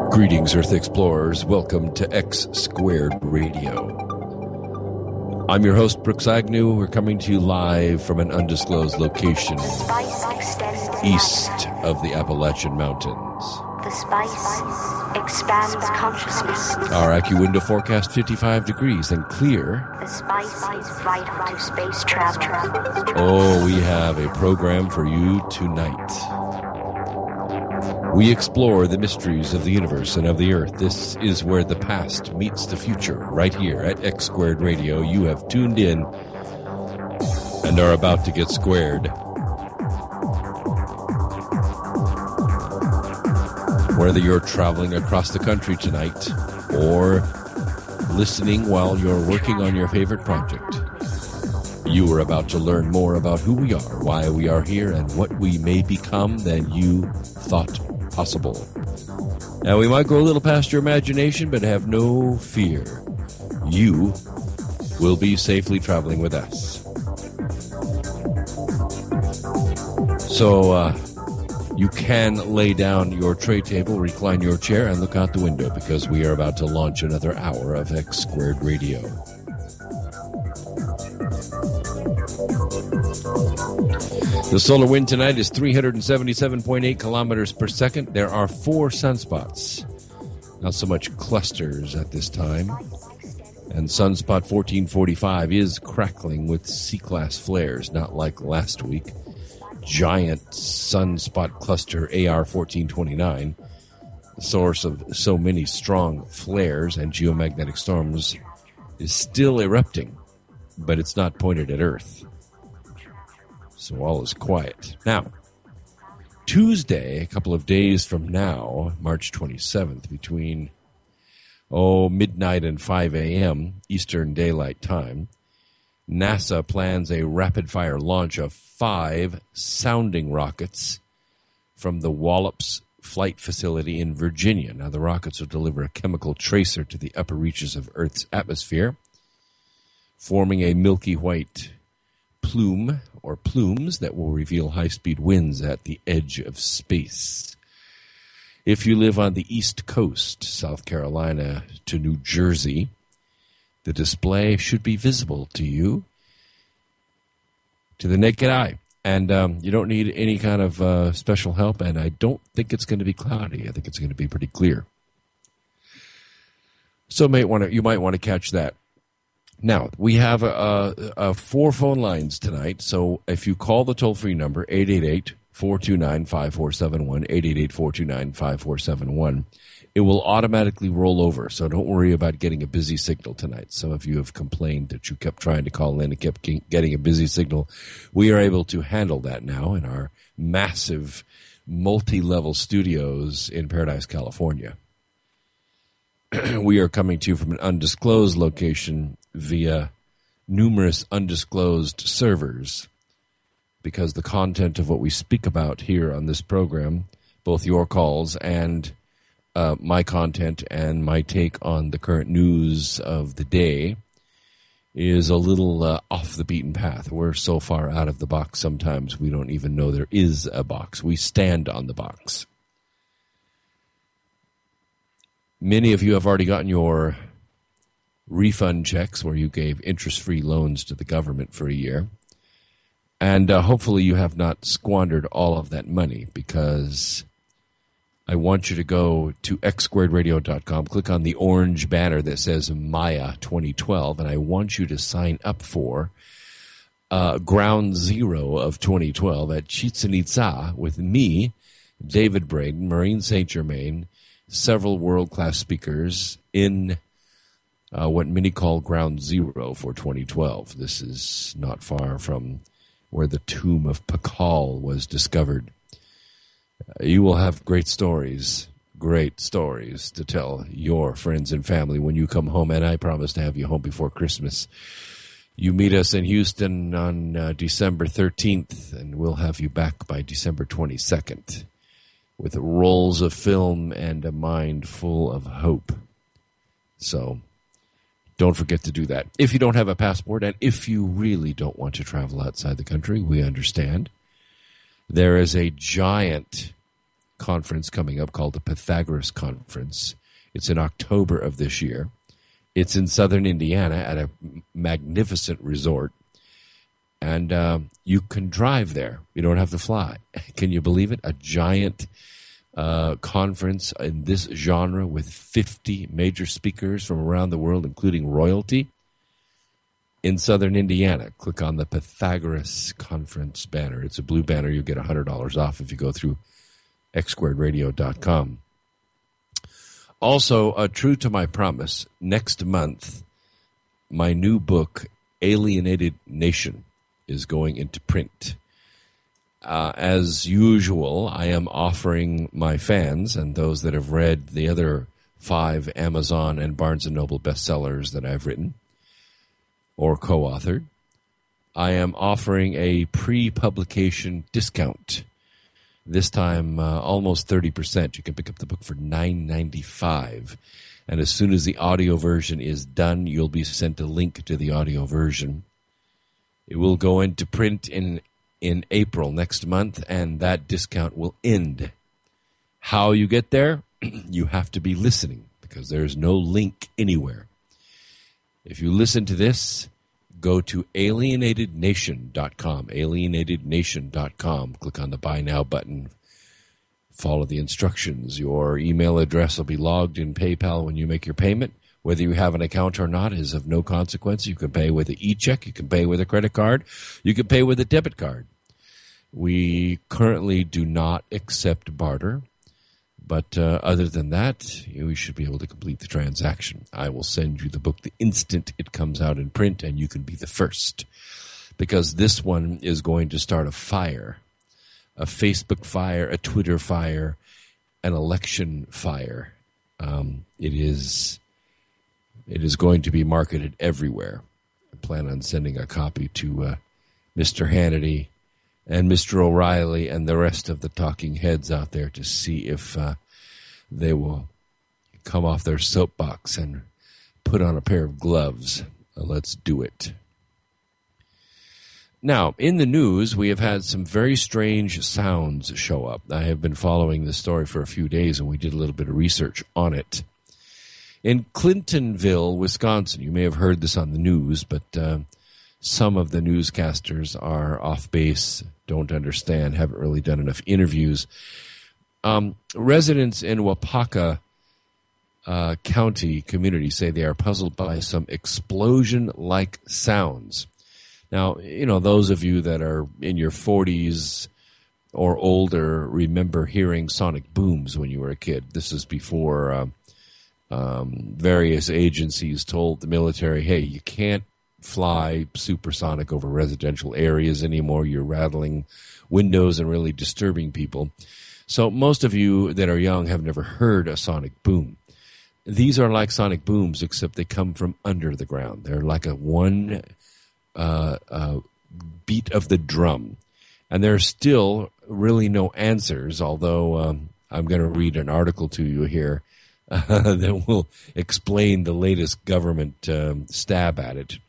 Greetings, Earth Explorers. Welcome to X Squared Radio. I'm your host, Brooks Agnew. We're coming to you live from an undisclosed location east of the Appalachian Mountains. The spice expands consciousness. Our AccuWindow forecast 55 degrees and clear. The spice is vital to space travel. Oh, we have a program for you tonight. We explore the mysteries of the universe and of the Earth. This is where the past meets the future, right here at X Squared Radio. You have tuned in and are about to get squared. Whether you're traveling across the country tonight or listening while you're working on your favorite project, you are about to learn more about who we are, why we are here, and what we may become than you thought possible. Now, we might go a little past your imagination, but have no fear. You will be safely traveling with us. So, you can lay down your tray table, recline your chair, and look out the window because we are about to launch another hour of X Squared Radio. The solar wind tonight is 377.8 kilometers per second. There are 4 sunspots. Not so much clusters at this time. And sunspot 1445 is crackling with C-class flares, not like last week. Giant sunspot cluster AR 1429, the source of so many strong flares and geomagnetic storms, is still erupting, but it's not pointed at Earth. So all is quiet. Now, Tuesday, a couple of days from now, March 27th, between midnight and 5 a.m. Eastern Daylight Time, NASA plans a rapid-fire launch of 5 sounding rockets from the Wallops Flight Facility in Virginia. Now, the rockets will deliver a chemical tracer to the upper reaches of Earth's atmosphere, forming a milky white plume or plumes that will reveal high-speed winds at the edge of space. If you live on the East Coast, South Carolina to New Jersey, the display should be visible to you, to the naked eye. And you don't need any kind of special help, and I don't think it's going to be cloudy. I think it's going to be pretty clear. So you might want to catch that. Now, we have 4 phone lines tonight, so if you call the toll-free number, 888-429-5471, 888-429-5471, it will automatically roll over, so don't worry about getting a busy signal tonight. Some of you have complained that you kept trying to call in and kept getting a busy signal. We are able to handle that now in our massive multi-level studios in Paradise, California. We are coming to you from an undisclosed location via numerous undisclosed servers because the content of what we speak about here on this program, both your calls and my content and my take on the current news of the day, is a little off the beaten path. We're so far out of the box sometimes we don't even know there is a box. We stand on the box. Many of you have already gotten your refund checks where you gave interest-free loans to the government for a year. And hopefully you have not squandered all of that money, because I want you to go to xsquaredradio.com, click on the orange banner that says Maya 2012, and I want you to sign up for Ground Zero of 2012 at Chichen Itza with me, David Braden, Maureen St. Germain, several world-class speakers in what many call Ground Zero for 2012. This is not far from where the tomb of Pakal was discovered. You will have great stories to tell your friends and family when you come home, and I promise to have you home before Christmas. You meet us in Houston on December 13th, and we'll have you back by December 22nd. With rolls of film and a mind full of hope. So don't forget to do that. If you don't have a passport, and if you really don't want to travel outside the country, we understand. There is a giant conference coming up called the Pythagoras Conference. It's in October of this year. It's in southern Indiana at a magnificent resort. And you can drive there. You don't have to fly. Can you believe it? A giant conference in this genre with 50 major speakers from around the world, including royalty, in southern Indiana. Click on the Pythagoras Conference banner. It's a blue banner. You'll get $100 off if you go through xsquaredradio.com. Also, true to my promise, next month, my new book, Alienated Nation, is going into print. As usual, I am offering my fans and those that have read the other 5 Amazon and Barnes & Noble bestsellers that I've written or co-authored, I am offering a pre-publication discount. This time, almost 30%. You can pick up the book for $9.95. And as soon as the audio version is done, you'll be sent a link to the audio version. It will go into print in April next month, and that discount will end. How you get there? You have to be listening, because there's no link anywhere. If you listen to this, go to alienatednation.com, alienatednation.com. Click on the Buy Now button. Follow the instructions. Your email address will be logged in PayPal when you make your payment. Whether you have an account or not is of no consequence. You can pay with an e-check. You can pay with a credit card. You can pay with a debit card. We currently do not accept barter. But other than that, we should be able to complete the transaction. I will send you the book the instant it comes out in print, and you can be the first. Because this one is going to start a fire. A Facebook fire, a Twitter fire, an election fire. It is going to be marketed everywhere. I plan on sending a copy to Mr. Hannity and Mr. O'Reilly and the rest of the talking heads out there to see if they will come off their soapbox and put on a pair of gloves. Let's do it. Now, in the news, we have had some very strange sounds show up. I have been following this story for a few days, and we did a little bit of research on it. In Clintonville, Wisconsin, you may have heard this on the news, but some of the newscasters are off base, don't understand, haven't really done enough interviews. Residents in Wapaka County community say they are puzzled by some explosion-like sounds. Now, you know, those of you that are in your 40s or older remember hearing sonic booms when you were a kid. This is before various agencies told the military, hey, you can't fly supersonic over residential areas anymore. You're rattling windows and really disturbing people. So most of you that are young have never heard a sonic boom. These are like sonic booms, except they come from under the ground. They're like a one beat of the drum. And there's still really no answers, although I'm going to read an article to you here that will explain the latest government stab at it.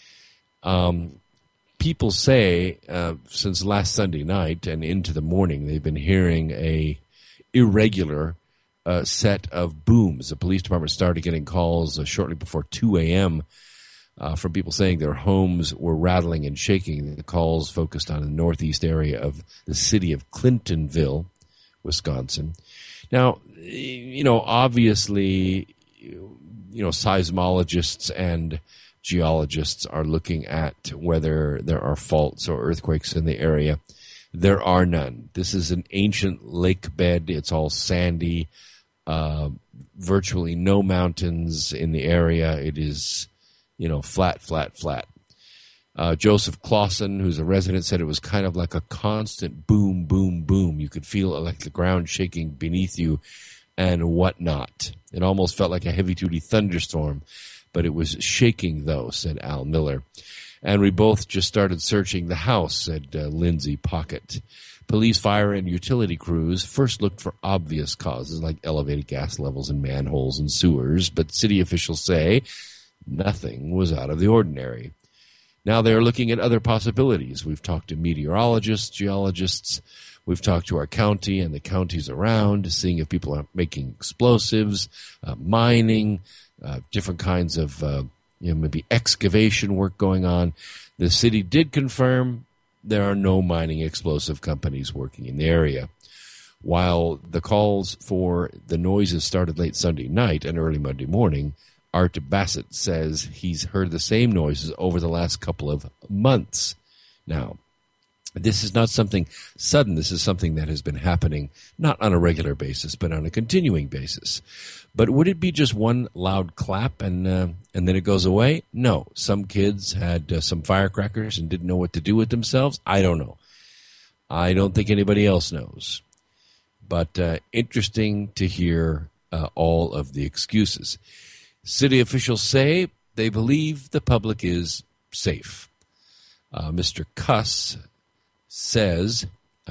People say since last Sunday night and into the morning, they've been hearing a irregular set of booms. The police department started getting calls shortly before 2 a.m. From people saying their homes were rattling and shaking. The calls focused on the northeast area of the city of Clintonville, Wisconsin. Now, you know, obviously, you know, seismologists and geologists are looking at whether there are faults or earthquakes in the area. There are none. This is an ancient lake bed. It's all sandy, virtually no mountains in the area. It is, you know, flat. Joseph Clausen, who's a resident, said it was kind of like a constant boom, boom, boom. You could feel like the ground shaking beneath you and whatnot. It almost felt like a heavy-duty thunderstorm, but it was shaking, though, said Al Miller. And we both just started searching the house, said Lindsay Pocket. Police, fire, and utility crews first looked for obvious causes like elevated gas levels in manholes and sewers, but city officials say nothing was out of the ordinary. Now they're looking at other possibilities. We've talked to meteorologists, geologists. We've talked to our county and the counties around, seeing if people are making explosives, mining, different kinds of maybe excavation work going on. The city did confirm there are no mining explosive companies working in the area. While the calls for the noises started late Sunday night and early Monday morning, Art Bassett says he's heard the same noises over the last couple of months. Now, this is not something sudden. This is something that has been happening not on a regular basis, but on a continuing basis. But would it be just one loud clap and then it goes away? No. Some kids had some firecrackers and didn't know what to do with themselves. I don't know. I don't think anybody else knows. But interesting to hear all of the excuses. City officials say they believe the public is safe. Ms. Cuss says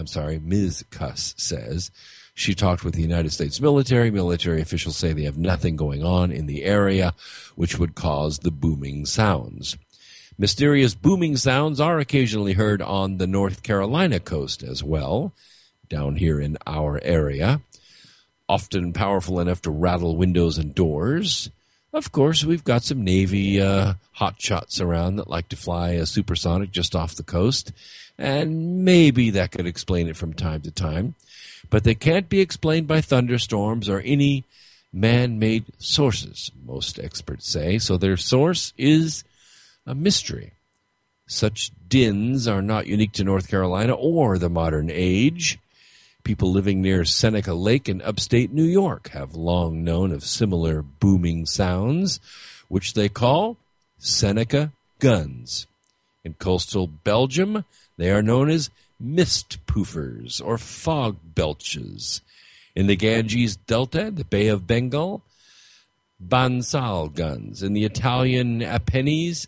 she talked with the United States military. Military officials say they have nothing going on in the area which would cause the booming sounds. Mysterious booming sounds are occasionally heard on the North Carolina coast as well, down here in our area, often powerful enough to rattle windows and doors. Of course, we've got some Navy hotshots around that like to fly a supersonic just off the coast, and maybe that could explain it from time to time. But they can't be explained by thunderstorms or any man-made sources, most experts say. So their source is a mystery. Such dins are not unique to North Carolina or the modern age. People living near Seneca Lake in upstate New York have long known of similar booming sounds, which they call Seneca guns. In coastal Belgium, they are known as mist poofers or fog belches. In the Ganges Delta, the Bay of Bengal, Bansal guns. In the Italian Apennines,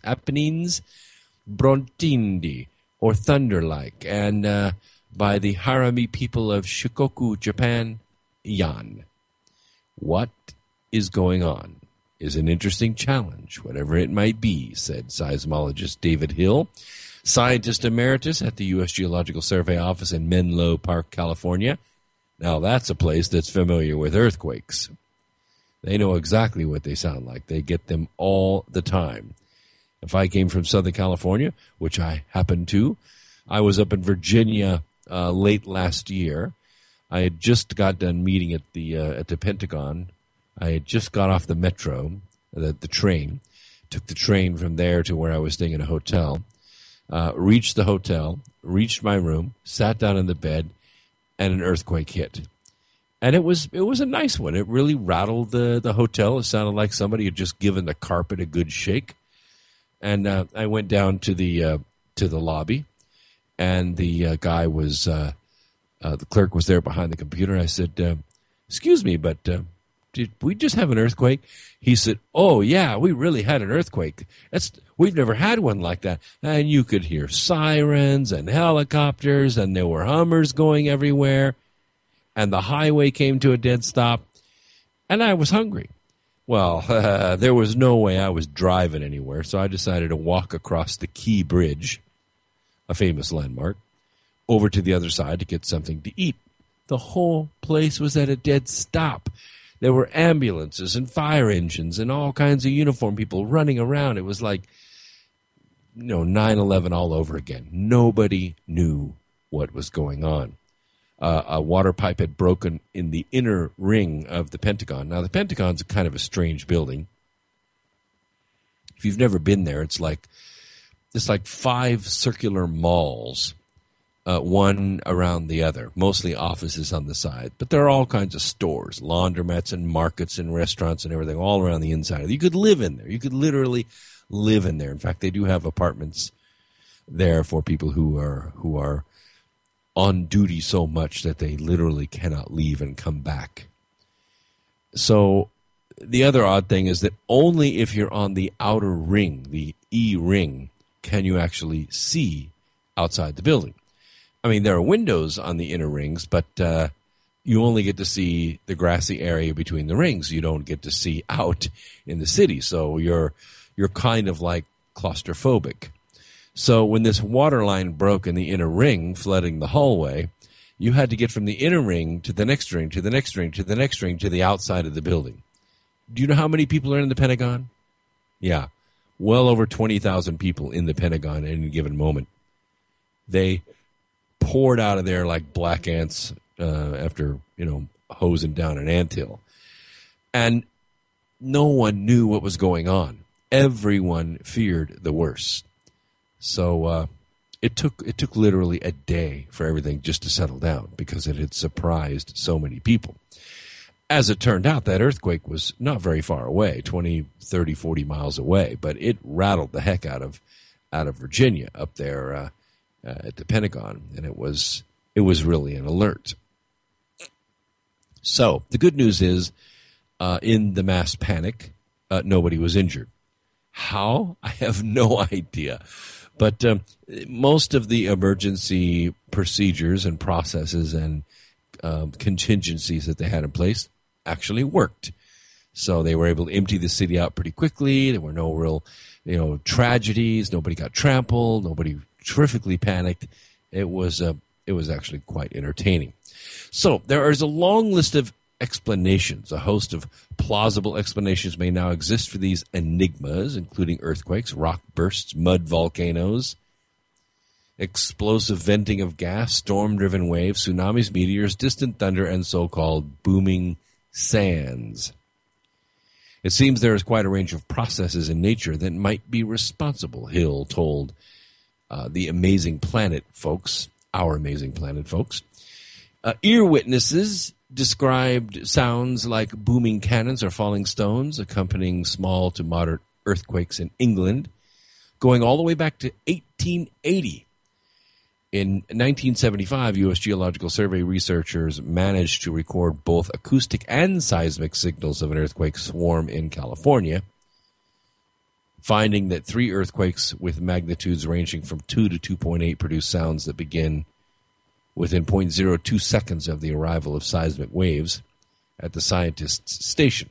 Brontindi or thunder-like. And by the Harami people of Shikoku, Japan, Yan. What is going on is an interesting challenge, whatever it might be, said seismologist David Hill, scientist emeritus at the U.S. Geological Survey Office in Menlo Park, California. Now that's a place that's familiar with earthquakes. They know exactly what they sound like. They get them all the time. If I came from Southern California, which I happen to, I was up in Virginia late last year. I had just got done meeting at the Pentagon. I had just got off the metro, the train, took the train from there to where I was staying in a hotel, reached the hotel, reached my room, sat down in the bed, and an earthquake hit. And it was a nice one. It really rattled the hotel. It sounded like somebody had just given the carpet a good shake. And I went down to the lobby. And the guy was, the clerk was there behind the computer. I said, excuse me, but did we just have an earthquake? He said, oh, yeah, we really had an earthquake. We've never had one like that. And you could hear sirens and helicopters, and there were Hummers going everywhere. And the highway came to a dead stop. And I was hungry. Well, there was no way I was driving anywhere, so I decided to walk across the Key Bridge, a famous landmark, over to the other side to get something to eat. The whole place was at a dead stop. There were ambulances and fire engines and all kinds of uniformed people running around. It was like, 9/11 all over again. Nobody knew what was going on. A water pipe had broken in the inner ring of the Pentagon. Now, the Pentagon's kind of a strange building. If you've never been there, it's like 5 circular malls, one around the other, mostly offices on the side. But there are all kinds of stores, laundromats and markets and restaurants and everything all around the inside. You could live in there. You could literally live in there. In fact, they do have apartments there for people who are on duty so much that they literally cannot leave and come back. So the other odd thing is that only if you're on the outer ring, the E ring, can you actually see outside the building. I mean, there are windows on the inner rings, but you only get to see the grassy area between the rings. You don't get to see out in the city, so you're kind of like claustrophobic. So when this water line broke in the inner ring, flooding the hallway, you had to get from the inner ring to the next ring, to the next ring, to the next ring, to the outside of the building. Do you know how many people are in the Pentagon? Yeah, well over 20,000 people in the Pentagon at any given moment. They poured out of there like black ants after, hosing down an anthill. And no one knew what was going on. Everyone feared the worst. So it took literally a day for everything just to settle down because it had surprised so many people. As it turned out, that earthquake was not very far away, 20, 30, 40 miles away, but it rattled the heck out of Virginia up there at the Pentagon, and it was really an alert. So the good news is, in the mass panic, nobody was injured. How? I have no idea. But most of the emergency procedures and processes and contingencies that they had in place actually worked. So they were able to empty the city out pretty quickly. There were no real, tragedies. Nobody got trampled. Nobody terrifically panicked. It was actually quite entertaining. So there is a long list of explanations. A host of plausible explanations may now exist for these enigmas, including earthquakes, rock bursts, mud volcanoes, explosive venting of gas, storm-driven waves, tsunamis, meteors, distant thunder, and so-called booming sands. It seems there is quite a range of processes in nature that might be responsible, Hill told the Amazing Planet folks, our Amazing Planet folks. Ear witnesses described sounds like booming cannons or falling stones accompanying small to moderate earthquakes in England, going all the way back to 1880. In 1975, U.S. Geological Survey researchers managed to record both acoustic and seismic signals of an earthquake swarm in California, finding that 3 earthquakes with magnitudes ranging from 2 to 2.8 produced sounds that begin within 0.02 seconds of the arrival of seismic waves at the scientists' station.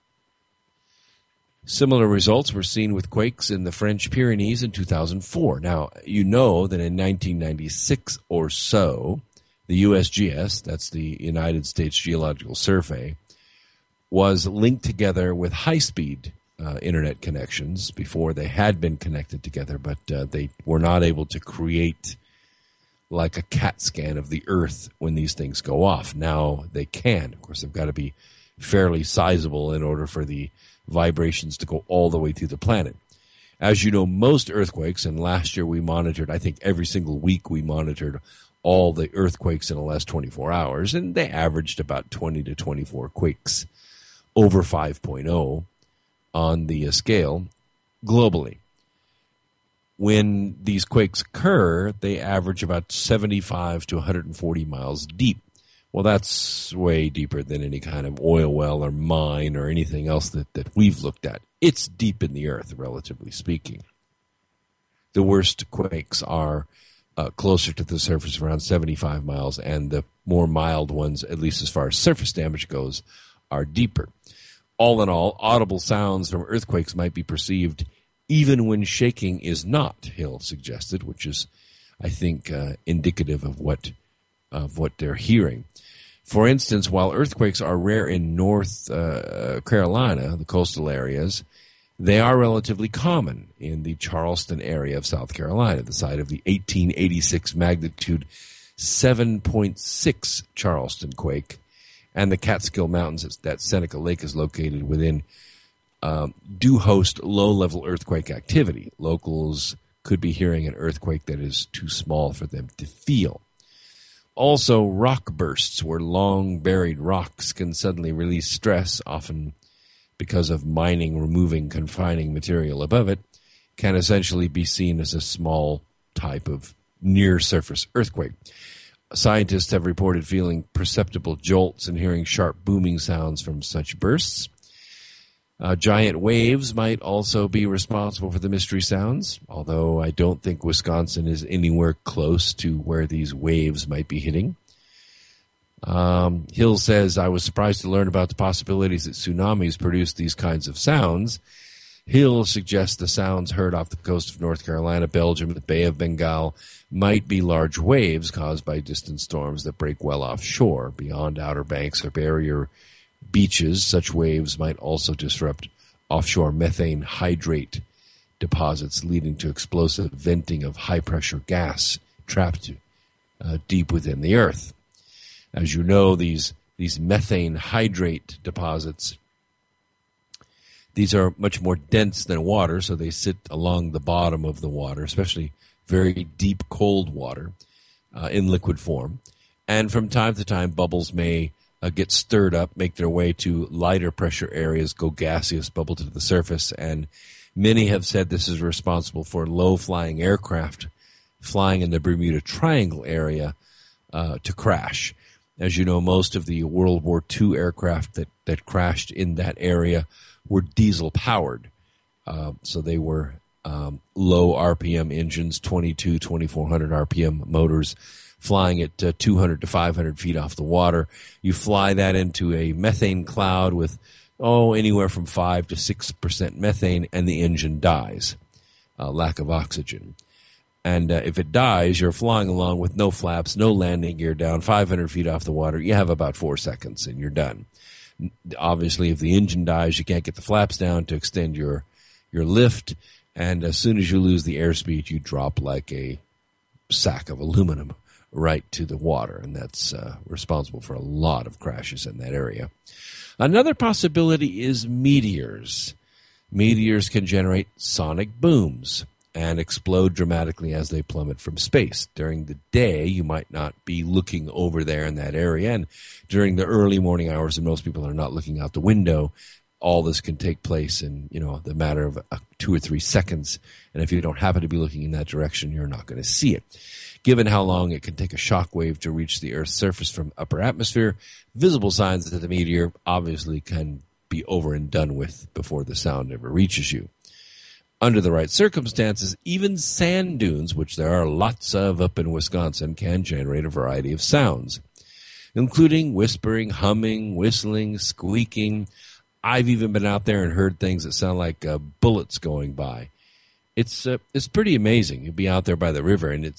Similar results were seen with quakes in the French Pyrenees in 2004. Now, you know that in 1996 or so, the USGS, that's the United States Geological Survey, was linked together with high-speed internet connections before they had been connected together, but they were not able to create like a CAT scan of the Earth when these things go off. Now they can. Of course, they've got to be fairly sizable in order for the vibrations to go all the way through the planet. As you know, most earthquakes, and last year we monitored, I think every single week we monitored all the earthquakes in the last 24 hours, and they averaged about 20 to 24 quakes over 5.0 on the scale globally. When these quakes occur, they average about 75 to 140 miles deep. Well, that's way deeper than any kind of oil well or mine or anything else that we've looked at. It's deep in the earth, relatively speaking. The worst quakes are closer to the surface, around 75 miles, and the more mild ones, at least as far as surface damage goes, are deeper. All in all, audible sounds from earthquakes might be perceived even when shaking is not, Hill suggested, which is, I think, indicative of what they're hearing. For instance, while earthquakes are rare in North Carolina, the coastal areas, they are relatively common in the Charleston area of South Carolina, the site of the 1886 magnitude 7.6 Charleston quake, and the Catskill Mountains that Seneca Lake is located within do host low-level earthquake activity. Locals could be hearing an earthquake that is too small for them to feel. Also, rock bursts, where long-buried rocks can suddenly release stress, often because of mining removing confining material above it, can essentially be seen as a small type of near-surface earthquake. Scientists have reported feeling perceptible jolts and hearing sharp booming sounds from such bursts. Giant waves might also be responsible for the mystery sounds, although I don't think Wisconsin is anywhere close to where these waves might be hitting. Hill says, I was surprised to learn about the possibilities that tsunamis produce these kinds of sounds. Hill suggests the sounds heard off the coast of North Carolina, Belgium, the Bay of Bengal might be large waves caused by distant storms that break well offshore. Beyond Outer Banks or barrier beaches, such waves might also disrupt offshore methane hydrate deposits, leading to explosive venting of high-pressure gas trapped deep within the earth. As you know, these methane hydrate deposits, these are much more dense than water, so they sit along the bottom of the water, especially very deep, cold water in liquid form. And from time to time, bubbles may get stirred up, make their way to lighter pressure areas, go gaseous, bubble to the surface, and many have said this is responsible for low-flying aircraft flying in the Bermuda Triangle area to crash. As you know, most of the World War II aircraft that crashed in that area were diesel-powered. So they were low RPM engines, 2,400 RPM motors, flying at 200 to 500 feet off the water. You fly that into a methane cloud with, anywhere from 5 to 6% methane, and the engine dies. Lack of oxygen. And if it dies, you're flying along with no flaps, no landing gear down, 500 feet off the water. You have about 4 seconds, and you're done. Obviously, if the engine dies, you can't get the flaps down to extend your lift, and as soon as you lose the airspeed, you drop like a sack of aluminum right to the water, and that's responsible for a lot of crashes in that area. Another possibility is meteors. Meteors can generate sonic booms and explode dramatically as they plummet from space. During the day, you might not be looking over there in that area, and during the early morning hours, and most people are not looking out the window, all this can take place in, the matter of 2 or 3 seconds, and if you don't happen to be looking in that direction, you're not going to see it. Given how long it can take a shock wave to reach the Earth's surface from upper atmosphere, visible signs that the meteor obviously can be over and done with before the sound ever reaches you. Under the right circumstances, even sand dunes, which there are lots of up in Wisconsin, can generate a variety of sounds, including whispering, humming, whistling, squeaking. I've even been out there and heard things that sound like bullets going by. It's pretty amazing. You'll be out there by the river, and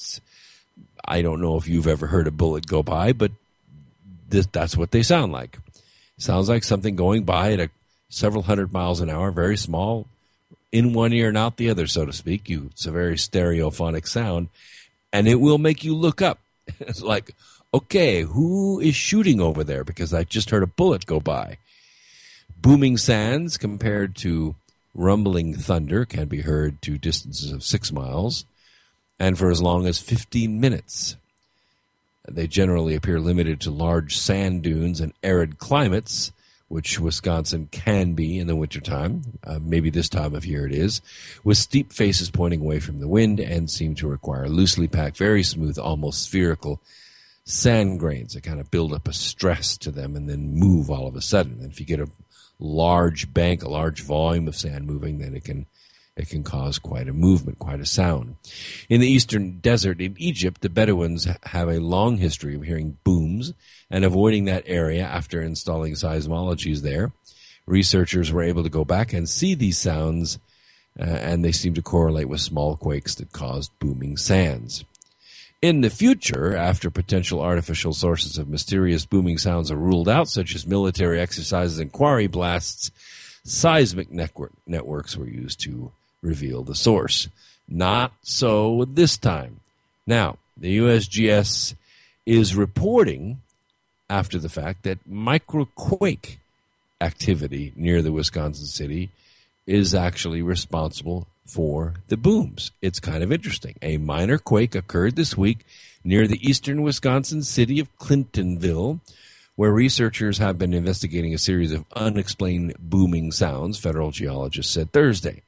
I don't know if you've ever heard a bullet go by, but that's what they sound like. Sounds like something going by at several hundred miles an hour, very small, in one ear and out the other, so to speak. It's a very stereophonic sound, and it will make you look up. It's like, okay, who is shooting over there? Because I just heard a bullet go by. Booming sands compared to rumbling thunder can be heard to distances of 6 miles and for as long as 15 minutes. They generally appear limited to large sand dunes and arid climates, which Wisconsin can be in the wintertime. Maybe this time of year it is, with steep faces pointing away from the wind and seem to require loosely packed, very smooth, almost spherical sand grains that kind of build up a stress to them and then move all of a sudden. And if you get a large bank, a large volume of sand moving, then it can cause quite a movement, quite a sound. In the eastern desert in Egypt, the Bedouins have a long history of hearing booms and avoiding that area after installing seismologies there. Researchers were able to go back and see these sounds, and they seem to correlate with small quakes that caused booming sands. In the future, after potential artificial sources of mysterious booming sounds are ruled out, such as military exercises and quarry blasts, seismic networks were used to reveal the source. Not so this time. Now, the USGS is reporting after the fact that microquake activity near the Wisconsin city is actually responsible for the booms. It's kind of interesting. A minor quake occurred this week near the eastern Wisconsin city of Clintonville, where researchers have been investigating a series of unexplained booming sounds, federal geologists said Thursday.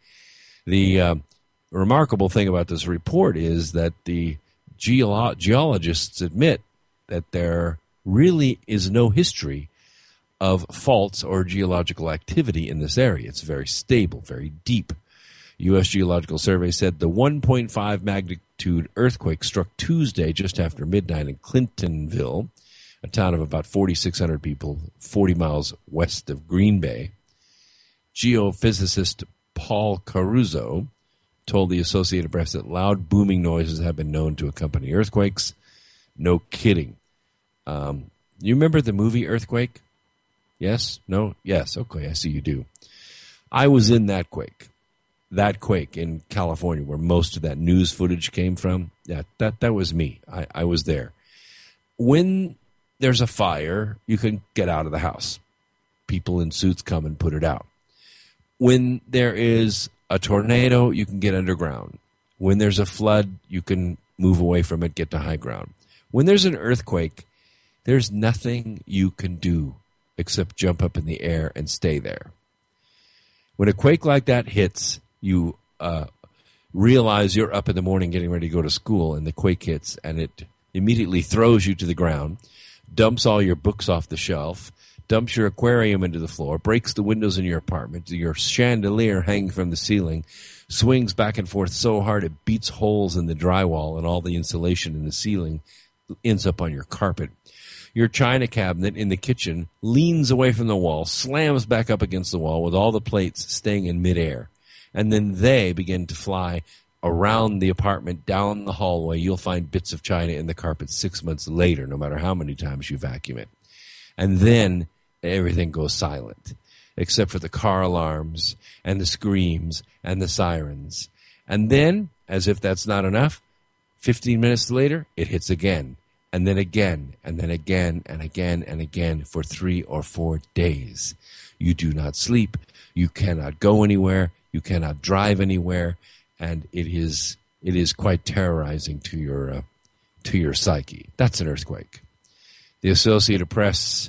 The remarkable thing about this report is that the geologists admit that there really is no history of faults or geological activity in this area. It's very stable, very deep. U.S. Geological Survey said the 1.5 magnitude earthquake struck Tuesday just after midnight in Clintonville, a town of about 4,600 people, 40 miles west of Green Bay. Geophysicist Paul Caruso told the Associated Press that loud booming noises have been known to accompany earthquakes. No kidding. You remember the movie Earthquake? Yes? No? Yes. Okay, I see you do. I was in that quake in California where most of that news footage came from. Yeah, that was me. I was there. When there's a fire, you can get out of the house. People in suits come and put it out. When there is a tornado, you can get underground. When there's a flood, you can move away from it, get to high ground. When there's an earthquake, there's nothing you can do except jump up in the air and stay there. When a quake like that hits, you realize you're up in the morning getting ready to go to school, and the quake hits, and it immediately throws you to the ground, dumps all your books off the shelf, dumps your aquarium into the floor, breaks the windows in your apartment, your chandelier hanging from the ceiling, swings back and forth so hard it beats holes in the drywall, and all the insulation in the ceiling ends up on your carpet. Your china cabinet in the kitchen leans away from the wall, slams back up against the wall with all the plates staying in midair. And then they begin to fly around the apartment, down the hallway. You'll find bits of china in the carpet 6 months later, no matter how many times you vacuum it. And then everything goes silent, except for the car alarms and the screams and the sirens. And then, as if that's not enough, 15 minutes later, it hits again. And then again, and then again, and again, and again for 3 or 4 days. You do not sleep. You cannot go anywhere. You cannot drive anywhere. And it is quite terrorizing to your psyche. That's an earthquake. The Associated Press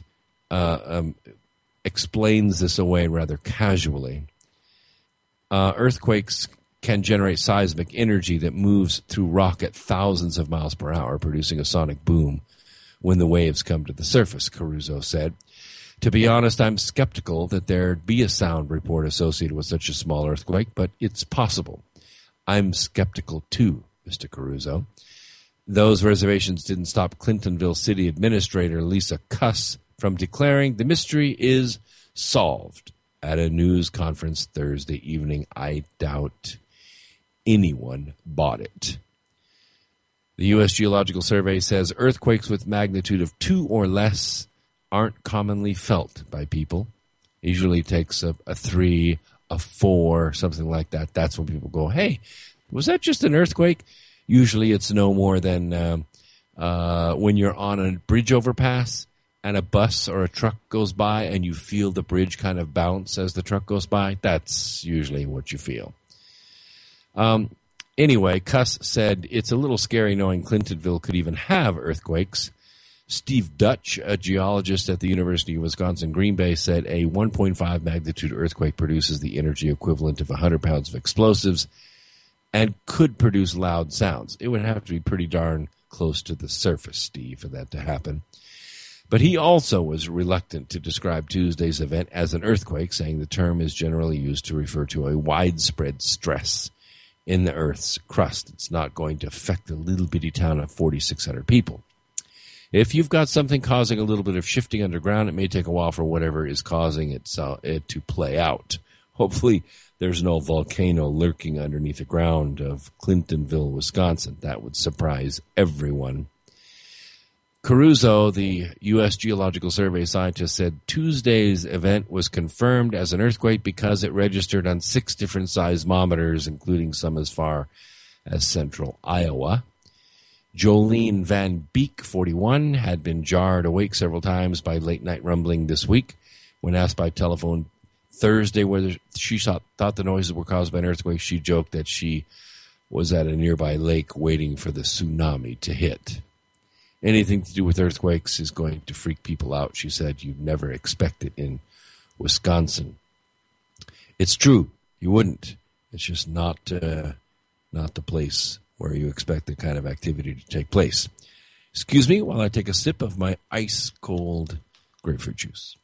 explains this away rather casually. Earthquakes can generate seismic energy that moves through rock at thousands of miles per hour, producing a sonic boom when the waves come to the surface, Caruso said. To be honest, I'm skeptical that there'd be a sound report associated with such a small earthquake, but it's possible. I'm skeptical too, Mr. Caruso. Those reservations didn't stop Clintonville City Administrator Lisa Kuss from declaring the mystery is solved at a news conference Thursday evening. I doubt anyone bought it. The U.S. Geological Survey says earthquakes with magnitude of 2 or less aren't commonly felt by people. It usually takes a 3, a 4, something like that. That's when people go, hey, was that just an earthquake? Usually it's no more than when you're on a bridge overpass and a bus or a truck goes by and you feel the bridge kind of bounce as the truck goes by. That's usually what you feel. Anyway, Kuss said it's a little scary knowing Clintonville could even have earthquakes. Steve Dutch, a geologist at the University of Wisconsin-Green Bay, said a 1.5 magnitude earthquake produces the energy equivalent of 100 pounds of explosives and could produce loud sounds. It would have to be pretty darn close to the surface, Steve, for that to happen. But he also was reluctant to describe Tuesday's event as an earthquake, saying the term is generally used to refer to a widespread stress in the Earth's crust. It's not going to affect the little bitty town of 4,600 people. If you've got something causing a little bit of shifting underground, it may take a while for whatever is causing it to play out. Hopefully, there's no volcano lurking underneath the ground of Clintonville, Wisconsin. That would surprise everyone. Caruso, the U.S. Geological Survey scientist, said Tuesday's event was confirmed as an earthquake because it registered on 6 different seismometers, including some as far as central Iowa. Jolene Van Beek, 41, had been jarred awake several times by late-night rumbling this week. When asked by telephone Thursday whether she thought the noises were caused by an earthquake, she joked that she was at a nearby lake waiting for the tsunami to hit. Anything to do with earthquakes is going to freak people out, she said. You'd never expect it in Wisconsin. It's true. You wouldn't. It's just not the place where you expect the kind of activity to take place. Excuse me while I take a sip of my ice-cold grapefruit juice.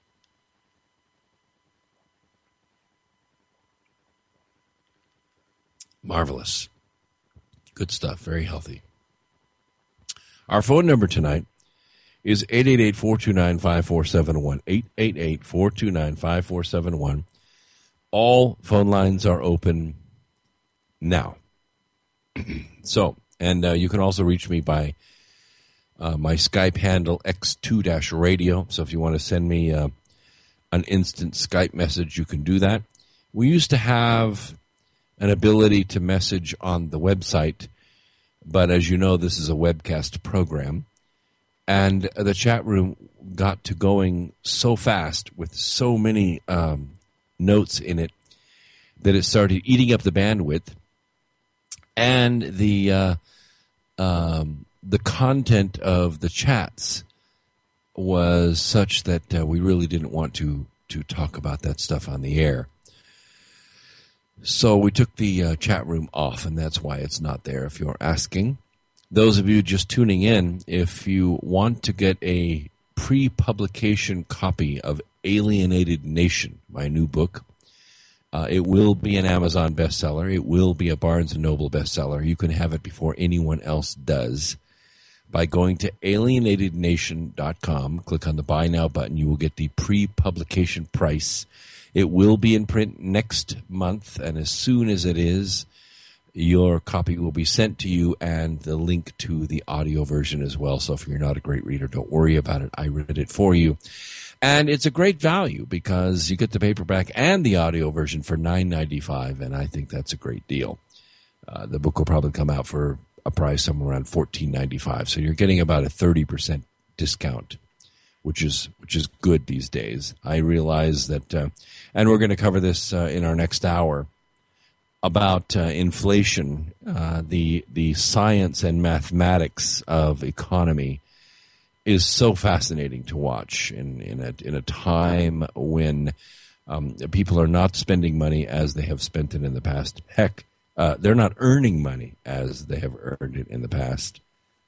Marvelous. Good stuff. Very healthy. Our phone number tonight is 888-429-5471, 888-429-5471. All phone lines are open now. So, and you can also reach me by my Skype handle, X2-radio. So if you want to send me an instant Skype message, you can do that. We used to have an ability to message on the website, but as you know, this is a webcast program. And the chat room got to going so fast with so many notes in it that it started eating up the bandwidth. And the content of the chats was such that we really didn't want to talk about that stuff on the air. So we took the chat room off, and that's why it's not there, if you're asking. Those of you just tuning in, if you want to get a pre-publication copy of Alienated Nation, my new book, it will be an Amazon bestseller. It will be a Barnes & Noble bestseller. You can have it before anyone else does by going to alienatednation.com. Click on the Buy Now button. You will get the pre-publication price. It will be in print next month, and as soon as it is, your copy will be sent to you and the link to the audio version as well. So if you're not a great reader, don't worry about it. I read it for you. And it's a great value because you get the paperback and the audio version for $9.95, and I think that's a great deal. The book will probably come out for a price somewhere around $14.95, so you're getting about a 30% discount, which is good these days. I realize that, and we're going to cover this in our next hour, about inflation, the science and mathematics of economy is so fascinating to watch in a time when people are not spending money as they have spent it in the past. Heck, they're not earning money as they have earned it in the past.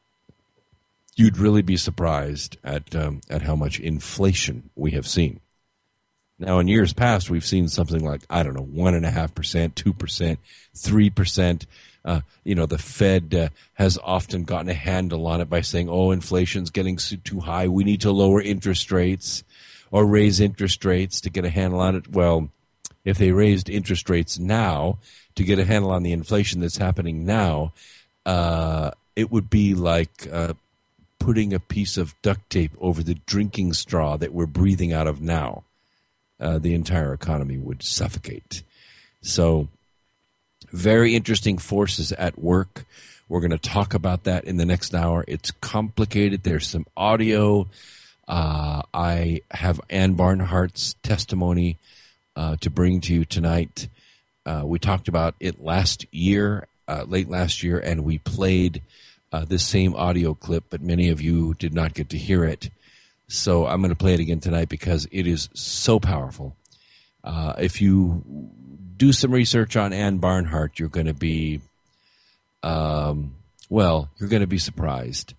You'd really be surprised at how much inflation we have seen. Now, in years past, we've seen something like, 1.5%, 2%, 3%. The Fed has often gotten a handle on it by saying, inflation's getting too high. We need to lower interest rates or raise interest rates to get a handle on it. Well, if they raised interest rates now to get a handle on the inflation that's happening now, it would be like putting a piece of duct tape over the drinking straw that we're breathing out of now. The entire economy would suffocate. So, very interesting forces at work. We're going to talk about that in the next hour. It's complicated. There's some audio. I have Ann Barnhart's testimony to bring to you tonight. We talked about it late last year, and we played this same audio clip, but many of you did not get to hear it. So I'm going to play it again tonight because it is so powerful. If you do some research on Ann Barnhart, you're going to be, you're going to be surprised.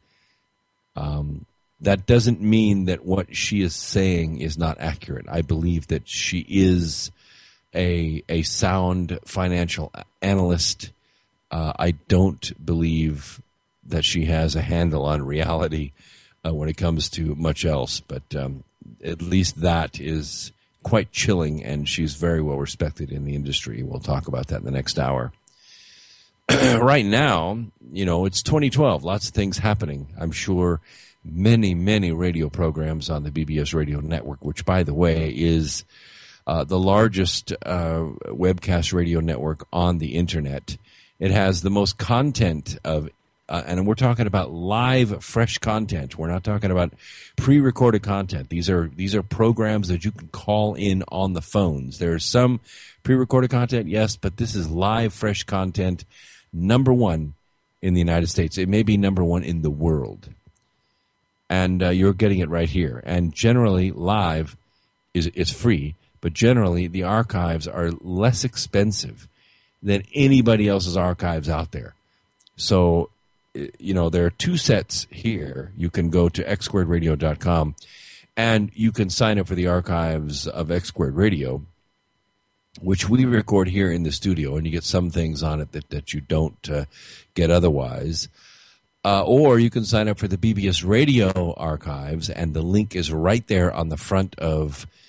That doesn't mean that what she is saying is not accurate. I believe that she is a sound financial analyst. I don't believe that she has a handle on reality when it comes to much else, but at least that is quite chilling, and she's very well respected in the industry. We'll talk about that in the next hour. Right now, it's 2012. Lots of things happening. I'm sure many, many radio programs on the BBS radio network, which, by the way, is the largest webcast radio network on the Internet. It has the most content of and we're talking about live, fresh content. We're not talking about pre-recorded content. These are programs that you can call in on the phones. There's some pre-recorded content, yes, but this is live, fresh content. Number one in the United States. It may be number one in the world. And you're getting it right here. And generally, live is free, but generally the archives are less expensive than anybody else's archives out there. So, there are two sets here. You can go to xsquaredradio.com and you can sign up for the archives of X Squared Radio, which we record here in the studio, and you get some things on it that you don't get otherwise. Or you can sign up for the BBS Radio archives, and the link is right there on the front of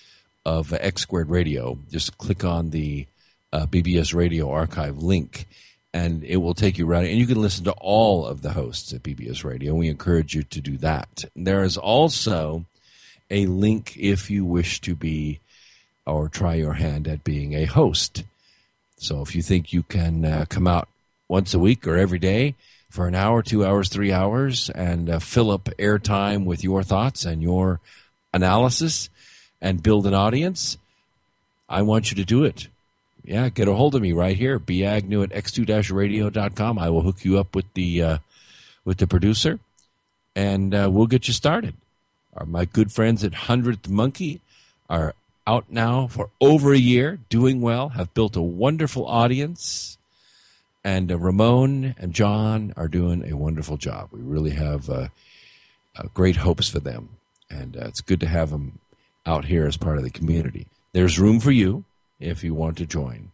of X Squared Radio. Just click on the BBS Radio archive link, and it will take you right. And you can listen to all of the hosts at BBS Radio. We encourage you to do that. There is also a link if you wish to be or try your hand at being a host. So if you think you can come out once a week or every day for an hour, 2 hours, 3 hours, and fill up airtime with your thoughts and your analysis and build an audience, I want you to do it. Yeah, get a hold of me right here, bagnew@x2-radio.com. I will hook you up with the producer, and we'll get you started. My good friends at 100th Monkey are out now for over a year, doing well, have built a wonderful audience, and Ramon and John are doing a wonderful job. We really have great hopes for them, and it's good to have them out here as part of the community. There's room for you if you want to join.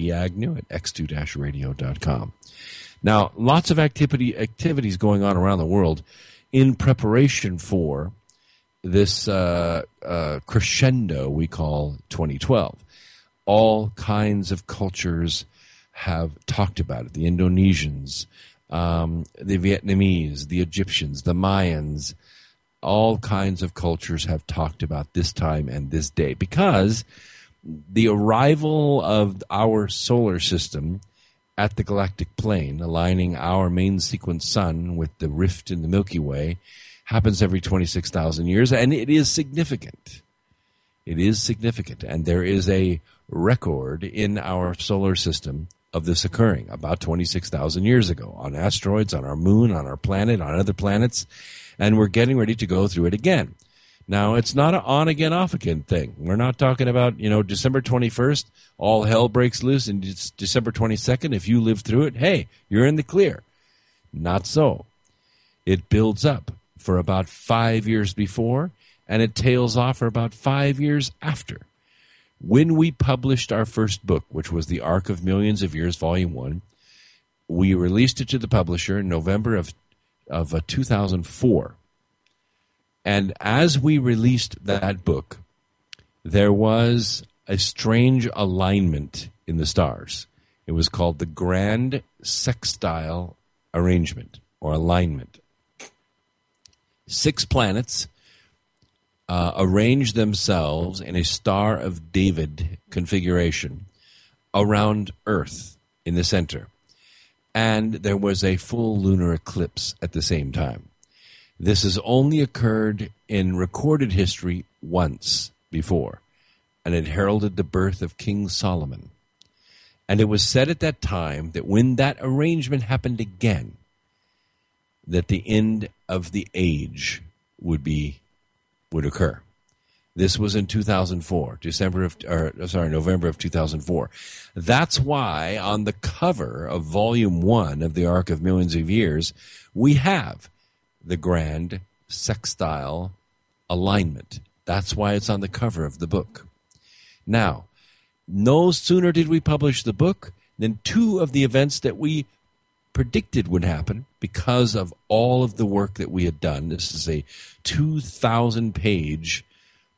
bagnew@x2-radio.com. Now, lots of activities going on around the world in preparation for this crescendo we call 2012. All kinds of cultures have talked about it. The Indonesians, the Vietnamese, the Egyptians, the Mayans, all kinds of cultures have talked about this time and this day because the arrival of our solar system at the galactic plane, aligning our main sequence sun with the rift in the Milky Way, happens every 26,000 years, and it is significant. It is significant, and there is a record in our solar system of this occurring about 26,000 years ago on asteroids, on our moon, on our planet, on other planets, and we're getting ready to go through it again. Now, it's not an on-again, off-again thing. We're not talking about, December 21st, all hell breaks loose, and it's December 22nd. If you live through it, hey, you're in the clear. Not so. It builds up for about 5 years before, and it tails off for about 5 years after. When we published our first book, which was The Arc of Millions of Years, Volume 1, we released it to the publisher in November of 2004. And as we released that book, there was a strange alignment in the stars. It was called the Grand Sextile Arrangement or Alignment. 6 planets arranged themselves in a Star of David configuration around Earth in the center. And there was a full lunar eclipse at the same time. This has only occurred in recorded history once before, and it heralded the birth of King Solomon. And it was said at that time that when that arrangement happened again, that the end of the age would occur. This was in 2004, November of 2004. That's why on the cover of Volume 1 of The Arc of Millions of Years, we have the Grand Sextile Alignment. That's why it's on the cover of the book. Now, no sooner did we publish the book than 2 of the events that we predicted would happen because of all of the work that we had done. This is a 2,000-page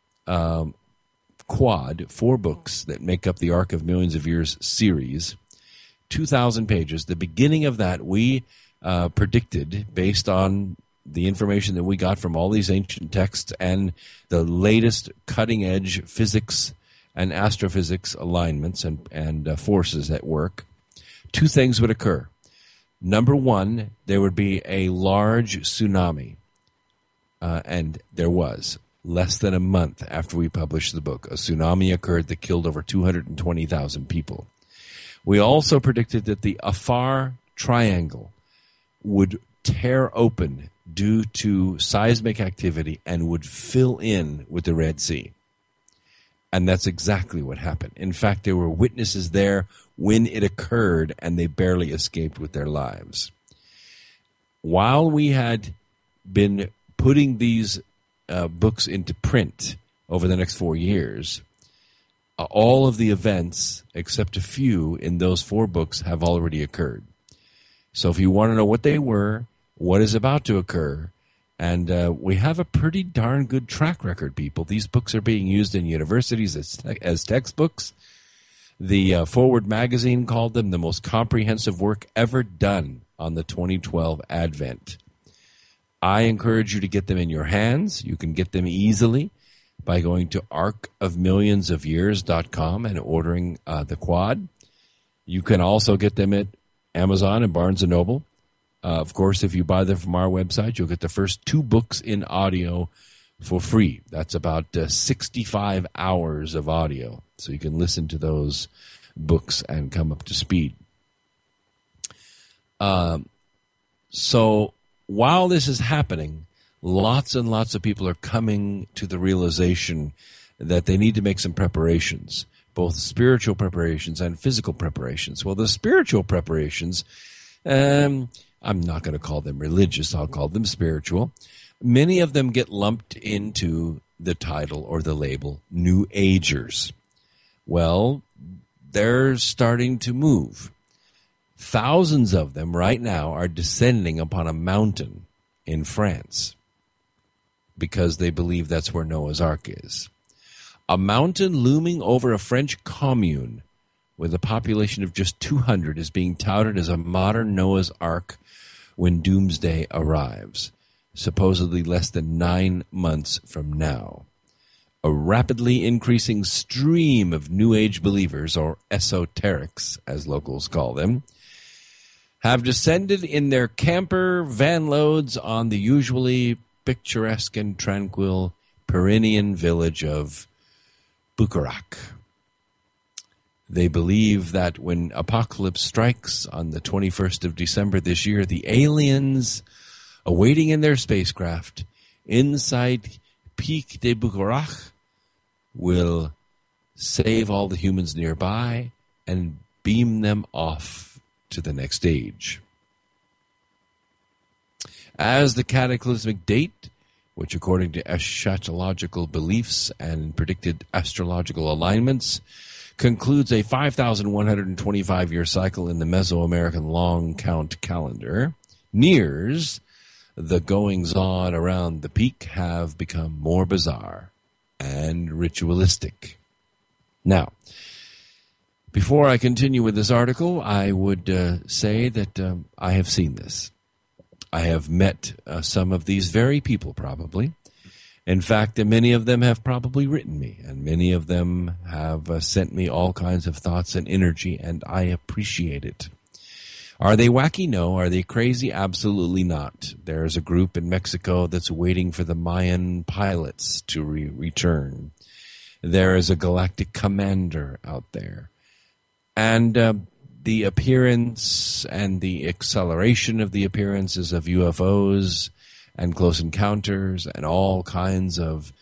quad, 4 books that make up the Arc of Millions of Years series, 2,000 pages. The beginning of that we predicted based on the information that we got from all these ancient texts and the latest cutting-edge physics and astrophysics alignments and forces at work. 2 things would occur. Number 1, there would be a large tsunami, and there was. Less than a month after we published the book, a tsunami occurred that killed over 220,000 people. We also predicted that the Afar Triangle would tear open due to seismic activity and would fill in with the Red Sea. And that's exactly what happened. In fact, there were witnesses there when it occurred, and they barely escaped with their lives. While we had been putting these books into print over the next 4 years, all of the events, except a few in those 4 books, have already occurred. So if you want to know what they were, what is about to occur, And we have a pretty darn good track record, people. These books are being used in universities as textbooks. The Forward magazine called them the most comprehensive work ever done on the 2012 Advent. I encourage you to get them in your hands. You can get them easily by going to arcofmillionsofyears.com and ordering the quad. You can also get them at Amazon and Barnes & Noble. Of course, if you buy them from our website, you'll get the first 2 books in audio for free. That's about 65 hours of audio. So you can listen to those books and come up to speed. So while this is happening, lots and lots of people are coming to the realization that they need to make some preparations, both spiritual preparations and physical preparations. Well, the spiritual preparations, I'm not going to call them religious, I'll call them spiritual. Many of them get lumped into the title or the label New Agers. Well, they're starting to move. Thousands of them right now are descending upon a mountain in France because they believe that's where Noah's Ark is. A mountain looming over a French commune with a population of just 200 is being touted as a modern Noah's Ark when doomsday arrives, supposedly less than 9 months from now. A rapidly increasing stream of New Age believers, or esoterics, as locals call them, have descended in their camper van loads on the usually picturesque and tranquil Pyrenean village of Bucarac. They believe that when apocalypse strikes on the 21st of December this year, the aliens awaiting in their spacecraft inside Pic de Bucarac will save all the humans nearby and beam them off to the next age. As the cataclysmic date, which according to eschatological beliefs and predicted astrological alignments, concludes a 5,125-year cycle in the Mesoamerican long count calendar, nears, the goings-on around the peak have become more bizarre and ritualistic. Now, before I continue with this article, I would say that I have seen this. I have met some of these very people, probably. In fact, many of them have probably written me, and many of them have sent me all kinds of thoughts and energy, and I appreciate it. Are they wacky? No. Are they crazy? Absolutely not. There's a group in Mexico that's waiting for the Mayan pilots to return. There is a galactic commander out there. And the appearance and the acceleration of the appearances of UFOs and close encounters and all kinds of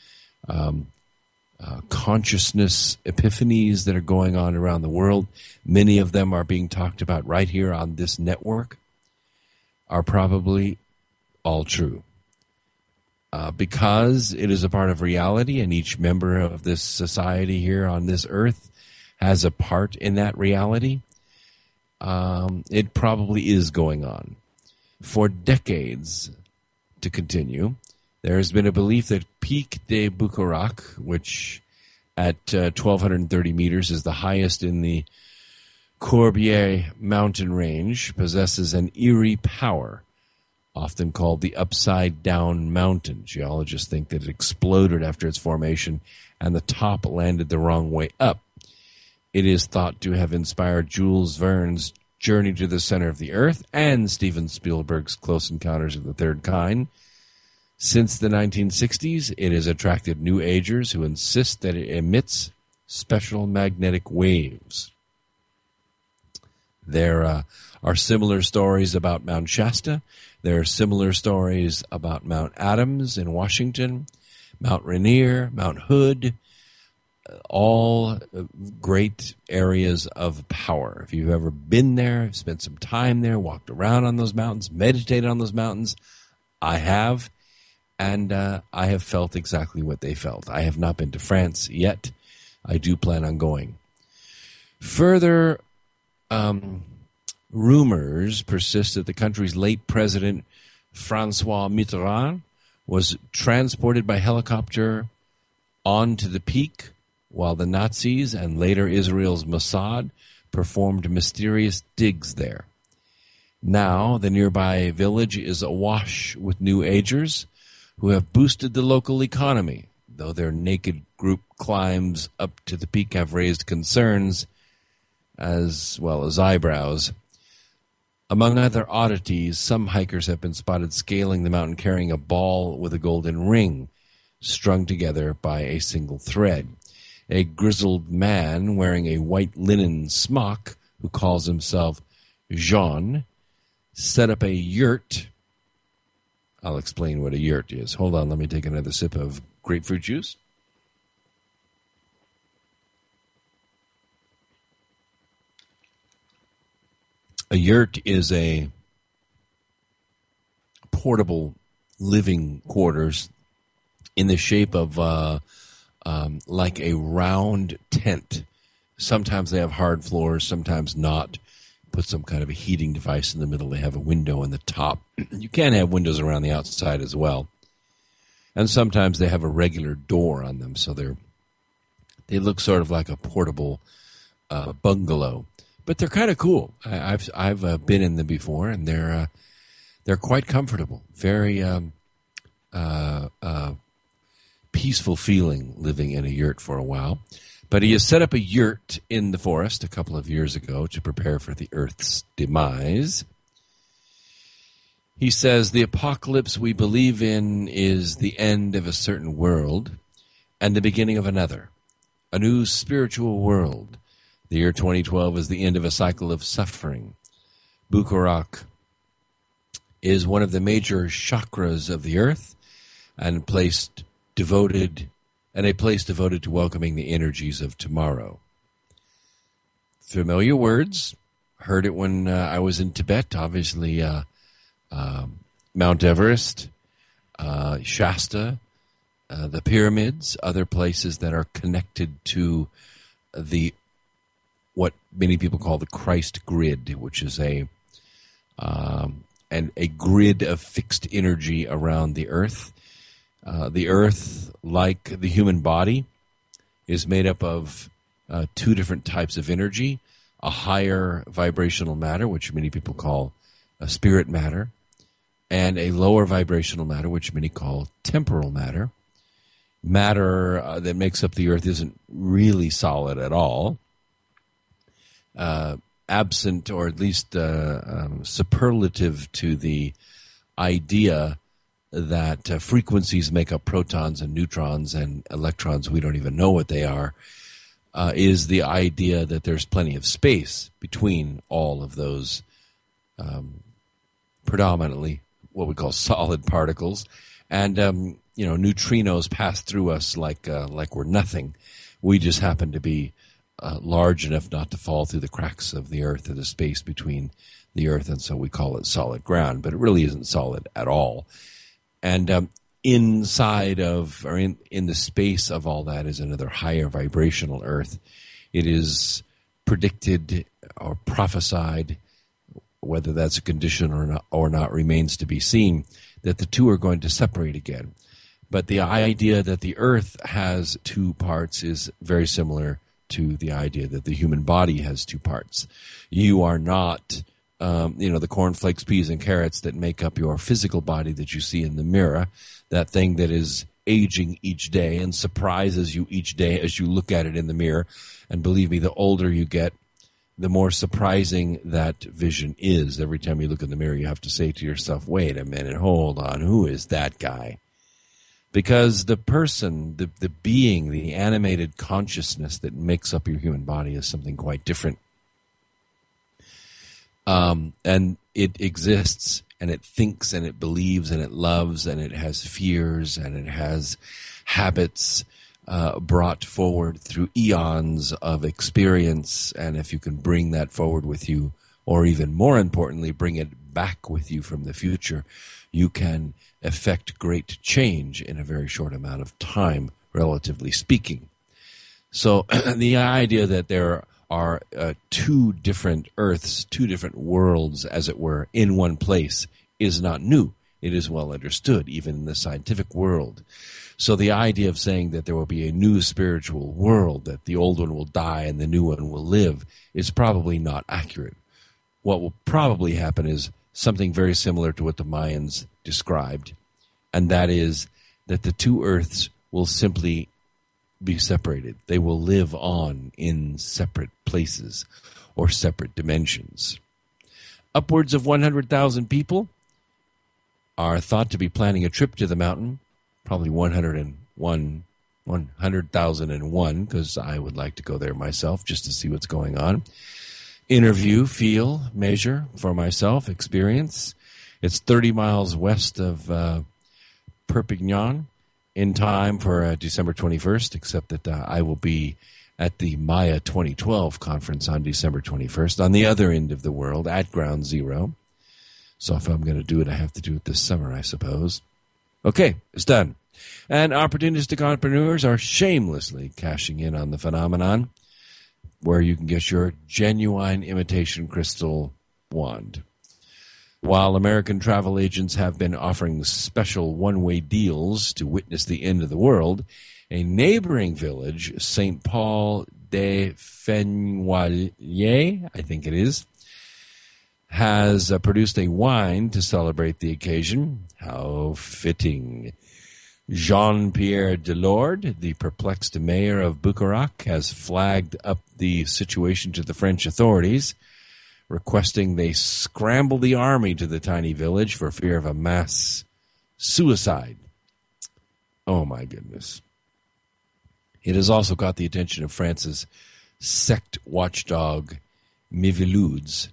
consciousness epiphanies that are going on around the world, many of them are being talked about right here on this network, are probably all true. Because it is a part of reality and each member of this society here on this earth has a part in that reality, it probably is going on. For decades, to continue, there has been a belief that Pic de Bucarac, which at 1,230 meters is the highest in the Corbière mountain range, possesses an eerie power, often called the upside-down mountain. Geologists think that it exploded after its formation and the top landed the wrong way up. It is thought to have inspired Jules Verne's Journey to the Center of the Earth and Steven Spielberg's Close Encounters of the Third Kind. Since the 1960s, it has attracted New Agers who insist that it emits special magnetic waves. There are similar stories about Mount Shasta. There are similar stories about Mount Adams in Washington, Mount Rainier, Mount Hood, all great areas of power. If you've ever been there, spent some time there, walked around on those mountains, meditated on those mountains, I have, and I have felt exactly what they felt. I have not been to France yet. I do plan on going. Further rumors persist that the country's late president, Francois Mitterrand, was transported by helicopter onto the peak while the Nazis and later Israel's Mossad performed mysterious digs there. Now, the nearby village is awash with new agers who have boosted the local economy, though their naked group climbs up to the peak have raised concerns as well as eyebrows. Among other oddities, some hikers have been spotted scaling the mountain carrying a ball with a golden ring strung together by a single thread. A grizzled man wearing a white linen smock, who calls himself Jean, set up a yurt. I'll explain what a yurt is. Hold on, let me take another sip of grapefruit juice. A yurt is a portable living quarters in the shape of like a round tent. Sometimes they have hard floors, sometimes not. Put some kind of a heating device in the middle. They have a window in the top. You can have windows around the outside as well. And sometimes they have a regular door on them, so they look sort of like a portable bungalow. But they're kind of cool. I've been in them before, and they're quite comfortable. Very peaceful feeling living in a yurt for a while. But he has set up a yurt in the forest a couple of years ago to prepare for the Earth's demise. He says, the apocalypse we believe in is the end of a certain world and the beginning of another, a new spiritual world. The year 2012 is the end of a cycle of suffering. Bukarak is one of the major chakras of the Earth and a place devoted to welcoming the energies of tomorrow. Familiar words. Heard it when I was in Tibet, obviously. Mount Everest, Shasta, the pyramids, other places that are connected to what many people call the Christ grid, which is a grid of fixed energy around the Earth. The Earth, like the human body, is made up of two different types of energy: a higher vibrational matter, which many people call spirit matter, and a lower vibrational matter, which many call temporal matter. Matter that makes up the Earth isn't really solid at all. Absent, or at least superlative to the idea that frequencies make up protons and neutrons and electrons, we don't even know what they are, is the idea that there's plenty of space between all of those predominantly what we call solid particles. And, neutrinos pass through us like we're nothing. We just happen to be large enough not to fall through the cracks of the Earth or the space between the Earth, and so we call it solid ground, but it really isn't solid at all. And inside of, or in the space of all that, is another higher vibrational Earth. It is predicted or prophesied, whether that's a condition or not remains to be seen, that the two are going to separate again. But the idea that the Earth has two parts is very similar to the idea that the human body has two parts. You are not the cornflakes, peas, and carrots that make up your physical body that you see in the mirror, that thing that is aging each day and surprises you each day as you look at it in the mirror. And believe me, the older you get, the more surprising that vision is. Every time you look in the mirror, you have to say to yourself, wait a minute, hold on, who is that guy? Because the person, the being, the animated consciousness that makes up your human body is something quite different. And it exists, and it thinks, and it believes, and it loves, and it has fears, and it has habits brought forward through eons of experience. And if you can bring that forward with you, or even more importantly, bring it back with you from the future, you can effect great change in a very short amount of time, relatively speaking. So the idea that there are two different Earths, two different worlds, as it were, in one place is not new. It is well understood, even in the scientific world. So the idea of saying that there will be a new spiritual world, that the old one will die and the new one will live, is probably not accurate. What will probably happen is something very similar to what the Mayans described, and that is that the two earths will simply be separated. They will live on in separate places or separate dimensions. Upwards of 100,000 people are thought to be planning a trip to the mountain, probably 100,001, because I would like to go there myself just to see what's going on. Interview, feel, measure for myself, experience. It's 30 miles west of Perpignan, in time for December 21st, except that I will be at the Maya 2012 conference on December 21st, on the other end of the world, at Ground Zero. So if I'm going to do it, I have to do it this summer, I suppose. Okay, it's done. And opportunistic entrepreneurs are shamelessly cashing in on the phenomenon, where you can get your genuine imitation crystal wand. While American travel agents have been offering special one-way deals to witness the end of the world, a neighboring village, St. Paul de Fenouillet, I think it is, has produced a wine to celebrate the occasion. How fitting. Jean-Pierre Delorde, the perplexed mayor of Bucarac, has flagged up the situation to the French authorities, requesting they scramble the army to the tiny village for fear of a mass suicide. Oh, my goodness. It has also got the attention of France's sect watchdog, Miviludes,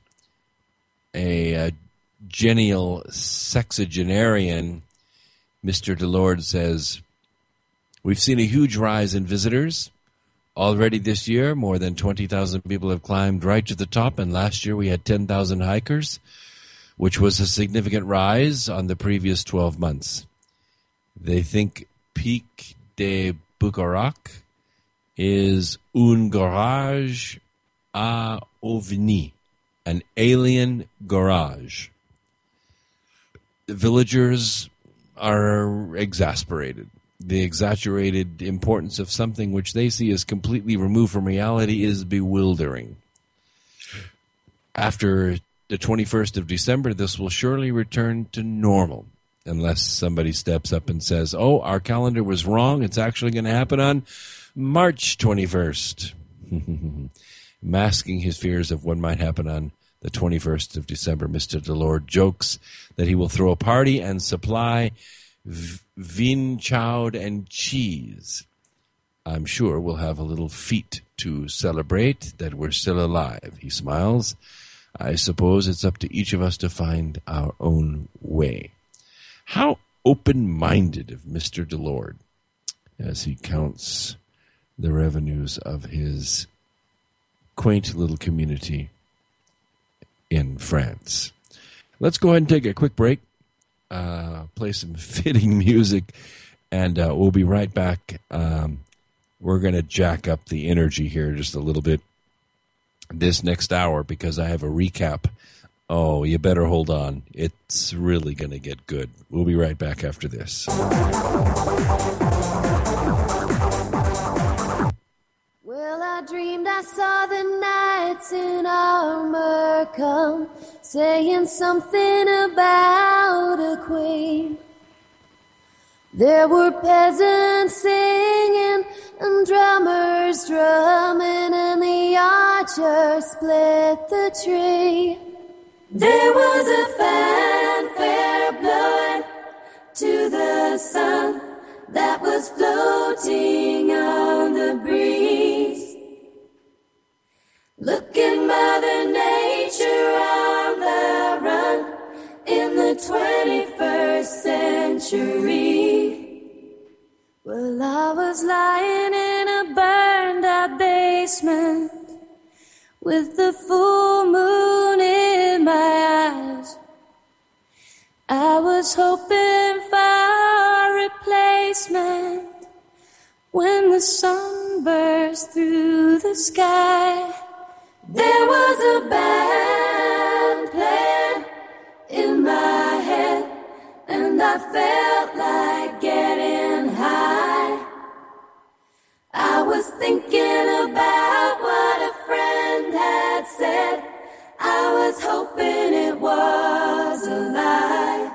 a genial sexagenarian. Mr. Delorde says, "We've seen a huge rise in visitors. Already this year, more than 20,000 people have climbed right to the top, and last year we had 10,000 hikers, which was a significant rise on the previous 12 months. They think Pic de Bucarac is un garage à ovni, an alien garage." The villagers are exasperated. The exaggerated importance of something which they see as completely removed from reality is bewildering. After the 21st of December, this will surely return to normal, unless somebody steps up and says, "Oh, our calendar was wrong. It's actually going to happen on March 21st. Masking his fears of what might happen on the 21st of December, Mr. Delorde jokes that he will throw a party and supply vin chowd and cheese. "I'm sure we'll have a little feat to celebrate that we're still alive," he smiles. "I suppose it's up to each of us to find our own way." How open-minded of Mr. Delorde as he counts the revenues of his quaint little community in France. Let's go ahead and take a quick break, play some fitting music, and we'll be right back. We're going to jack up the energy here just a little bit this next hour because I have a recap. Oh, you better hold on. It's really going to get good. We'll be right back after this. Well, I dreamed I saw the knights in armor come, saying something about a queen. There were peasants singing and drummers drumming, and the archer split the tree. There was a fanfare blowing to the sun that was floating on the breeze. Look at Mother Nature on the run in the 21st century. Well, I was lying in a burned out basement with the full moon in my eyes. I was hoping for a replacement when the sun burst through the sky. There was a band playing in my head, and felt like getting high. I was thinking about what a friend had said. I was hoping it was a lie.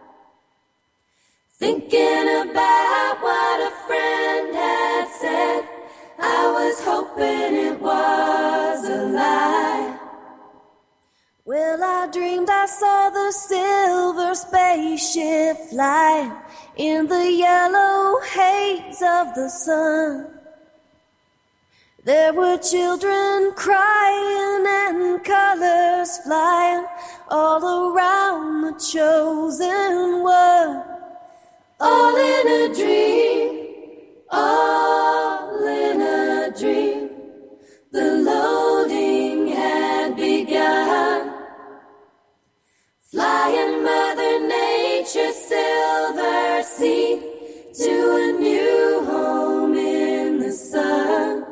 Thinking about what a friend had said. I was hoping it was a lie. Well, I dreamed I saw the silver spaceship fly in the yellow haze of the sun. There were children crying and colors flying all around the chosen one. All in a dream, all in a dream. The loading had begun. Flying Mother Nature's silver seed to a new home in the sun.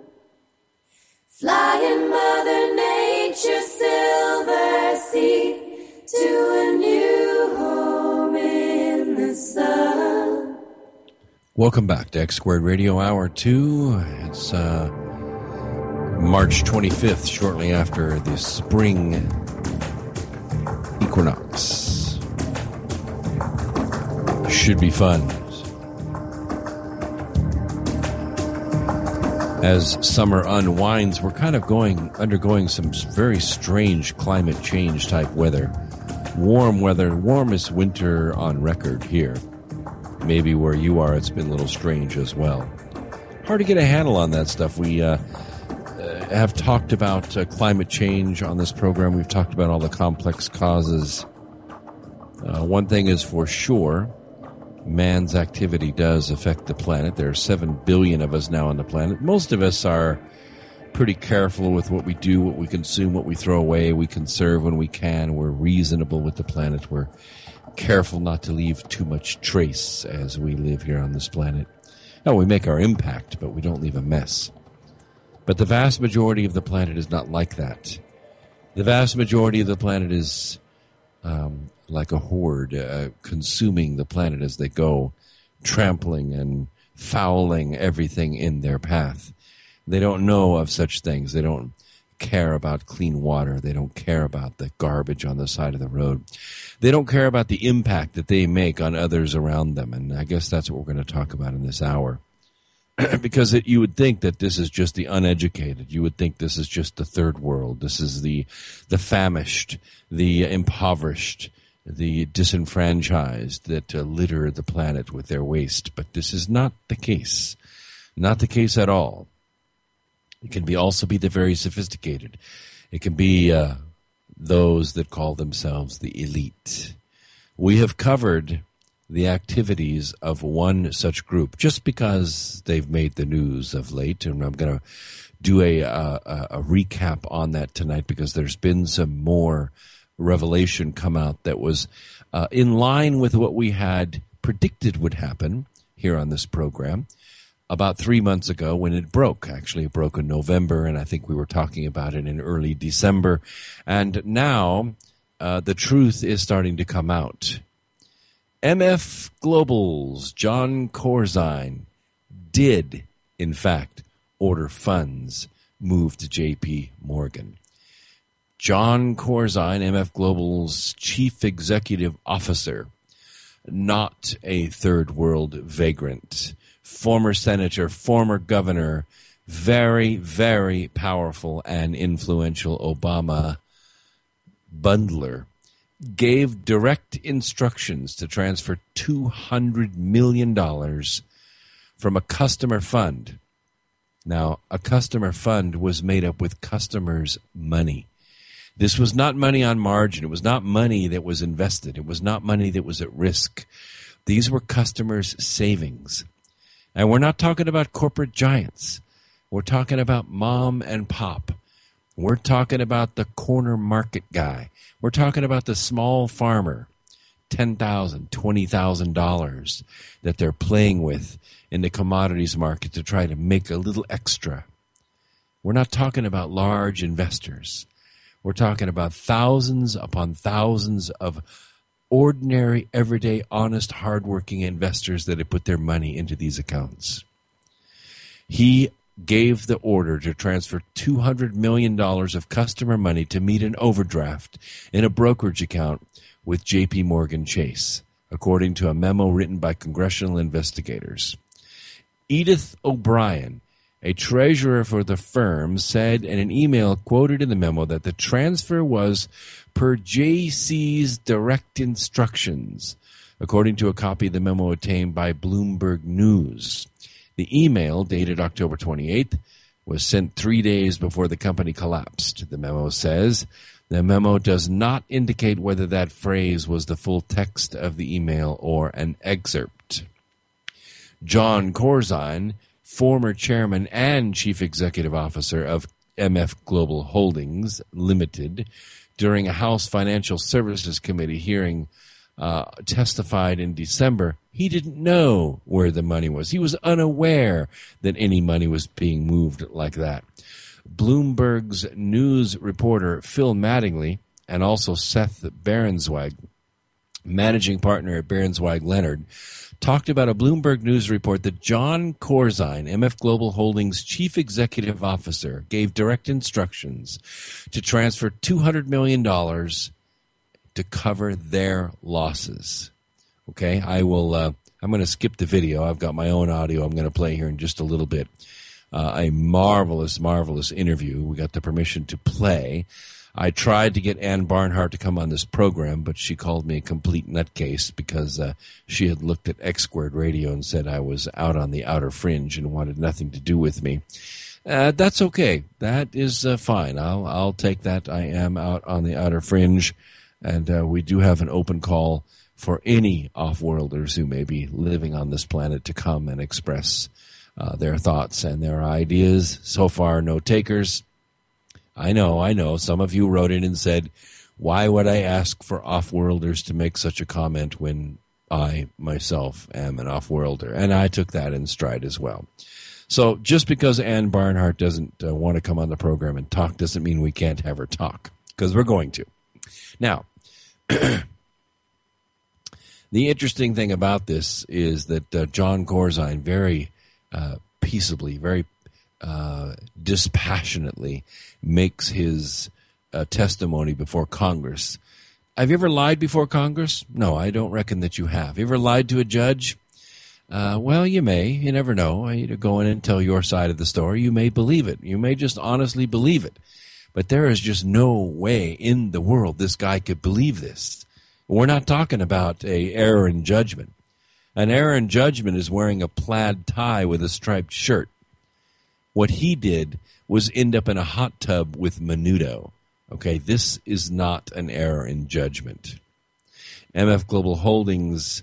Flying Mother Nature's silver seed to a new home in the sun. Welcome back to X Squared Radio Hour 2. It's March 25th, shortly after the spring equinox. Should be fun. As summer unwinds, we're kind of undergoing some very strange climate change type weather. Warm weather, warmest winter on record here. Maybe where you are, it's been a little strange as well. Hard to get a handle on that stuff. We have talked about climate change on this program. We've talked about all the complex causes. One thing is for sure, man's activity does affect the planet. There are 7 billion of us now on the planet. Most of us are pretty careful with what we do, what we consume, what we throw away. We conserve when we can. We're reasonable with the planet. We're careful not to leave too much trace as we live here on this planet. No, we make our impact, but we don't leave a mess. But the vast majority of the planet is not like that. The vast majority of the planet is like a horde, consuming the planet as they go, trampling and fouling everything in their path. They don't know of such things. They don't care about clean water. They don't care about the garbage on the side of the road. They don't care about the impact that they make on others around them. And I guess that's what we're going to talk about in this hour. Because you would think that this is just the uneducated. You would think this is just the third world. This is the famished, the impoverished, the disenfranchised that litter the planet with their waste. But this is not the case. Not the case at all. It can also be the very sophisticated. It can be those that call themselves the elite. We have covered the activities of one such group just because they've made the news of late, and I'm going to do a recap on that tonight because there's been some more revelation come out that was in line with what we had predicted would happen here on this program about 3 months ago when it broke. Actually, it broke in November, and I think we were talking about it in early December. And now the truth is starting to come out. MF Global's John Corzine did, in fact, order funds moved to J.P. Morgan. John Corzine, MF Global's chief executive officer, not a third world vagrant, former senator, former governor, very, very powerful and influential Obama bundler, gave direct instructions to transfer $200 million from a customer fund. Now, a customer fund was made up with customers' money. This was not money on margin. It was not money that was invested. It was not money that was at risk. These were customers' savings. And we're not talking about corporate giants. We're talking about mom and pop. We're talking about the corner market guy. We're talking about the small farmer, $10,000, $20,000 that they're playing with in the commodities market to try to make a little extra. We're not talking about large investors. We're talking about thousands upon thousands of ordinary, everyday, honest, hardworking investors that had put their money into these accounts. He gave the order to transfer $200 million of customer money to meet an overdraft in a brokerage account with J.P. Morgan Chase, according to a memo written by congressional investigators. Edith O'Brien, a treasurer for the firm, said in an email quoted in the memo that the transfer was per JC's direct instructions, according to a copy of the memo obtained by Bloomberg News. The email, dated October 28th, was sent 3 days before the company collapsed. The memo says the memo does not indicate whether that phrase was the full text of the email or an excerpt. John Corzine, former chairman and chief executive officer of MF Global Holdings Limited, during a House Financial Services Committee hearing, testified in December he didn't know where the money was. He was unaware that any money was being moved like that. Bloomberg's news reporter Phil Mattingly and also Seth Berenswag, managing partner at Berenswag Leonard, talked about a Bloomberg News report that John Corzine, MF Global Holdings chief executive officer, gave direct instructions to transfer $200 million to cover their losses. Okay, I'm going to skip the video. I've got my own audio I'm going to play here in just a little bit. A marvelous, marvelous interview. We got the permission to play. I tried to get Ann Barnhart to come on this program, but she called me a complete nutcase because she had looked at X Squared Radio and said I was out on the outer fringe and wanted nothing to do with me. That's okay. That is fine. I'll take that. I am out on the outer fringe, and we do have an open call for any off-worlders who may be living on this planet to come and express their thoughts and their ideas. So far, no takers. I know. Some of you wrote in and said, why would I ask for off-worlders to make such a comment when I myself am an off-worlder? And I took that in stride as well. So just because Ann Barnhart doesn't want to come on the program and talk doesn't mean we can't have her talk, because we're going to. Now, the interesting thing about this is that John Corzine very peaceably, very dispassionately makes his testimony before Congress. Have you ever lied before Congress? No, I don't reckon that you have. Have you ever lied to a judge? Well, you may. You never know. You go in and tell your side of the story. You may believe it. You may just honestly believe it. But there is just no way in the world this guy could believe this. We're not talking about an error in judgment. An error in judgment is wearing a plaid tie with a striped shirt. What he did was end up in a hot tub with Menudo. Okay, this is not an error in judgment. MF Global Holdings,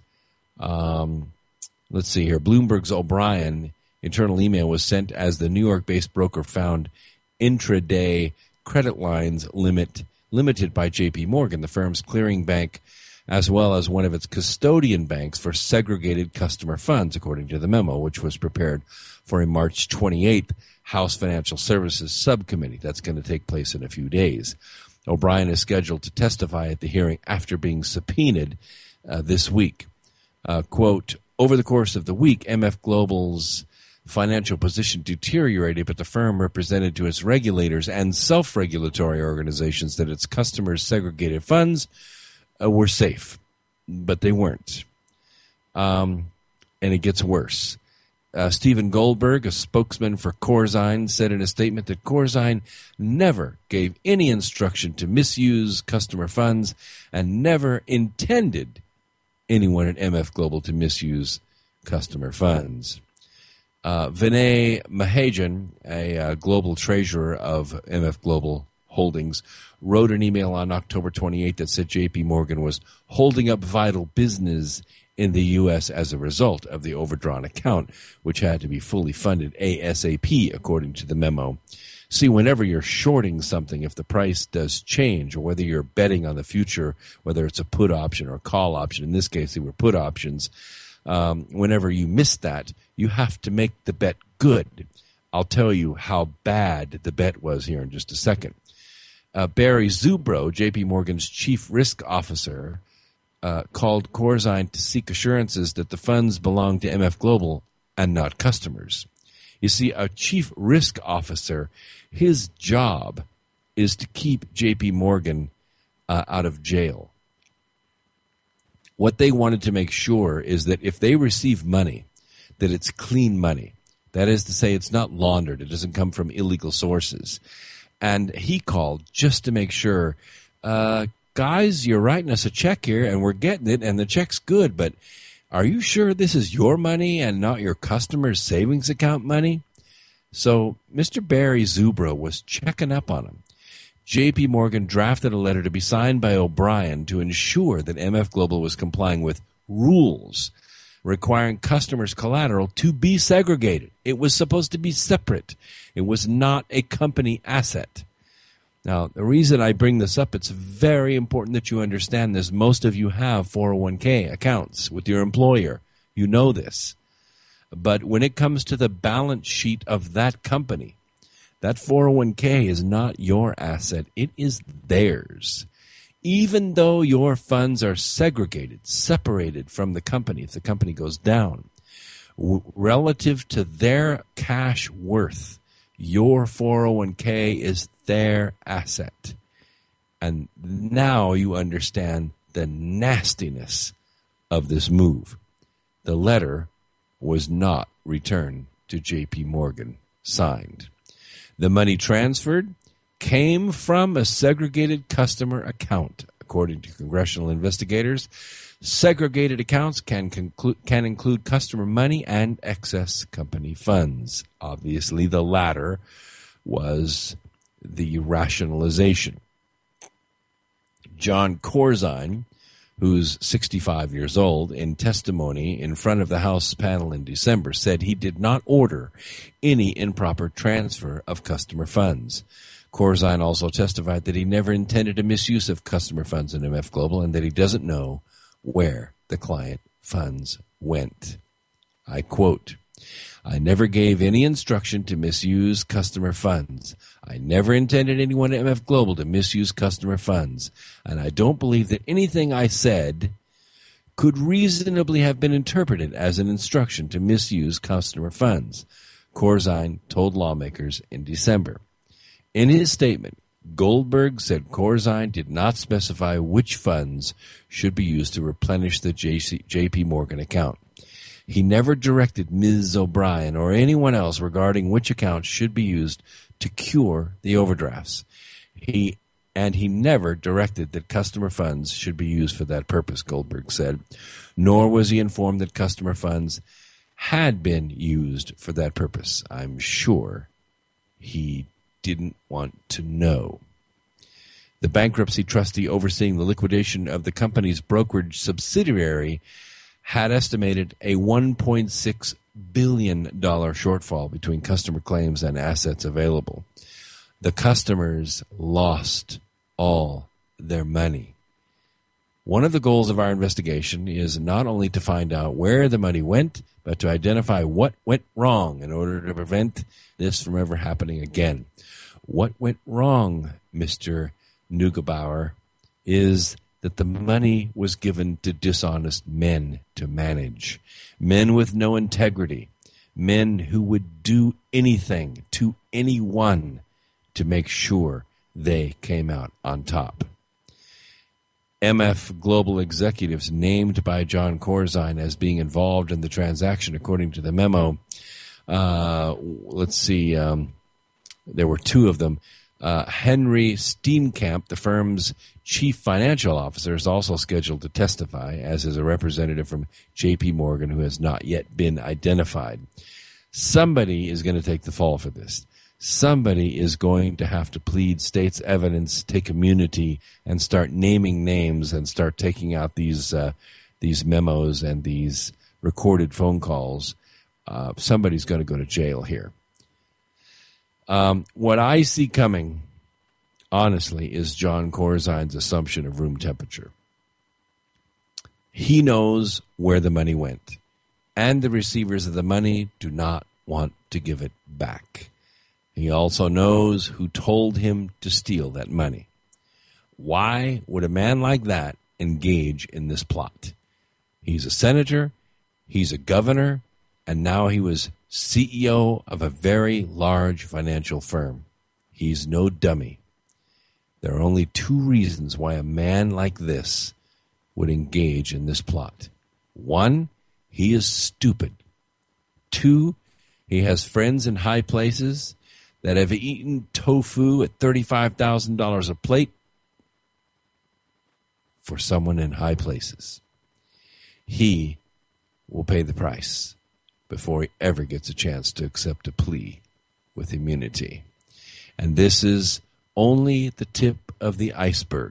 let's see here, Bloomberg's O'Brien internal email was sent as the New York-based broker found intraday credit lines limited by J.P. Morgan, the firm's clearing bank, as well as one of its custodian banks for segregated customer funds, according to the memo, which was prepared for a March 28th House Financial Services Subcommittee. That's going to take place in a few days. O'Brien is scheduled to testify at the hearing after being subpoenaed this week. Quote, over the course of the week, MF Global's financial position deteriorated, but the firm represented to its regulators and self-regulatory organizations that its customers' segregated funds were safe, but they weren't. And it gets worse. Stephen Goldberg, a spokesman for Corzine, said in a statement that Corzine never gave any instruction to misuse customer funds and never intended anyone at MF Global to misuse customer funds. Vinay Mahajan, a global treasurer of MF Global Holdings, wrote an email on October 28th that said J.P. Morgan was holding up vital business in the U.S. as a result of the overdrawn account, which had to be fully funded ASAP, according to the memo. See, whenever you're shorting something, if the price does change, or whether you're betting on the future, whether it's a put option or a call option, in this case they were put options, whenever you miss that, you have to make the bet good. I'll tell you how bad the bet was here in just a second. Barry Zubro, J.P. Morgan's chief risk officer, called Corzine to seek assurances that the funds belong to MF Global and not customers. You see, a chief risk officer, his job is to keep J.P. Morgan out of jail. What they wanted to make sure is that if they receive money, that it's clean money. That is to say, it's not laundered. It doesn't come from illegal sources. And he called just to make sure, guys, you're writing us a check here, and we're getting it, and the check's good, but are you sure this is your money and not your customer's savings account money? So Mr. Barry Zubro was checking up on him. J.P. Morgan drafted a letter to be signed by O'Brien to ensure that MF Global was complying with rules requiring customers' collateral to be segregated. It was supposed to be separate. It was not a company asset. Now, the reason I bring this up, it's very important that you understand this. Most of you have 401k accounts with your employer. You know this. But when it comes to the balance sheet of that company, that 401k is not your asset. It is theirs. Even though your funds are segregated, separated from the company, if the company goes down, relative to their cash worth, your 401k is their asset. And now you understand the nastiness of this move. The letter was not returned to J.P. Morgan, signed. The money transferred came from a segregated customer account. According to congressional investigators, segregated accounts can include customer money and excess company funds. Obviously, the latter was the rationalization. John Corzine, who's 65 years old, in testimony in front of the House panel in December, said he did not order any improper transfer of customer funds. Corzine also testified that he never intended a misuse of customer funds in MF Global and that he doesn't know where the client funds went. I quote, "I never gave any instruction to misuse customer funds. I never intended anyone at MF Global to misuse customer funds, and I don't believe that anything I said could reasonably have been interpreted as an instruction to misuse customer funds," Corzine told lawmakers in December. In his statement, Goldberg said Corzine did not specify which funds should be used to replenish the J.P. Morgan account. He never directed Ms. O'Brien or anyone else regarding which accounts should be used to cure the overdrafts. He never directed that customer funds should be used for that purpose, Goldberg said, nor was he informed that customer funds had been used for that purpose. I'm sure he didn't want to know. The bankruptcy trustee overseeing the liquidation of the company's brokerage subsidiary had estimated a $1.6 billion shortfall between customer claims and assets available. The customers lost all their money. One of the goals of our investigation is not only to find out where the money went, but to identify what went wrong in order to prevent this from ever happening again. What went wrong, Mr. Neugebauer, is that the money was given to dishonest men to manage, men with no integrity, men who would do anything to anyone to make sure they came out on top. MF Global executives named by John Corzine as being involved in the transaction, according to the memo, there were two of them. Henry Steenkamp, the firm's chief financial officer, is also scheduled to testify, as is a representative from J.P. Morgan who has not yet been identified. Somebody is going to take the fall for this. Somebody is going to have to plead state's evidence, take immunity, and start naming names and start taking out these memos and these recorded phone calls. Somebody's going to go to jail here. What I see coming, honestly, is John Corzine's assumption of room temperature. He knows where the money went, and the receivers of the money do not want to give it back. He also knows who told him to steal that money. Why would a man like that engage in this plot. He's a senator, he's a governor, and now he was CEO of a very large financial firm. He's no dummy. There are only two reasons why a man like this would engage in this plot. One, he is stupid. Two, he has friends in high places that have eaten tofu at $35,000 a plate for someone in high places. He will pay the price before he ever gets a chance to accept a plea with immunity. And this is only the tip of the iceberg.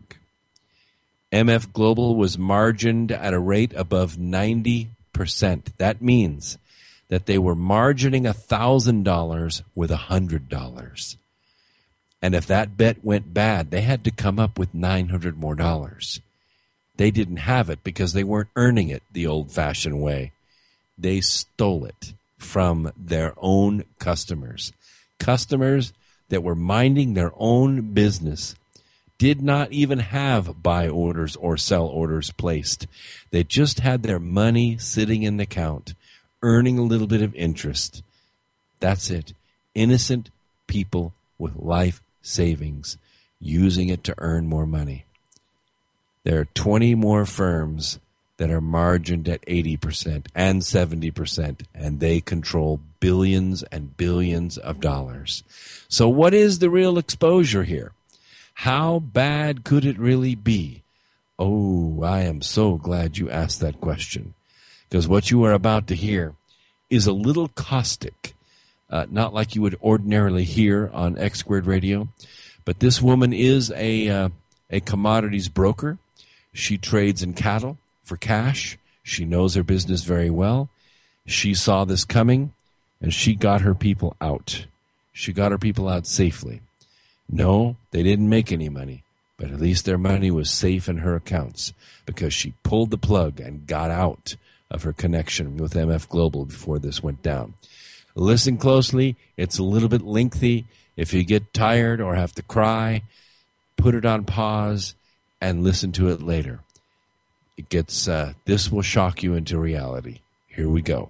MF Global was margined at a rate above 90%. That means that they were margining $1,000 with $100. And if that bet went bad, they had to come up with $900 more. They didn't have it because they weren't earning it the old-fashioned way. They stole it from their own customers. Customers that were minding their own business, did not even have buy orders or sell orders placed. They just had their money sitting in the account, earning a little bit of interest. That's it. Innocent people with life savings using it to earn more money. There are 20 more firms that are margined at 80% and 70%, and they control billions and billions of dollars. So what is the real exposure here? How bad could it really be? Oh, I am so glad you asked that question, because what you are about to hear is a little caustic, not like you would ordinarily hear on X Squared Radio, but this woman is a commodities broker. She trades in cattle for cash. She knows her business very well. She saw this coming, and she got her people out. She got her people out safely. No, they didn't make any money, but at least their money was safe in her accounts because she pulled the plug and got out of her connection with MF Global before this went down. Listen closely. It's a little bit lengthy. If you get tired or have to cry, put it on pause and listen to it later. It gets, this will shock you into reality. Here we go.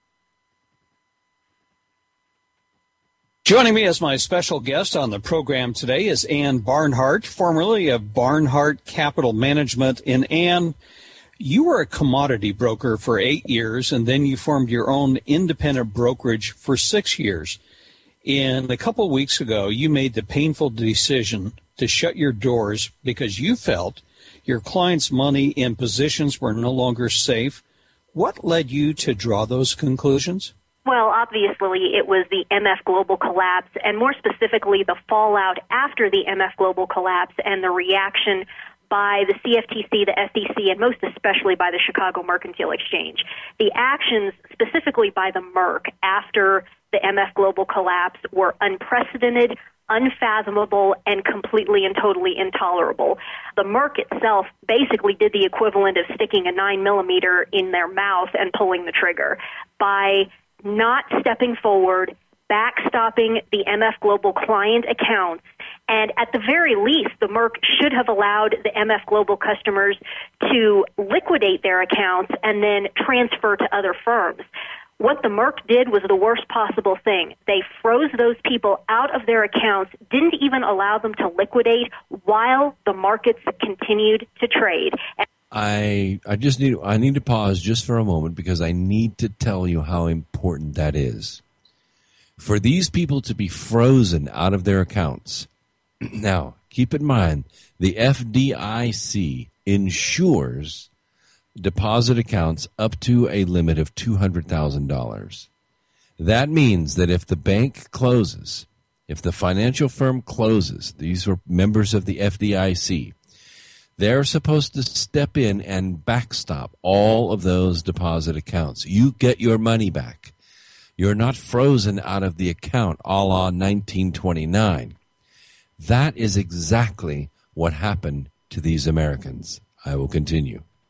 Joining me as my special guest on the program today is Ann Barnhart, formerly of Barnhart Capital Management. And Ann, you were a commodity broker for 8 years, and then you formed your own independent brokerage for 6 years. And a couple of weeks ago, you made the painful decision to shut your doors because you felt your clients' money in positions were no longer safe. What led you to draw those conclusions? Well, obviously, it was the MF Global collapse, and more specifically, the fallout after the MF Global collapse and the reaction by the CFTC, the SEC, and most especially by the Chicago Mercantile Exchange. The actions specifically by the Merc after the MF Global collapse were unprecedented, unfathomable, and completely and totally intolerable. The Merc itself basically did the equivalent of sticking a 9mm in their mouth and pulling the trigger by not stepping forward, backstopping the MF Global client accounts, and at the very least, the Merc should have allowed the MF Global customers to liquidate their accounts and then transfer to other firms. What the Merc did was the worst possible thing. They froze those people out of their accounts, didn't even allow them to liquidate while the markets continued to trade. I need to pause just for a moment because I need to tell you how important that is. For these people to be frozen out of their accounts. Now, keep in mind, the FDIC insures deposit accounts up to a limit of $200,000. That means that if the bank closes, if the financial firm closes, these are members of the FDIC, they're supposed to step in and backstop all of those deposit accounts. You get your money back. You're not frozen out of the account a la 1929. That is exactly what happened to these Americans. I will continue.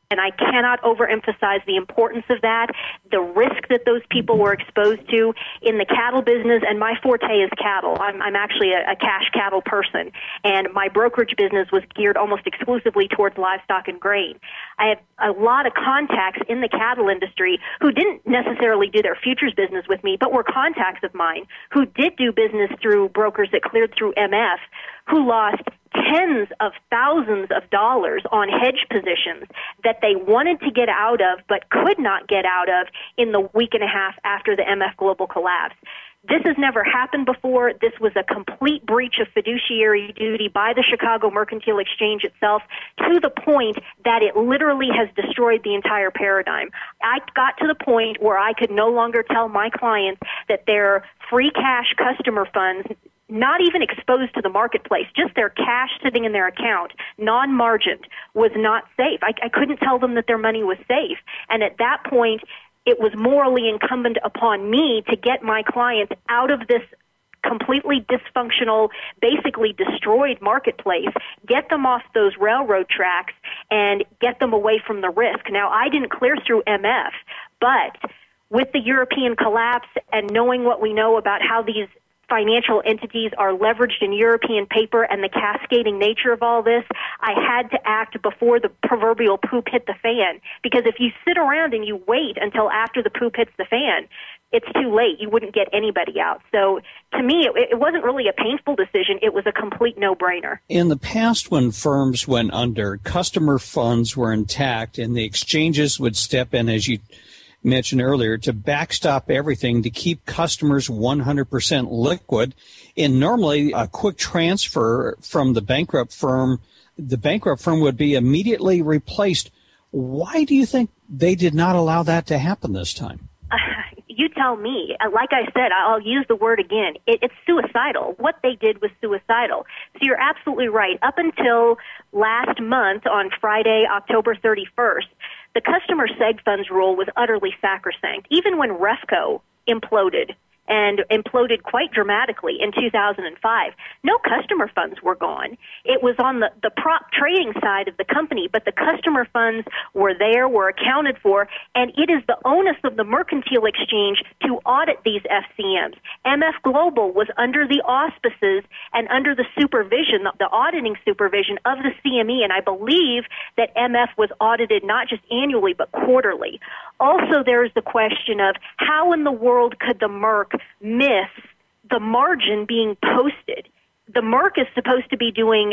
And I cannot overemphasize the importance of that, the risk that those people were exposed to in the cattle business, and my forte is cattle. I'm actually a cash cattle person, and my brokerage business was geared almost exclusively towards livestock and grain. I have a lot of contacts in the cattle industry who didn't necessarily do their futures business with me, but were contacts of mine who did do business through brokers that cleared through MF, who lost tens of thousands of dollars on hedge positions that they wanted to get out of but could not get out of in the week and a half after the MF Global collapse. This has never happened before. This was a complete breach of fiduciary duty by the Chicago Mercantile Exchange itself, to the point that it literally has destroyed the entire paradigm. I got to the point where I could no longer tell my clients that their free cash customer funds, not even exposed to the marketplace, just their cash sitting in their account, non-margined, was not safe. I couldn't tell them that their money was safe. And at that point, it was morally incumbent upon me to get my clients out of this completely dysfunctional, basically destroyed marketplace, get them off those railroad tracks, and get them away from the risk. Now, I didn't clear through MF, but with the European collapse and knowing what we know about how these financial entities are leveraged in European paper and the cascading nature of all this, I had to act before the proverbial poop hit the fan. Because if you sit around and you wait until after the poop hits the fan, it's too late. You wouldn't get anybody out. So to me, it wasn't really a painful decision. It was a complete no-brainer. In the past, when firms went under, customer funds were intact and the exchanges would step in, as you mentioned earlier, to backstop everything to keep customers 100% liquid. And normally a quick transfer from the bankrupt firm would be immediately replaced. Why do you think they did not allow that to happen this time? You tell me. Like I said, I'll use the word again. It's suicidal. What they did was suicidal. So you're absolutely right. Up until last month on Friday, October 31st, the customer seg funds rule was utterly sacrosanct. Even when Refco imploded, and imploded quite dramatically in 2005, no customer funds were gone. It was on the prop trading side of the company, but the customer funds were there, were accounted for, and it is the onus of the Mercantile Exchange to audit these FCMs. MF Global was under the auspices and under the supervision, the auditing supervision of the CME, and I believe that MF was audited not just annually but quarterly. Also, there is the question of how in the world could the Merc miss the margin being posted. The Merc is supposed to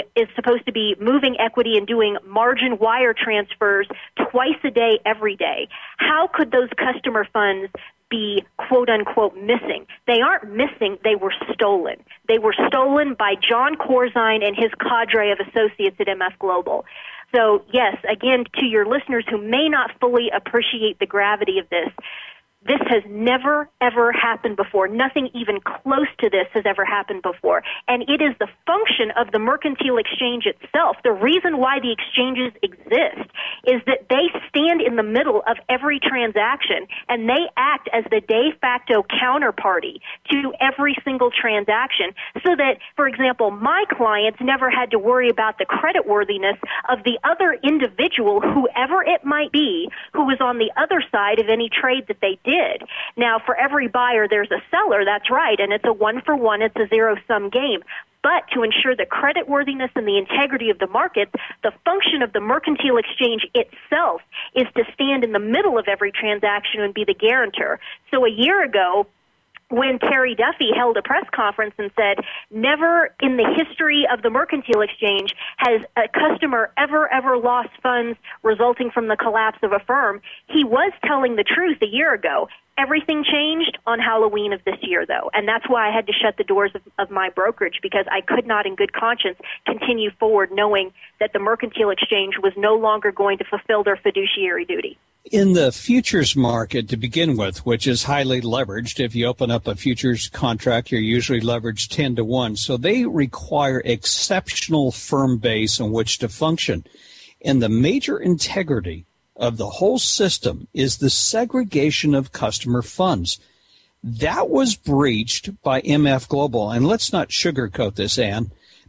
be moving equity and doing margin wire transfers twice a day, every day. How could those customer funds be quote unquote missing? They aren't missing, they were stolen. They were stolen by John Corzine and his cadre of associates at MF Global. So yes, again, to your listeners who may not fully appreciate the gravity of this, this has never, ever happened before. Nothing even close to this has ever happened before. And it is the function of the Mercantile Exchange itself. The reason why the exchanges exist is that they stand in the middle of every transaction, and they act as the de facto counterparty to every single transaction, so that, for example, my clients never had to worry about the creditworthiness of the other individual, whoever it might be, who was on the other side of any trade that they did. Now, for every buyer, there's a seller, that's right, and it's a one-for-one, it's a zero-sum game. But to ensure the creditworthiness and the integrity of the market, the function of the Mercantile Exchange itself is to stand in the middle of every transaction and be the guarantor. So a year ago, when Terry Duffy held a press conference and said, never in the history of the Mercantile Exchange has a customer ever lost funds resulting from the collapse of a firm, he was telling the truth a year ago. Everything changed on Halloween of this year, though, and that's why I had to shut the doors of my brokerage, because I could not in good conscience continue forward knowing that the Mercantile Exchange was no longer going to fulfill their fiduciary duty. In the futures market to begin with, which is highly leveraged, if you open up a futures contract, you're usually leveraged 10 to 1. So they require exceptional firm base in which to function. And the major integrity of the whole system is the segregation of customer funds. That was breached by MF Global. And let's not sugarcoat this, Ann.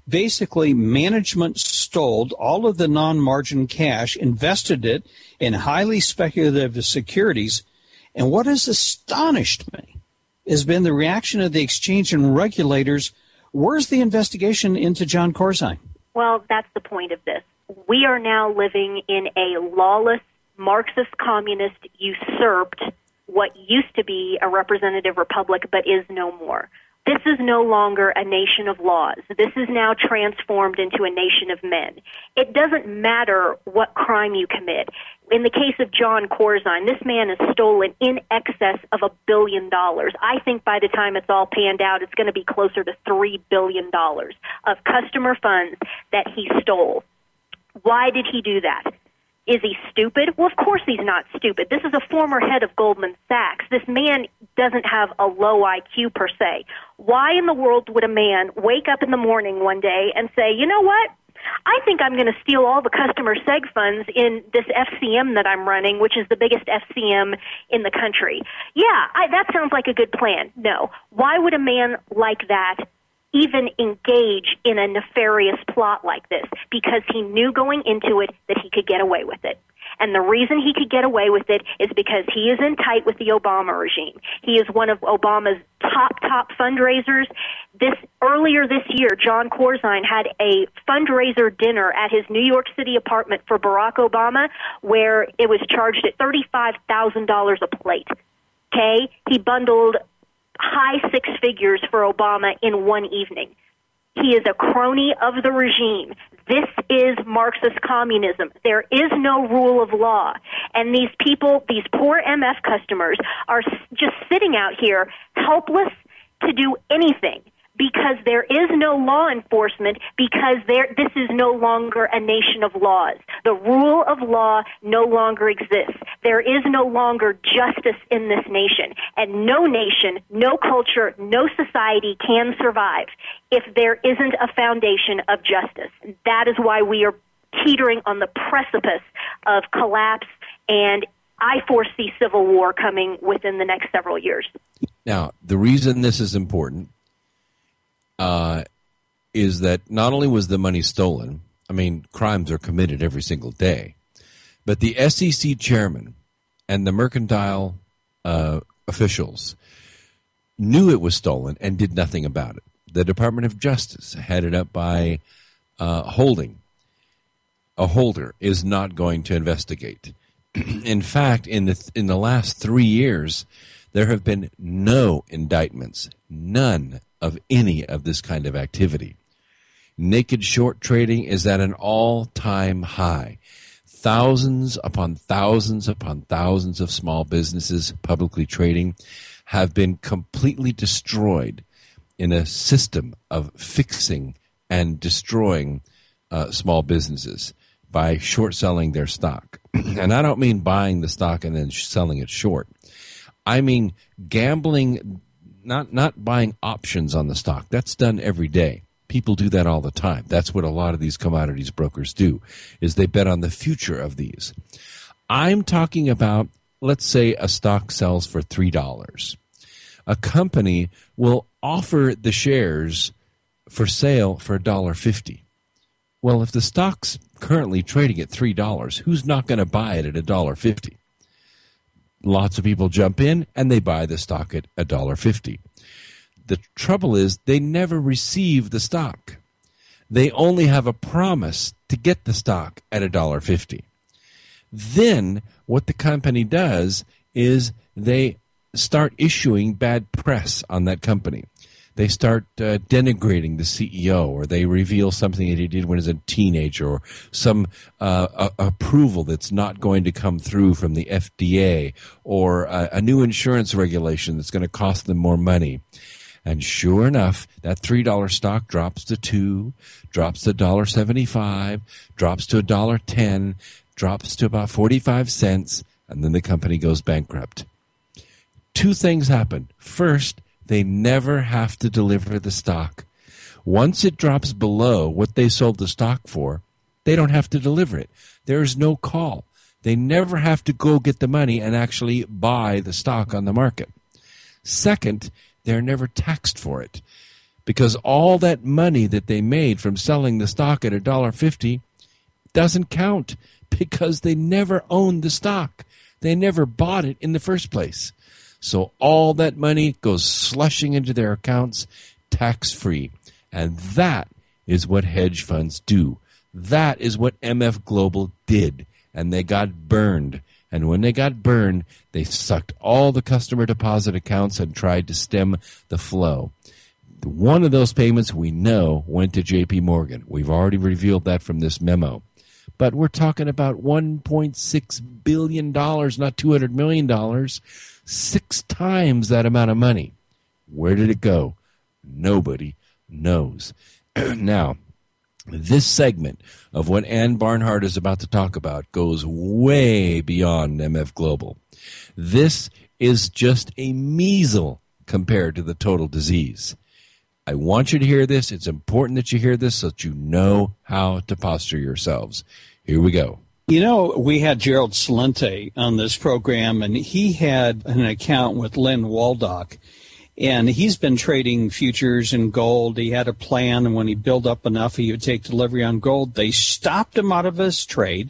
Basically, management stole all of the non-margin cash, invested it in highly speculative securities, and what has astonished me has been the reaction of the exchange and regulators. Where's the investigation into Jon Corzine? Well, that's the point of this. We are now living in a lawless, Marxist communist usurped what used to be a representative republic but is no more. This is no longer a nation of laws. This is now transformed into a nation of men. It doesn't matter what crime you commit. In the case of Jon Corzine, this man has stolen in excess of $1 billion. I think by the time it's all panned out, it's going to be closer to $3 billion of customer funds that he stole. Why did he do that? Is he stupid? Well, of course he's not stupid. This is a former head of Goldman Sachs. This man doesn't have a low IQ per se. Why in the world would a man wake up in the morning one day and say, you know what? I think I'm going to steal all the customer seg funds in this FCM that I'm running, which is the biggest FCM in the country. Yeah, that sounds like a good plan. No. Why would a man like that even engage in a nefarious plot like this? Because he knew going into it that he could get away with it. And the reason he could get away with it is because he is in tight with the Obama regime. He is one of Obama's top fundraisers. Earlier this year, Jon Corzine had a fundraiser dinner at his New York City apartment for Barack Obama, where it was charged at $35,000 a plate. Okay? He bundled high six figures for Obama in one evening. He is a crony of the regime. This is Marxist communism. There is no rule of law. And these people, these poor MF customers, are just sitting out here helpless to do anything because there is no law enforcement, because this is no longer a nation of laws. The rule of law no longer exists. There is no longer justice in this nation. And no nation, no culture, no society can survive if there isn't a foundation of justice. That is why we are teetering on the precipice of collapse, and I foresee civil war coming within the next several years. Now, the reason this is important is that not only was the money stolen, I mean, crimes are committed every single day, but the SEC chairman and the mercantile officials knew it was stolen and did nothing about it. The Department of Justice, headed up by Holding, a holder, is not going to investigate. In fact, in the last 3 years, there have been no indictments, none of any of this kind of activity. Naked short trading is at an all-time high. Thousands upon thousands upon thousands of small businesses publicly trading have been completely destroyed in a system of fixing and destroying small businesses by short selling their stock. And I don't mean buying the stock and then selling it short. I mean gambling, not buying options on the stock. That's done every day. People do that all the time. That's what a lot of these commodities brokers do, is they bet on the future of these. I'm talking about, let's say a stock sells for $3. A company will offer the shares for sale for $1.50. Well, if the stock's currently trading at $3, who's not going to buy it at $1.50? Lots of people jump in and they buy the stock at $1.50. The trouble is they never receive the stock. They only have a promise to get the stock at $1.50. Then what the company does is they start issuing bad press on that company. They start denigrating the CEO, or they reveal something that he did when he was a teenager, or some approval that's not going to come through from the FDA, or a new insurance regulation that's going to cost them more money. And sure enough, that $3 stock drops to $2, drops to $1.75, drops to $1.10, drops to about 45 cents, and then the company goes bankrupt. Two things happen. First, they never have to deliver the stock. Once it drops below what they sold the stock for, they don't have to deliver it. There is no call. They never have to go get the money and actually buy the stock on the market. Second, they're never taxed for it. because all that money that they made from selling the stock at $1.50 doesn't count because they never owned the stock. They never bought it in the first place. So all that money goes slushing into their accounts tax-free. And that is what hedge funds do. That is what MF Global did. And they got burned. And when they got burned, they sucked all the customer deposit accounts and tried to stem the flow. One of those payments we know went to J.P. Morgan. We've already revealed that from this memo. But we're talking about $1.6 billion, not $200 million, 6 times that amount of money. Where did it go? Nobody knows. Now, this segment of what Ann Barnhart is about to talk about goes way beyond MF Global. This is just a measle compared to the total disease. I want you to hear this. It's important that you hear this so that you know how to posture yourselves. Here we go. You know, we had Gerald Celente on this program, and he had an account with Lynn Waldock, and he's been trading futures and gold. He had a plan, and when he built up enough, he would take delivery on gold. They stopped him out of his trade,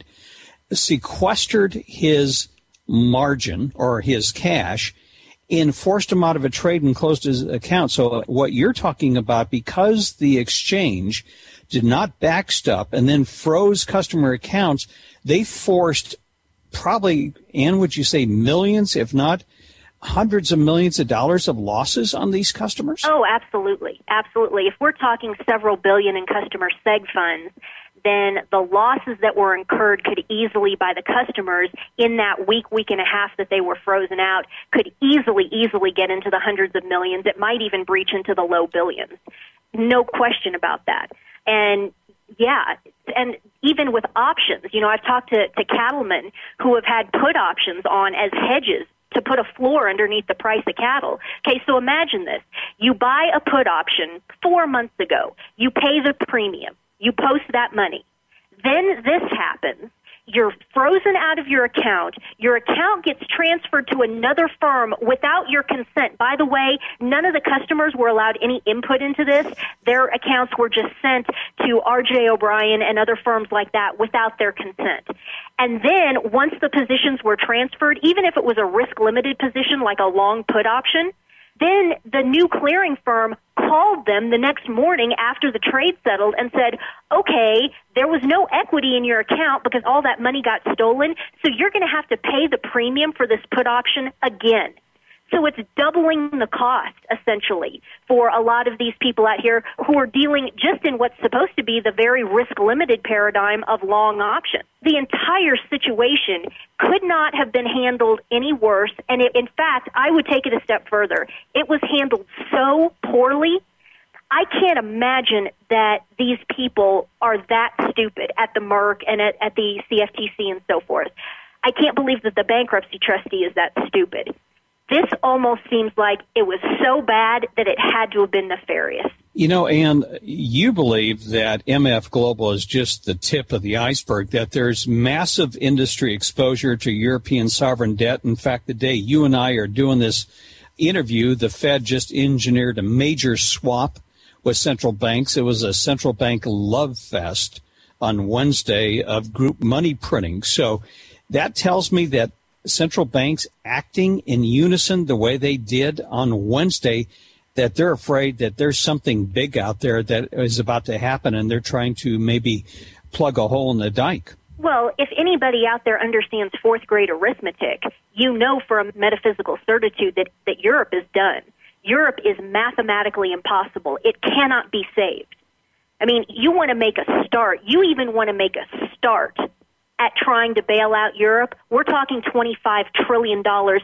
sequestered his margin or his cash, and forced him out of a trade and closed his account. So what you're talking about, because the exchange did not backstop and then froze customer accounts, they forced probably, Ann, would you say millions, if not hundreds of millions of dollars of losses on these customers? Oh, absolutely. Absolutely. If we're talking several billion in customer seg funds, then the losses that were incurred could easily by the customers in that week and a half that they were frozen out could easily get into the hundreds of millions. It might even breach into the low billions. No question about that. And yeah, and even with options, you know, I've talked to cattlemen who have had put options on as hedges to put a floor underneath the price of cattle. Okay, so imagine this. You buy a put option 4 months ago. You pay the premium. You post that money. Then this happens. You're frozen out of your account. Your account gets transferred to another firm without your consent. By the way, none of the customers were allowed any input into this. Their accounts were just sent to R.J. O'Brien and other firms like that without their consent. And then once the positions were transferred, even if it was a risk-limited position like a long put option, then the new clearing firm called them the next morning after the trade settled and said, okay, there was no equity in your account because all that money got stolen, so you're going to have to pay the premium for this put option again. So it's doubling the cost, essentially, for a lot of these people out here who are dealing just in what's supposed to be the very risk-limited paradigm of long options. The entire situation could not have been handled any worse, and in fact, I would take it a step further. It was handled so poorly, I can't imagine that these people are that stupid at the Merck and at the CFTC and so forth. I can't believe that the bankruptcy trustee is that stupid. This almost seems like it was so bad that it had to have been nefarious. You know, Ann, you believe that MF Global is just the tip of the iceberg, that there's massive industry exposure to European sovereign debt. In fact, the day you and I are doing this interview, the Fed just engineered a major swap with central banks. It was a central bank love fest on Wednesday of group money printing. So that tells me that central banks acting in unison the way they did on Wednesday, that they're afraid that there's something big out there that is about to happen, and they're trying to maybe plug a hole in the dike. Well, if anybody out there understands fourth grade arithmetic, you know for a metaphysical certitude that Europe is done. Europe is mathematically impossible. It cannot be saved. I mean, you want to make a start. You even want to make a start at trying to bail out Europe. We're talking $25 trillion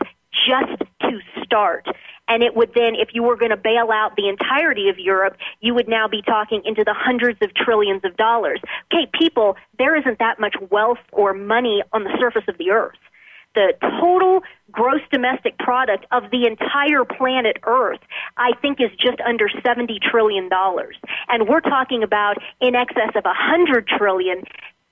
just to start. And it would then, if you were going to bail out the entirety of Europe, you would now be talking into the hundreds of trillions of dollars. Okay, people, there isn't that much wealth or money on the surface of the earth. The total gross domestic product of the entire planet Earth, I think, is just under $70 trillion. And we're talking about in excess of $100 trillion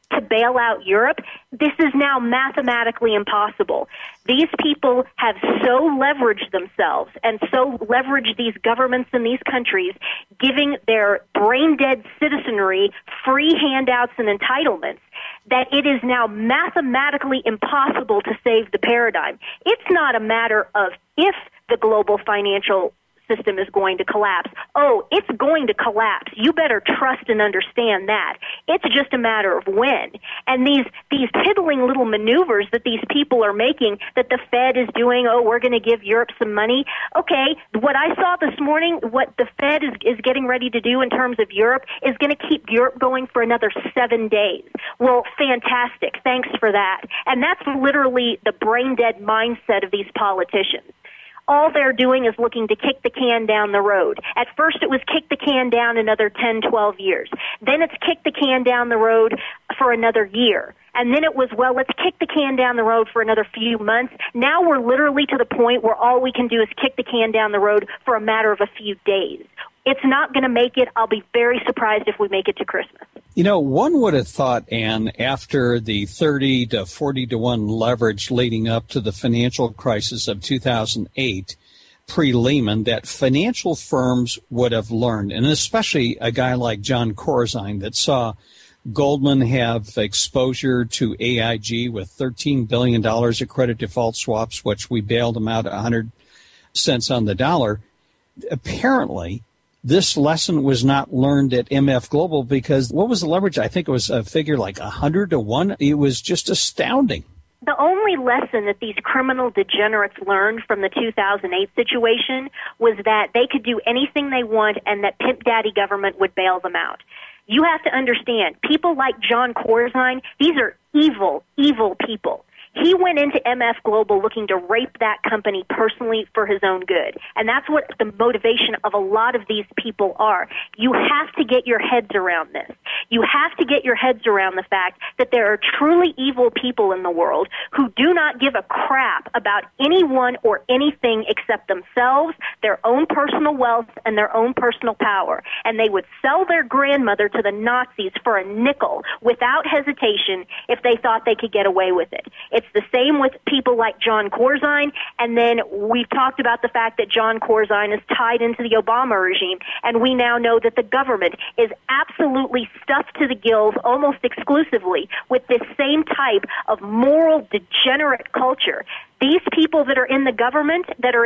to bail out Europe, this is now mathematically impossible. These people have so leveraged themselves and so leveraged these governments in these countries, giving their brain-dead citizenry free handouts and entitlements, that it is now mathematically impossible to save the paradigm. It's not a matter of if the global financial system is going to collapse. Oh, it's going to collapse. You better trust and understand that. It's just a matter of when. And these piddling little maneuvers that these people are making, that the Fed is doing, oh, we're going to give Europe some money. Okay, what I saw this morning, what the Fed is getting ready to do in terms of Europe is going to keep Europe going for another 7 days. Well, fantastic. Thanks for that. And that's literally the brain-dead mindset of these politicians. All they're doing is looking to kick the can down the road. At first it was kick the can down another 10, 12 years. Then it's kick the can down the road for another year. And then it was, well, let's kick the can down the road for another few months. Now we're literally to the point where all we can do is kick the can down the road for a matter of a few days. It's not going to make it. I'll be very surprised if we make it to Christmas. You know, one would have thought, Ann, after the 30 to 40 to 1 leverage leading up to the financial crisis of 2008, pre-Lehman, that financial firms would have learned, and especially a guy like John Corzine that saw Goldman have exposure to AIG with $13 billion of credit default swaps, which we bailed them out at 100 cents on the dollar. Apparently, this lesson was not learned at MF Global because what was the leverage? I think it was a figure like 100 to 1. It was just astounding. The only lesson that these criminal degenerates learned from the 2008 situation was that they could do anything they want and that pimp daddy government would bail them out. You have to understand, people like John Corzine, these are evil, evil people. He went into MF Global looking to rape that company personally for his own good. And that's what the motivation of a lot of these people are. You have to get your heads around this. You have to get your heads around the fact that there are truly evil people in the world who do not give a crap about anyone or anything except themselves, their own personal wealth, and their own personal power. And they would sell their grandmother to the Nazis for a nickel without hesitation if they thought they could get away with it. It's the same with people like John Corzine, and then we've talked about the fact that John Corzine is tied into the Obama regime, and we now know that the government is absolutely stuffed to the gills almost exclusively with this same type of moral degenerate culture. These people that are in the government,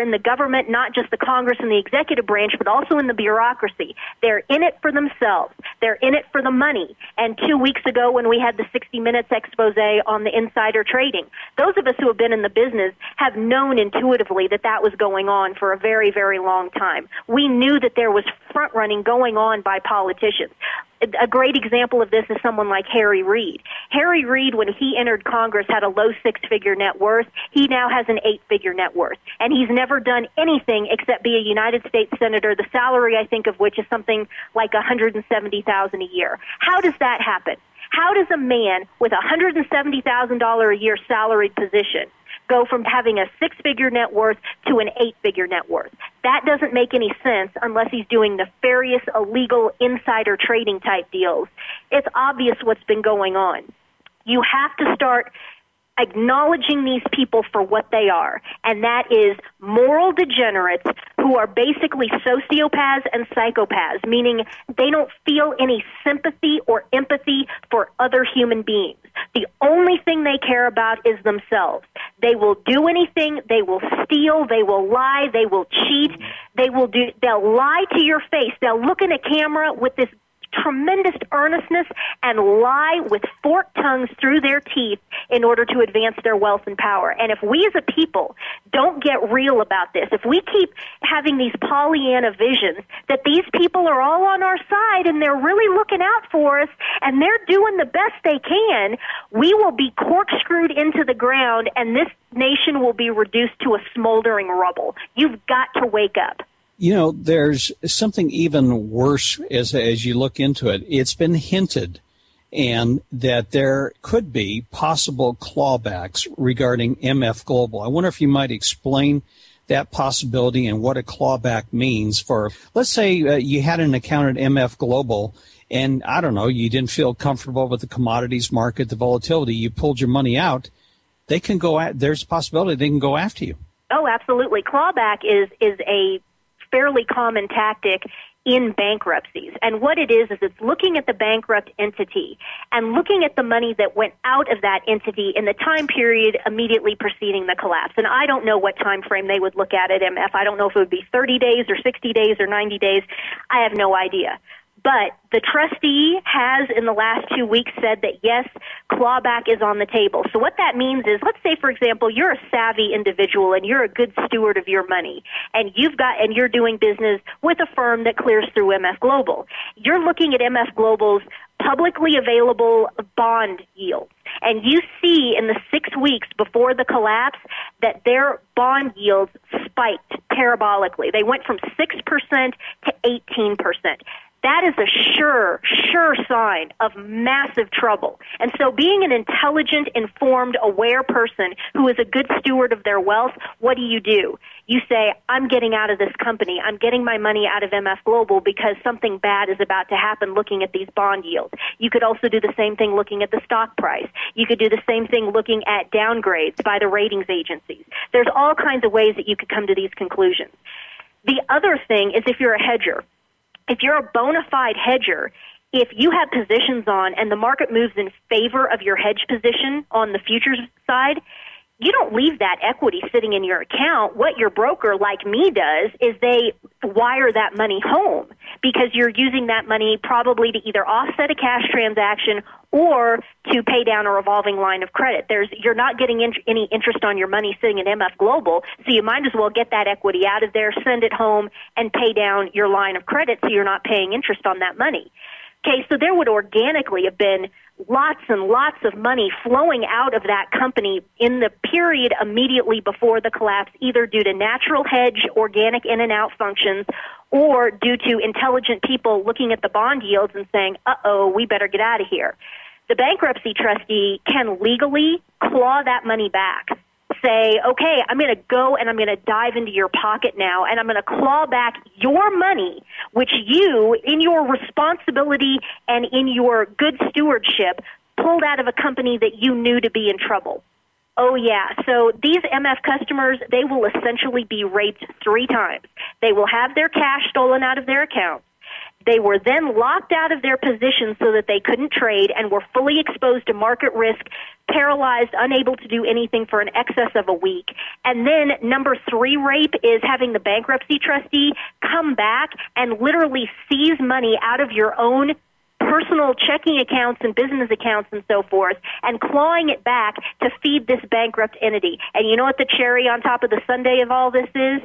not just the Congress and the executive branch, but also in the bureaucracy, they're in it for themselves. They're in it for the money. And 2 weeks ago when we had the 60 Minutes expose on the insider trading, those of us who have been in the business have known intuitively that that was going on for a very, very long time. We knew that there was front-running going on by politicians. A great example of this is someone like Harry Reid. Harry Reid, when he entered Congress, had a low six-figure net worth. He now has an eight-figure net worth. And he's never done anything except be a United States senator, the salary, I think, of which is something like $170,000 a year. How does that happen? How does a man with $170,000 a year salaried position go from having a six-figure net worth to an eight-figure net worth? That doesn't make any sense unless he's doing nefarious, illegal, insider trading type deals. It's obvious what's been going on. You have to start acknowledging these people for what they are, and that is moral degenerates who are basically sociopaths and psychopaths, meaning they don't feel any sympathy or empathy for other human beings. The only thing they care about is themselves. They will do anything. They will steal. They will lie. They will cheat. They'll lie to your face. They'll look in a camera with this tremendous earnestness and lie with forked tongues through their teeth in order to advance their wealth and power. And if we as a people don't get real about this, if we keep having these Pollyanna visions that these people are all on our side and they're really looking out for us and they're doing the best they can, we will be corkscrewed into the ground and this nation will be reduced to a smoldering rubble. You've got to wake up. You know, there's something even worse as you look into it. It's been hinted and that there could be possible clawbacks regarding MF Global. I wonder if you might explain that possibility and what a clawback means for, let's say you had an account at MF Global and I don't know, you didn't feel comfortable with the commodities market, the volatility, you pulled your money out, they can go there's a possibility they can go after you. Oh, absolutely. Clawback is a fairly common tactic in bankruptcies. And what it is it's looking at the bankrupt entity and looking at the money that went out of that entity in the time period immediately preceding the collapse. And I don't know what time frame they would look at MF. I don't know if it would be 30 days or 60 days or 90 days. I have no idea. But the trustee has, in the last 2 weeks, said that, yes, clawback is on the table. So what that means is, let's say, for example, you're a savvy individual and you're a good steward of your money, and you're doing business with a firm that clears through MF Global. You're looking at MF Global's publicly available bond yields, and you see in the 6 weeks before the collapse that their bond yields spiked parabolically. They went from 6% to 18%. That is a sure sign of massive trouble. And so being an intelligent, informed, aware person who is a good steward of their wealth, what do? You say, I'm getting out of this company. I'm getting my money out of MF Global because something bad is about to happen looking at these bond yields. You could also do the same thing looking at the stock price. You could do the same thing looking at downgrades by the ratings agencies. There's all kinds of ways that you could come to these conclusions. The other thing is if you're a hedger. If you're a bona fide hedger, if you have positions on and the market moves in favor of your hedge position on the futures side, you don't leave that equity sitting in your account. What your broker, like me, does is they wire that money home because you're using that money probably to either offset a cash transaction or to pay down a revolving line of credit. You're not getting any interest on your money sitting in MF Global, so you might as well get that equity out of there, send it home, and pay down your line of credit so you're not paying interest on that money. Okay, so there would organically have been lots and lots of money flowing out of that company in the period immediately before the collapse, either due to natural hedge, organic in and out functions, or due to intelligent people looking at the bond yields and saying, uh-oh, we better get out of here. The bankruptcy trustee can legally claw that money back. Say, okay, I'm going to go and I'm going to dive into your pocket now, and I'm going to claw back your money, which you, in your responsibility and in your good stewardship, pulled out of a company that you knew to be in trouble. Oh, yeah. So these MF customers, they will essentially be raped 3 times. They will have their cash stolen out of their accounts. They were then locked out of their positions so that they couldn't trade and were fully exposed to market risk, paralyzed, unable to do anything for an excess of a week. And then number 3 rape is having the bankruptcy trustee come back and literally seize money out of your own personal checking accounts and business accounts and so forth, and clawing it back to feed this bankrupt entity. And you know what the cherry on top of the sundae of all this is?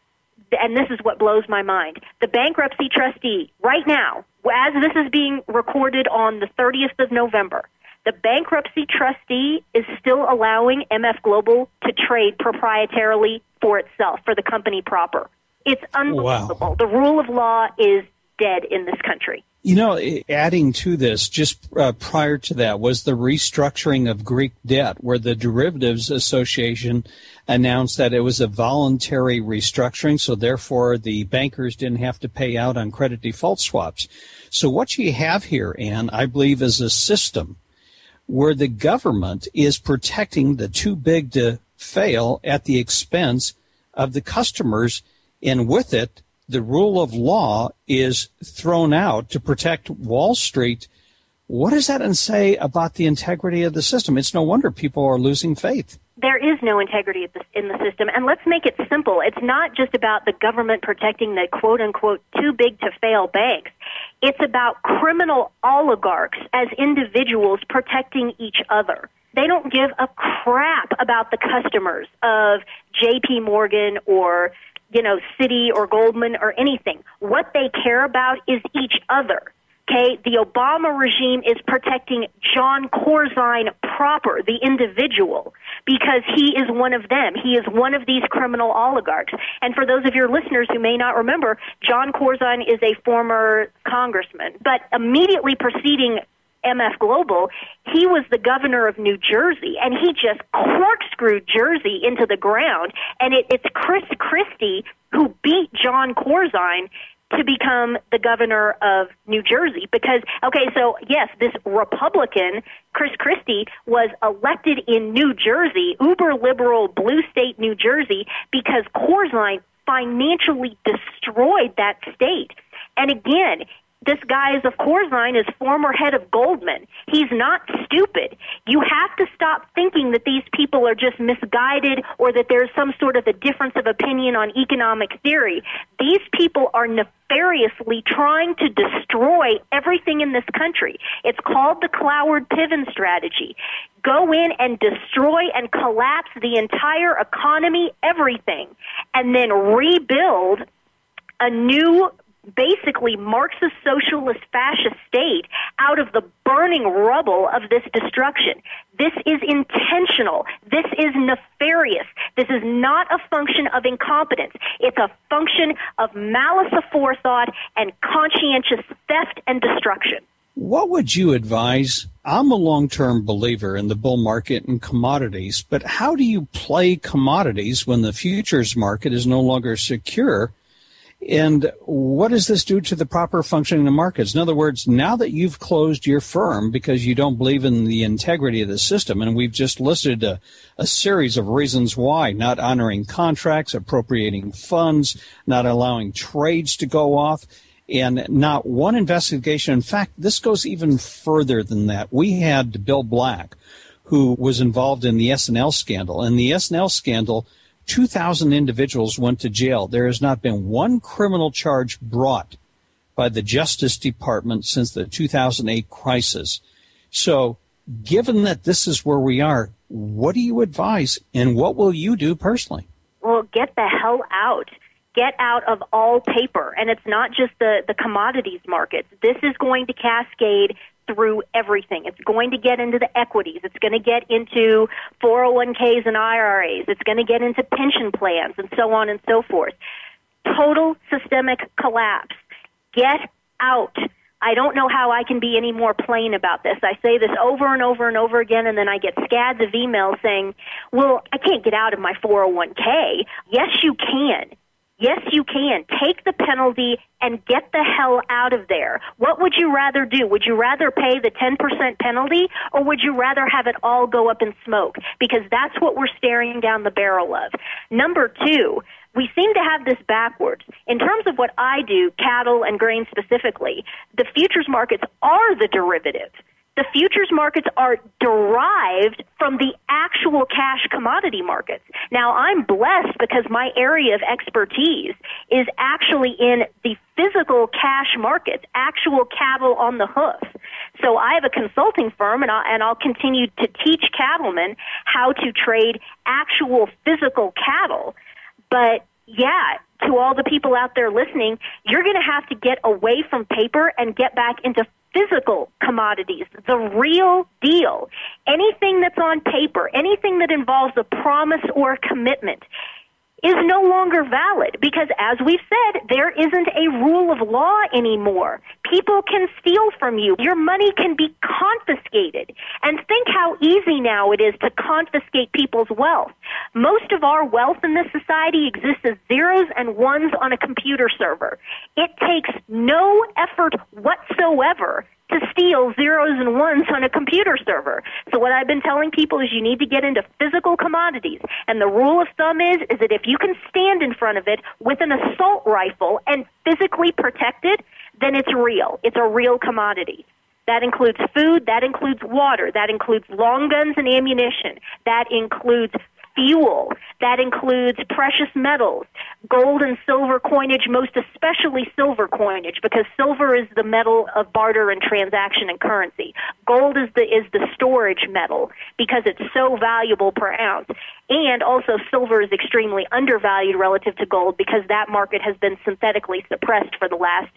And this is what blows my mind. The bankruptcy trustee, right now, as this is being recorded on the 30th of November, the bankruptcy trustee is still allowing MF Global to trade proprietarily for itself, for the company proper. It's unbelievable. Wow. The rule of law is dead in this country. You know, adding to this, just prior to that, was the restructuring of Greek debt, where the Derivatives Association announced that it was a voluntary restructuring, so therefore the bankers didn't have to pay out on credit default swaps. So what you have here, Ann, I believe, is a system where the government is protecting the too big to fail at the expense of the customers, and with it, the rule of law is thrown out to protect Wall Street. What does that say about the integrity of the system? It's no wonder people are losing faith. There is no integrity in the system. And let's make it simple. It's not just about the government protecting the quote-unquote too big to fail banks. It's about criminal oligarchs as individuals protecting each other. They don't give a crap about the customers of J.P. Morgan or Citi or Goldman or anything. What they care about is each other. Okay, the Obama regime is protecting John Corzine proper, the individual, because he is one of them. He is one of these criminal oligarchs. And for those of your listeners who may not remember, John Corzine is a former congressman. But immediately preceding MF Global, he was the governor of New Jersey, and he just corkscrewed Jersey into the ground. And it's Chris Christie who beat John Corzine to become the governor of New Jersey. Because, okay, so yes, this Republican, Chris Christie, was elected in New Jersey, uber liberal blue state New Jersey, because Corzine financially destroyed that state. And again, this guy is, of Corzine, is former head of Goldman. He's not stupid. You have to stop thinking that these people are just misguided or that there's some sort of a difference of opinion on economic theory. These people are nefariously trying to destroy everything in this country. It's called the Cloward-Piven strategy. Go in and destroy and collapse the entire economy, everything, and then rebuild a new, basically Marxist, socialist, fascist state out of the burning rubble of this destruction. This is intentional. This is nefarious. This is not a function of incompetence. It's a function of malice aforethought and conscientious theft and destruction. What would you advise? I'm a long-term believer in the bull market and commodities, but how do you play commodities when the futures market is no longer secure? And what does this do to the proper functioning of markets? In other words, now that you've closed your firm because you don't believe in the integrity of the system, and we've just listed a series of reasons why, not honoring contracts, appropriating funds, not allowing trades to go off, and not one investigation. In fact, this goes even further than that. We had Bill Black, who was involved in the S&L scandal. And the S&L scandal, 2,000 individuals went to jail. There has not been one criminal charge brought by the Justice Department since the 2008 crisis. So given that this is where we are, what do you advise, and what will you do personally? Well, get the hell out. Get out of all paper. And it's not just the commodities markets. This is going to cascade through everything. It's going to get into the equities. It's going to get into 401ks and IRAs. It's going to get into pension plans and so on and so forth. Total systemic collapse. Get out. I don't know how I can be any more plain about this. I say this over and over and over again, and then I get scads of emails saying, well, I can't get out of my 401k. Yes, you can. Yes, you can. Take the penalty and get the hell out of there. What would you rather do? Would you rather pay the 10% penalty, or would you rather have it all go up in smoke? Because that's what we're staring down the barrel of. Number two, we seem to have this backwards. In terms of what I do, cattle and grain specifically, the futures markets are the derivative. The futures markets are derived from the actual cash commodity markets. Now, I'm blessed because my area of expertise is actually in the physical cash markets, actual cattle on the hoof. So I have a consulting firm, and I'll continue to teach cattlemen how to trade actual physical cattle. But, yeah, to all the people out there listening, you're going to have to get away from paper and get back into physical commodities, the real deal. Anything that's on paper, anything that involves a promise or a commitment is no longer valid because, as we've said, there isn't a rule of law anymore. People can steal from you. Your money can be confiscated. And think how easy now it is to confiscate people's wealth. Most of our wealth in this society exists as zeros and ones on a computer server. It takes no effort whatsoever to steal zeros and ones on a computer server. So what I've been telling people is you need to get into physical commodities. And the rule of thumb is that if you can stand in front of it with an assault rifle and physically protect it, then it's real. It's a real commodity. That includes food, that includes water, that includes long guns and ammunition, that includes fuel, that includes precious metals, gold and silver coinage, most especially silver coinage, because silver is the metal of barter and transaction and currency. Gold is the storage metal because it's so valuable per ounce. And also silver is extremely undervalued relative to gold because that market has been synthetically suppressed for the last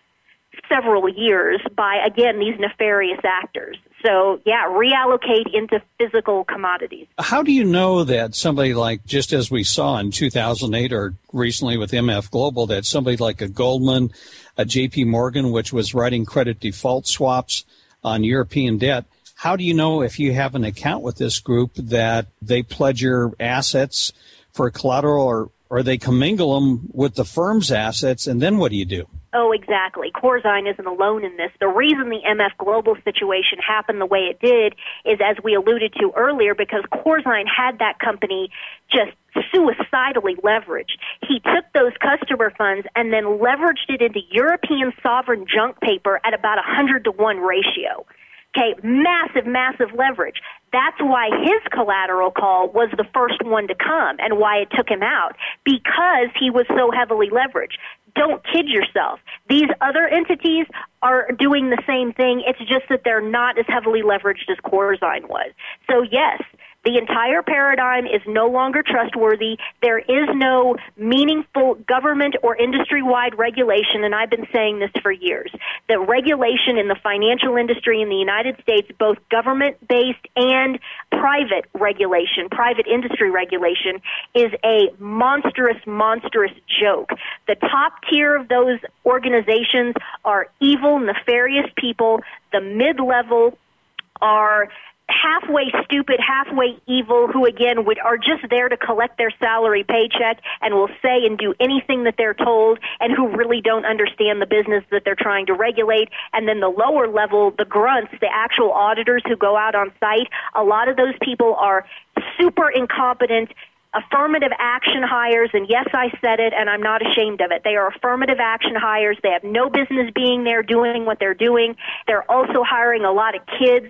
several years by, again, these nefarious actors. So, yeah, reallocate into physical commodities. How do you know that somebody like, just as we saw in 2008 or recently with MF Global, that somebody like a Goldman, a JP Morgan, which was writing credit default swaps on European debt, how do you know if you have an account with this group that they pledge your assets for collateral or they commingle them with the firm's assets, and then what do you do? Oh, exactly. Corzine isn't alone in this. The reason the MF Global situation happened the way it did is, as we alluded to earlier, because Corzine had that company just suicidally leveraged. He took those customer funds and then leveraged it into European sovereign junk paper at about 100-to-1 ratio. Okay, massive, massive leverage. That's why his collateral call was the first one to come and why it took him out, because he was so heavily leveraged. Don't kid yourself. These other entities are doing the same thing. It's just that they're not as heavily leveraged as Corzine was. So, yes, the entire paradigm is no longer trustworthy. There is no meaningful government or industry-wide regulation, and I've been saying this for years. The regulation in the financial industry in the United States, both government-based and private regulation, private industry regulation, is a monstrous, monstrous joke. The top tier of those organizations are evil, nefarious people. The mid-level are halfway stupid, halfway evil, who again are just there to collect their salary paycheck and will say and do anything that they're told, and who really don't understand the business that they're trying to regulate. And then the lower level, the grunts, the actual auditors who go out on site, a lot of those people are super incompetent affirmative action hires, and yes, I said it, and I'm not ashamed of it. They are affirmative action hires. They have no business being there doing what they're doing. They're also hiring a lot of kids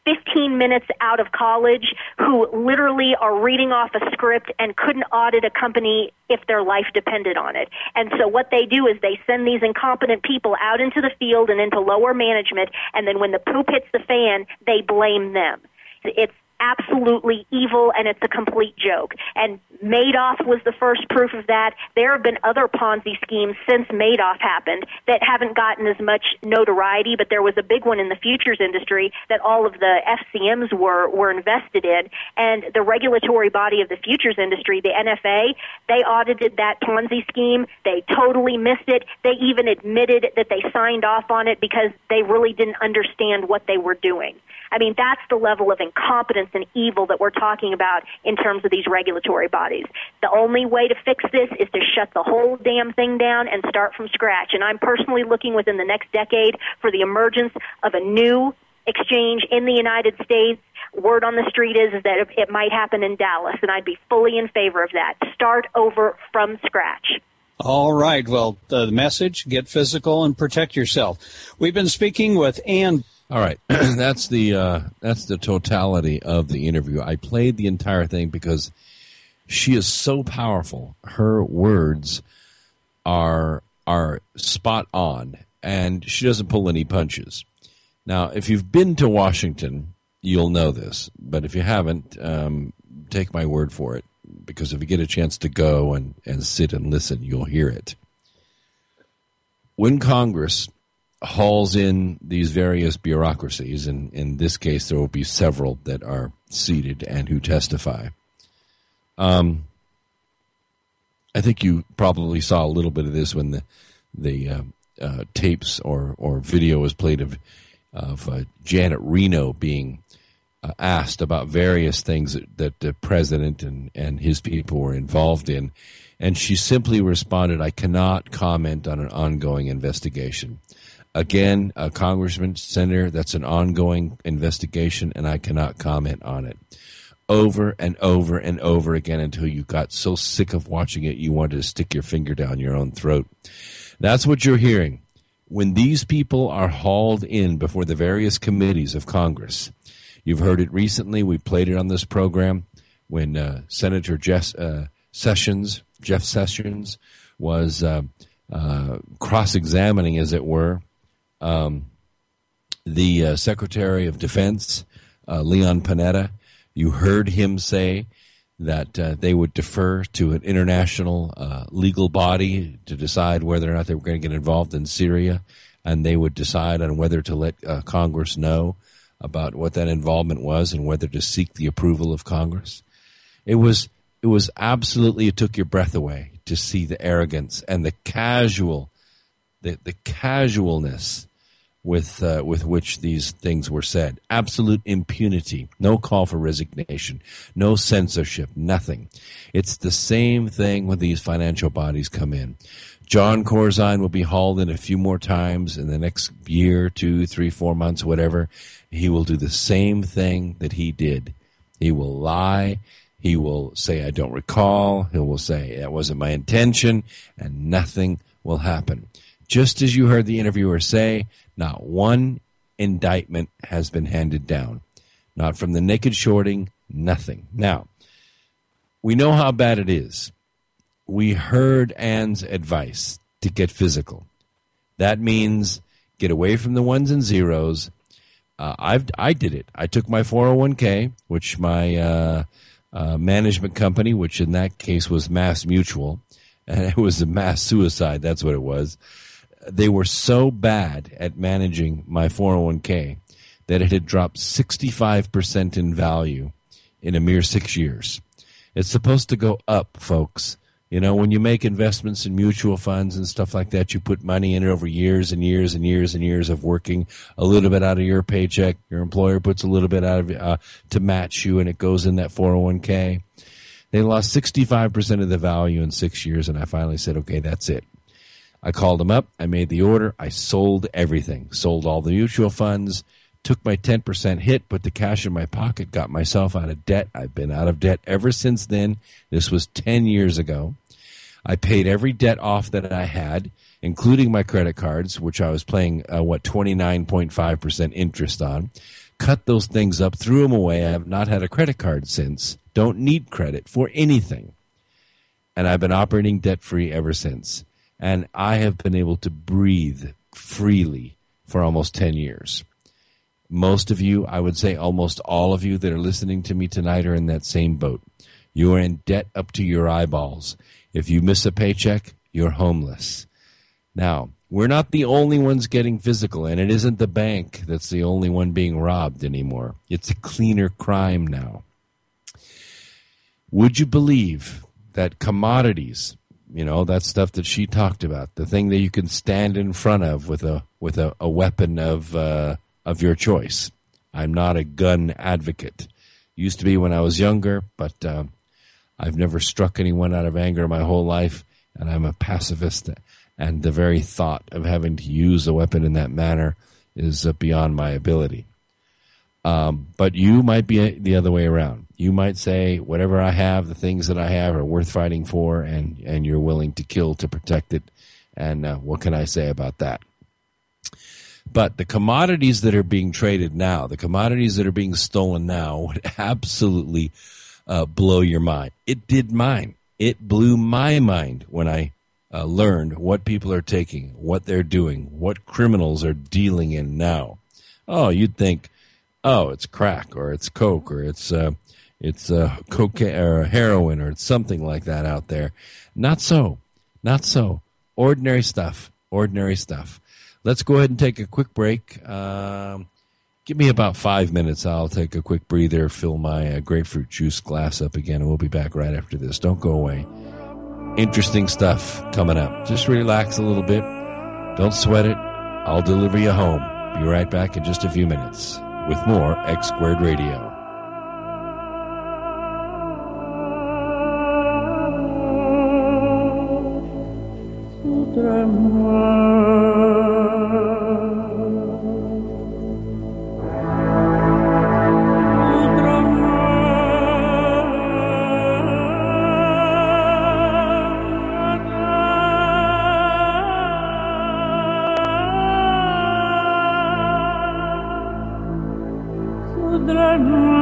15 minutes out of college who literally are reading off a script and couldn't audit a company if their life depended on it. And so what they do is they send these incompetent people out into the field and into lower management, and then when the poop hits the fan, they blame them. It's absolutely evil, and it's a complete joke. And Madoff was the first proof of that. There have been other Ponzi schemes since Madoff happened that haven't gotten as much notoriety, but there was a big one in the futures industry that all of the FCMs were invested in. And the regulatory body of the futures industry, the NFA, they audited that Ponzi scheme. They totally missed it. They even admitted that they signed off on it because they really didn't understand what they were doing. I mean, that's the level of incompetence and evil that we're talking about in terms of these regulatory bodies. The only way to fix this is to shut the whole damn thing down and start from scratch. And I'm personally looking within the next decade for the emergence of a new exchange in the United States. Word on the street is that it might happen in Dallas, and I'd be fully in favor of that. Start over from scratch. All right. Well, the message, get physical and protect yourself. We've been speaking with Ann. All right, that's the totality of the interview. I played the entire thing because she is so powerful. Her words are spot on, and she doesn't pull any punches. Now, if you've been to Washington, you'll know this, but if you haven't, take my word for it, because if you get a chance to go and sit and listen, you'll hear it. When Congress hauls in these various bureaucracies, and in this case there will be several that are seated and who testify. I think you probably saw a little bit of this when the tapes or video was played of Janet Reno being asked about various things that the president and his people were involved in, and she simply responded, "I cannot comment on an ongoing investigation." Again, a congressman, senator, that's an ongoing investigation, and I cannot comment on it. Over and over and over again until you got so sick of watching it you wanted to stick your finger down your own throat. That's what you're hearing. When these people are hauled in before the various committees of Congress, you've heard it recently, we played it on this program, when Senator Jeff Sessions was cross-examining, as it were, the Secretary of Defense, Leon Panetta. You heard him say that they would defer to an international legal body to decide whether or not they were going to get involved in Syria, and they would decide on whether to let Congress know about what that involvement was and whether to seek the approval of Congress. It was absolutely, it took your breath away to see the arrogance and the casualness with which these things were said. Absolute impunity, no call for resignation, no censorship, nothing. It's the same thing when these financial bodies come in. John Corzine will be hauled in a few more times in the next year, 2, 3, 4 months, whatever. He will do the same thing that he did. He will lie. He will say, I don't recall. He will say, that wasn't my intention, and nothing will happen. Just as you heard the interviewer say, not one indictment has been handed down. Not from the naked shorting, nothing. Now, we know how bad it is. We heard Ann's advice to get physical. That means get away from the ones and zeros. I did it. I took my 401k, which my management company, which in that case was Mass Mutual, and it was a mass suicide. That's what it was. They were so bad at managing my 401k that it had dropped 65% in value in a mere 6 years. It's supposed to go up, folks. You know, when you make investments in mutual funds and stuff like that, you put money in it over years and years and years and years of working a little bit out of your paycheck. Your employer puts a little bit out of to match you, and it goes in that 401k. They lost 65% of the value in 6 years, and I finally said, okay, that's it. I called them up. I made the order. I sold everything. Sold all the mutual funds, took my 10% hit, put the cash in my pocket, got myself out of debt. I've been out of debt ever since then. This was 10 years ago. I paid every debt off that I had, including my credit cards, which I was paying, 29.5% interest on. Cut those things up, threw them away. I have not had a credit card since. Don't need credit for anything. And I've been operating debt-free ever since. And I have been able to breathe freely for almost 10 years. Most of you, I would say almost all of you that are listening to me tonight are in that same boat. You are in debt up to your eyeballs. If you miss a paycheck, you're homeless. Now, we're not the only ones getting physical, and it isn't the bank that's the only one being robbed anymore. It's a cleaner crime now. Would you believe that commodities, you know, that stuff that she talked about, the thing that you can stand in front of with a weapon of your choice? I'm not a gun advocate. Used to be when I was younger, but I've never struck anyone out of anger my whole life, and I'm a pacifist, and the very thought of having to use a weapon in that manner is beyond my ability. But you might be the other way around. You might say, whatever I have, the things that I have are worth fighting for, and you're willing to kill to protect it. And what can I say about that? But the commodities that are being traded now, the commodities that are being stolen now would absolutely blow your mind. It did mine. It blew my mind when I learned what people are taking, what they're doing, what criminals are dealing in now. Oh, you'd think, oh, it's crack or it's coke or it's cocaine or heroin or it's something like that out there. Not so. Not so. Ordinary stuff. Ordinary stuff. Let's go ahead and take a quick break. Give me about 5 minutes. I'll take a quick breather, fill my grapefruit juice glass up again, and we'll be back right after this. Don't go away. Interesting stuff coming up. Just relax a little bit. Don't sweat it. I'll deliver you home. Be right back in just a few minutes with more X Squared Radio. Drama.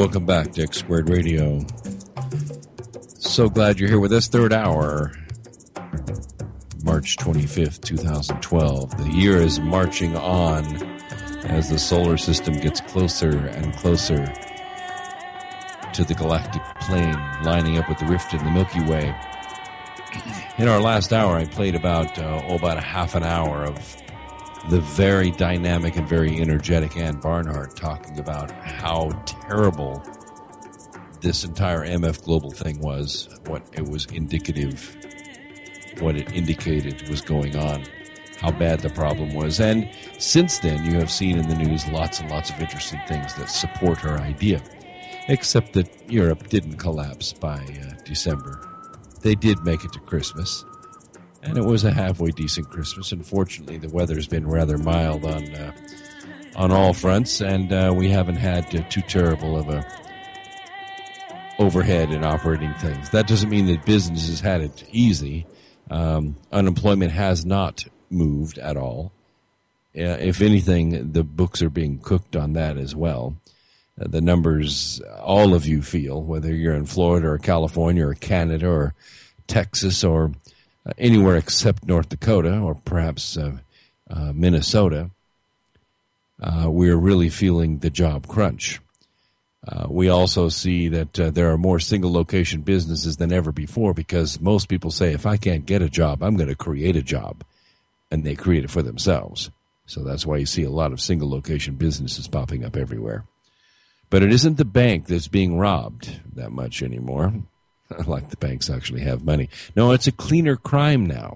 welcome back to X Squared Radio. So glad you're here with us. Third hour, March 25th, 2012. The year is marching on as the solar system gets closer and closer to the galactic plane, lining up with the rift in the Milky Way. In our last hour, I played about a half an hour of the very dynamic and very energetic Ann Barnhart talking about how terrible this entire MF Global thing was, what it was indicative, what it indicated was going on, how bad the problem was. And since then, you have seen in the news lots and lots of interesting things that support her idea, except that Europe didn't collapse by December. They did make it to Christmas. And it was a halfway decent Christmas. Unfortunately, the weather's been rather mild on all fronts, and we haven't had too terrible of a overhead in operating things. That doesn't mean that businesses had it easy. Unemployment has not moved at all. If anything, the books are being cooked on that as well. The numbers all of you feel, whether you're in Florida or California or Canada or Texas or anywhere except North Dakota or perhaps Minnesota, we're really feeling the job crunch. We also see that there are more single-location businesses than ever before because most people say, if I can't get a job, I'm going to create a job. And they create it for themselves. So that's why you see a lot of single-location businesses popping up everywhere. But it isn't the bank that's being robbed that much anymore. Like the banks actually have money. No, it's a cleaner crime now.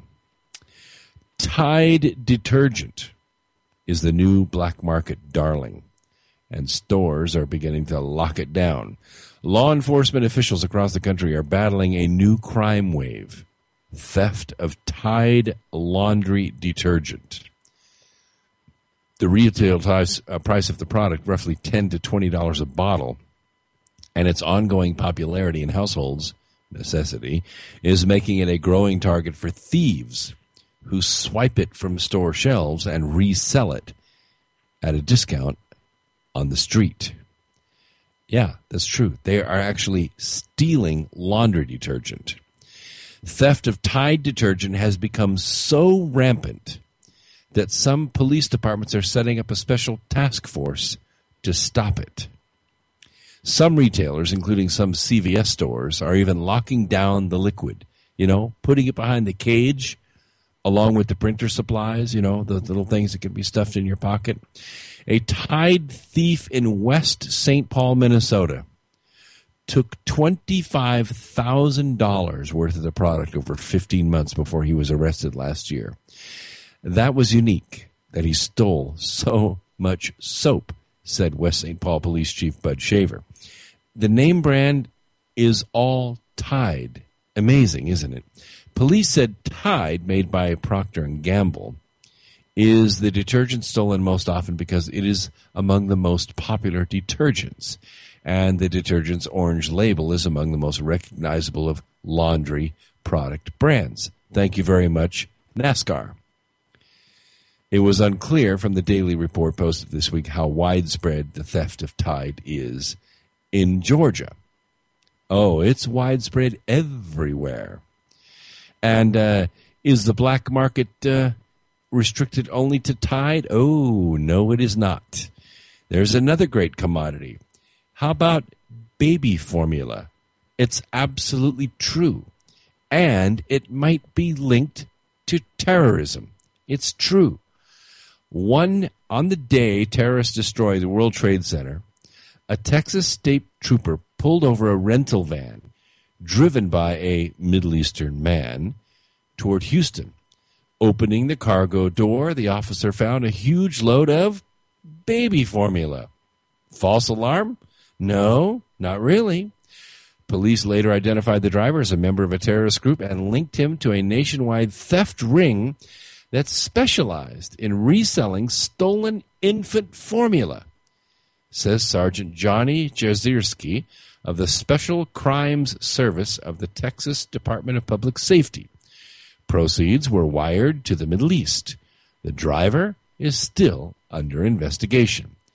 Tide detergent is the new black market darling, and stores are beginning to lock it down. Law enforcement officials across the country are battling a new crime wave, theft of Tide laundry detergent. The retail price of the product, roughly $10 to $20 a bottle, and its ongoing popularity in households, necessity, is making it a growing target for thieves who swipe it from store shelves and resell it at a discount on the street. Yeah, that's true. They are actually stealing laundry detergent. Theft of Tide detergent has become so rampant that some police departments are setting up a special task force to stop it. Some retailers, including some CVS stores, are even locking down the liquid, putting it behind the cage along with the printer supplies, the little things that can be stuffed in your pocket. A Tide thief in West St. Paul, Minnesota, took $25,000 worth of the product over 15 months before he was arrested last year. That was unique, that he stole so much soap, said West St. Paul Police Chief Bud Shaver. The name brand is all Tide. Amazing, isn't it? Police said Tide, made by Procter & Gamble, is the detergent stolen most often because it is among the most popular detergents. And the detergent's orange label is among the most recognizable of laundry product brands. Thank you very much, NASCAR. It was unclear from the Daily Report posted this week how widespread the theft of Tide is in Georgia. Oh, it's widespread everywhere. And is the black market restricted only to Tide? Oh, no, it is not. There's another great commodity. How about baby formula? It's absolutely true. And it might be linked to terrorism. It's true. On the day terrorists destroyed the World Trade Center, a Texas state trooper pulled over a rental van driven by a Middle Eastern man toward Houston. Opening the cargo door, the officer found a huge load of baby formula. False alarm? No, not really. Police later identified the driver as a member of a terrorist group and linked him to a nationwide theft ring that specialized in reselling stolen infant formula, says Sergeant Johnny Jazierski of the Special Crimes Service of the Texas Department of Public Safety. Proceeds were wired to the Middle East. The driver is still under investigation.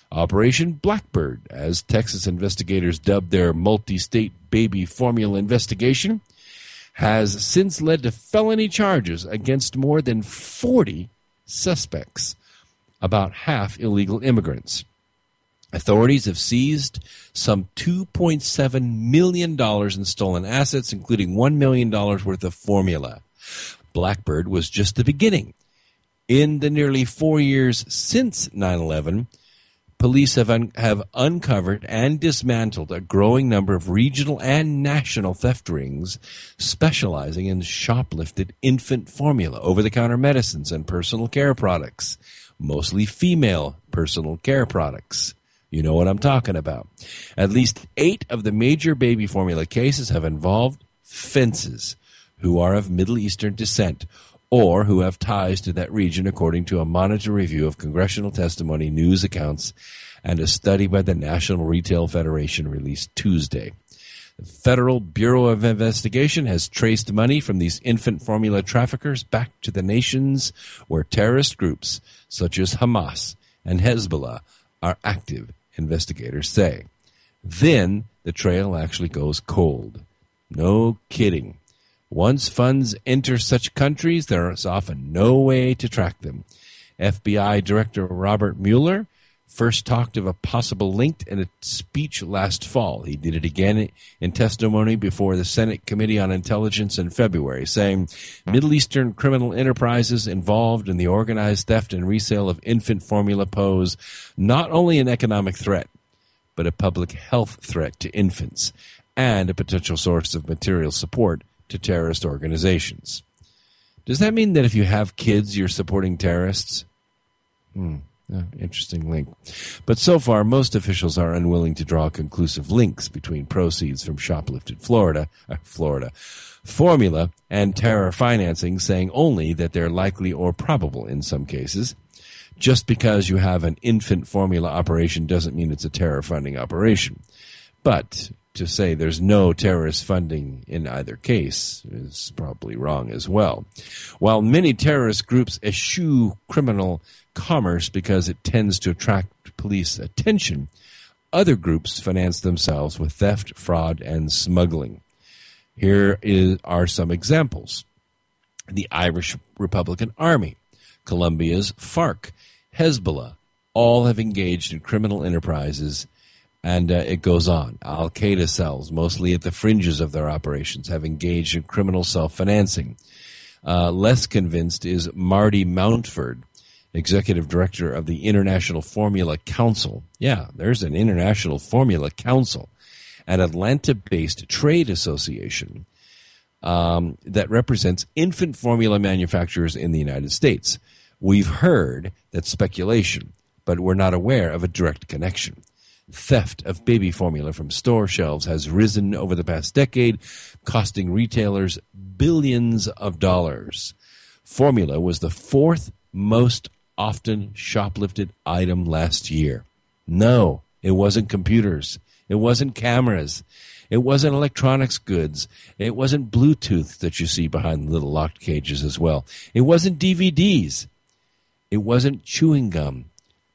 Operation Blackbird, as Texas investigators dubbed their multi-state baby formula investigation, has since led to felony charges against more than 40 suspects, about half illegal immigrants. Authorities have seized some $2.7 million in stolen assets, including $1 million worth of formula. Blackbird was just the beginning. In the nearly 4 years since 9/11, police have uncovered and dismantled a growing number of regional and national theft rings specializing in shoplifted infant formula, over-the-counter medicines, and personal care products, mostly female personal care products. You know what I'm talking about. At least 8 of the major baby formula cases have involved fences who are of Middle Eastern descent or who have ties to that region, according to a monitor review of congressional testimony, news accounts, and a study by the National Retail Federation released Tuesday. The Federal Bureau of Investigation has traced money from these infant formula traffickers back to the nations where terrorist groups such as Hamas and Hezbollah are active, investigators say. Then the trail actually goes cold. No kidding. Once funds enter such countries, there is often no way to track them. FBI Director Robert Mueller first talked of a possible link in a speech last fall. He did it again in testimony before the Senate Committee on Intelligence in February, saying Middle Eastern criminal enterprises involved in the organized theft and resale of infant formula pose not only an economic threat, but a public health threat to infants and a potential source of material support to terrorist organizations. Does that mean that if you have kids, you're supporting terrorists? Interesting link. But so far, most officials are unwilling to draw conclusive links between proceeds from shoplifted formula and terror financing, saying only that they're likely or probable in some cases. Just because you have an infant formula operation doesn't mean it's a terror funding operation. But to say there's no terrorist funding in either case is probably wrong as well. While many terrorist groups eschew criminal commerce because it tends to attract police attention, other groups finance themselves with theft, fraud, and smuggling. Here are some examples. The Irish Republican Army, Colombia's FARC, Hezbollah, all have engaged in criminal enterprises. And it goes on. Al-Qaeda cells, mostly at the fringes of their operations, have engaged in criminal self-financing. Less convinced is Marty Mountford, executive director of the International Formula Council. Yeah, there's an International Formula Council, an Atlanta-based trade association that represents infant formula manufacturers in the United States. We've heard that speculation, but we're not aware of a direct connection. Theft of baby formula from store shelves has risen over the past decade, costing retailers billions of dollars. Formula was the 4th most often shoplifted item last year. No, it wasn't computers. It wasn't cameras. It wasn't electronics goods. It wasn't Bluetooth that you see behind the little locked cages as well. It wasn't DVDs. It wasn't chewing gum.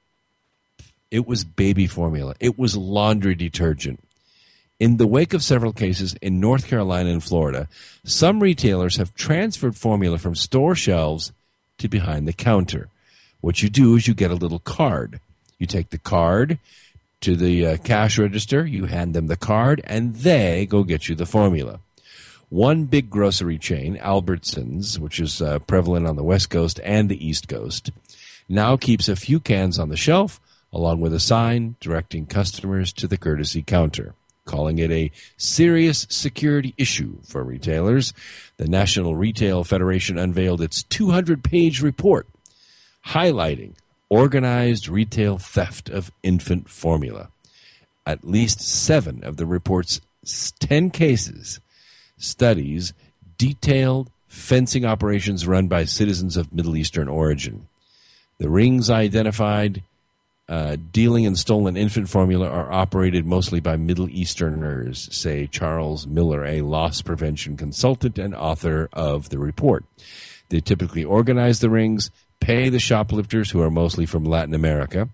It was baby formula. It was laundry detergent. In the wake of several cases in North Carolina and Florida, some retailers have transferred formula from store shelves to behind the counter. What you do is you get a little card. You take the card to the cash register, you hand them the card, and they go get you the formula. One big grocery chain, Albertsons, which is prevalent on the West Coast and the East Coast, now keeps a few cans on the shelf, along with a sign directing customers to the courtesy counter, calling it a serious security issue for retailers. The National Retail Federation unveiled its 200-page report highlighting organized retail theft of infant formula. At least 7 of the report's 10 cases studies detailed fencing operations run by citizens of Middle Eastern origin. The rings identified dealing in stolen infant formula are operated mostly by Middle Easterners, say Charles Miller, a loss prevention consultant and author of the report. They typically organize the rings, pay the shoplifters, who are mostly from Latin America,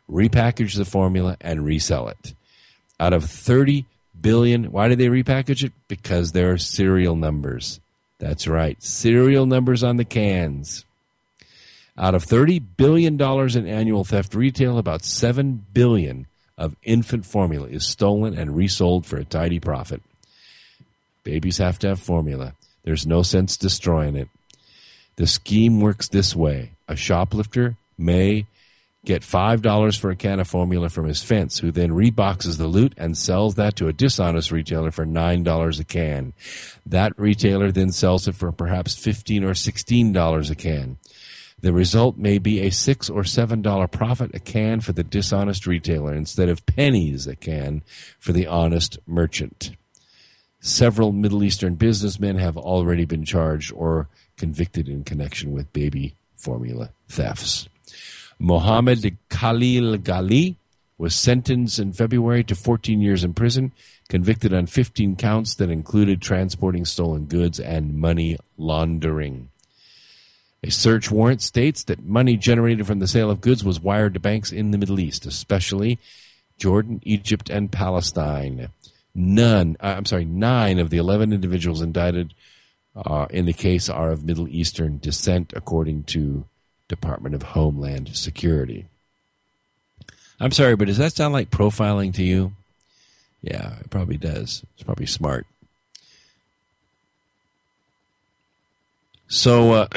repackage the formula, and resell it. Out of 30 billion, why did they repackage it? Because there are serial numbers. That's right, serial numbers on the cans. Out of $30 billion in annual theft retail, about $7 billion of infant formula is stolen and resold for a tidy profit. Babies have to have formula. There's no sense destroying it. The scheme works this way. A shoplifter may get $5 for a can of formula from his fence, who then reboxes the loot and sells that to a dishonest retailer for $9 a can. That retailer then sells it for perhaps $15 or $16 a can. The result may be a $6 or $7 profit a can for the dishonest retailer instead of pennies a can for the honest merchant. Several Middle Eastern businessmen have already been charged or convicted in connection with baby formula thefts. Mohammed Khalil Ghali was sentenced in February to 14 years in prison, convicted on 15 counts that included transporting stolen goods and money laundering. A search warrant states that money generated from the sale of goods was wired to banks in the Middle East, especially Jordan, Egypt, and Palestine. 9 of the 11 individuals indicted in the case are of Middle Eastern descent, according to Department of Homeland Security. I'm sorry, but does that sound like profiling to you? Yeah, it probably does. It's probably smart. So,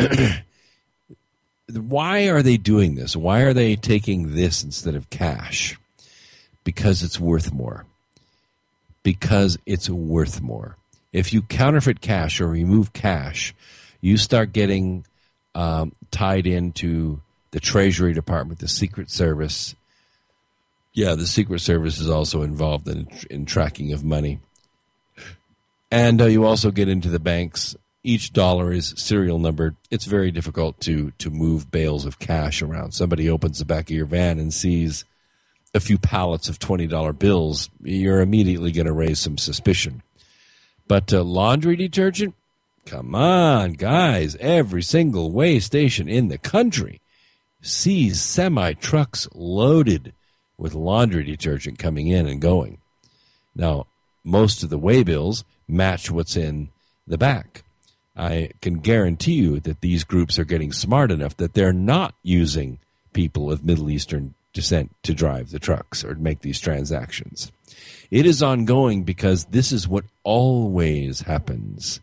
why are they doing this? Why are they taking this instead of cash? Because it's worth more. Because it's worth more. If you counterfeit cash or remove cash, you start getting tied into the Treasury Department, the Secret Service. Yeah, the Secret Service is also involved in tracking of money. And you also get into the banks. Each dollar is serial numbered. It's very difficult to move bales of cash around. Somebody opens the back of your van and sees a few pallets of $20 bills. You're immediately going to raise some suspicion. But laundry detergent? Come on, guys. Every single weigh station in the country sees semi-trucks loaded with laundry detergent coming in and going. Now, most of the weigh bills match what's in the back. I can guarantee you that these groups are getting smart enough that they're not using people of Middle Eastern descent to drive the trucks or make these transactions. It is ongoing because this is what always happens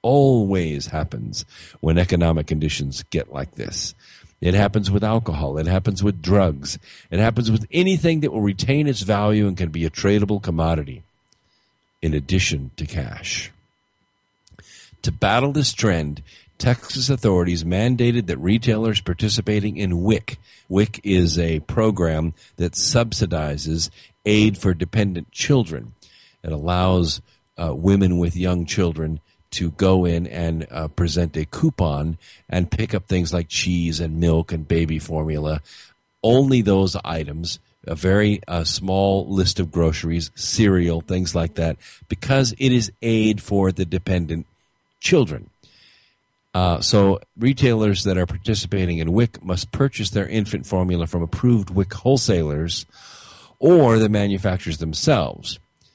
when economic conditions get like this. It happens with alcohol. It happens with drugs. It happens with anything that will retain its value and can be a tradable commodity, in addition to cash. To battle this trend, Texas authorities mandated that retailers participating in WIC. WIC is a program that subsidizes aid for dependent children. It allows women with young children to go in and present a coupon and pick up things like cheese and milk and baby formula. Only those items, a very small list of groceries, cereal, things like that, because it is aid for the dependent children. So retailers that are participating in WIC must purchase their infant formula from approved WIC wholesalers or the manufacturers themselves.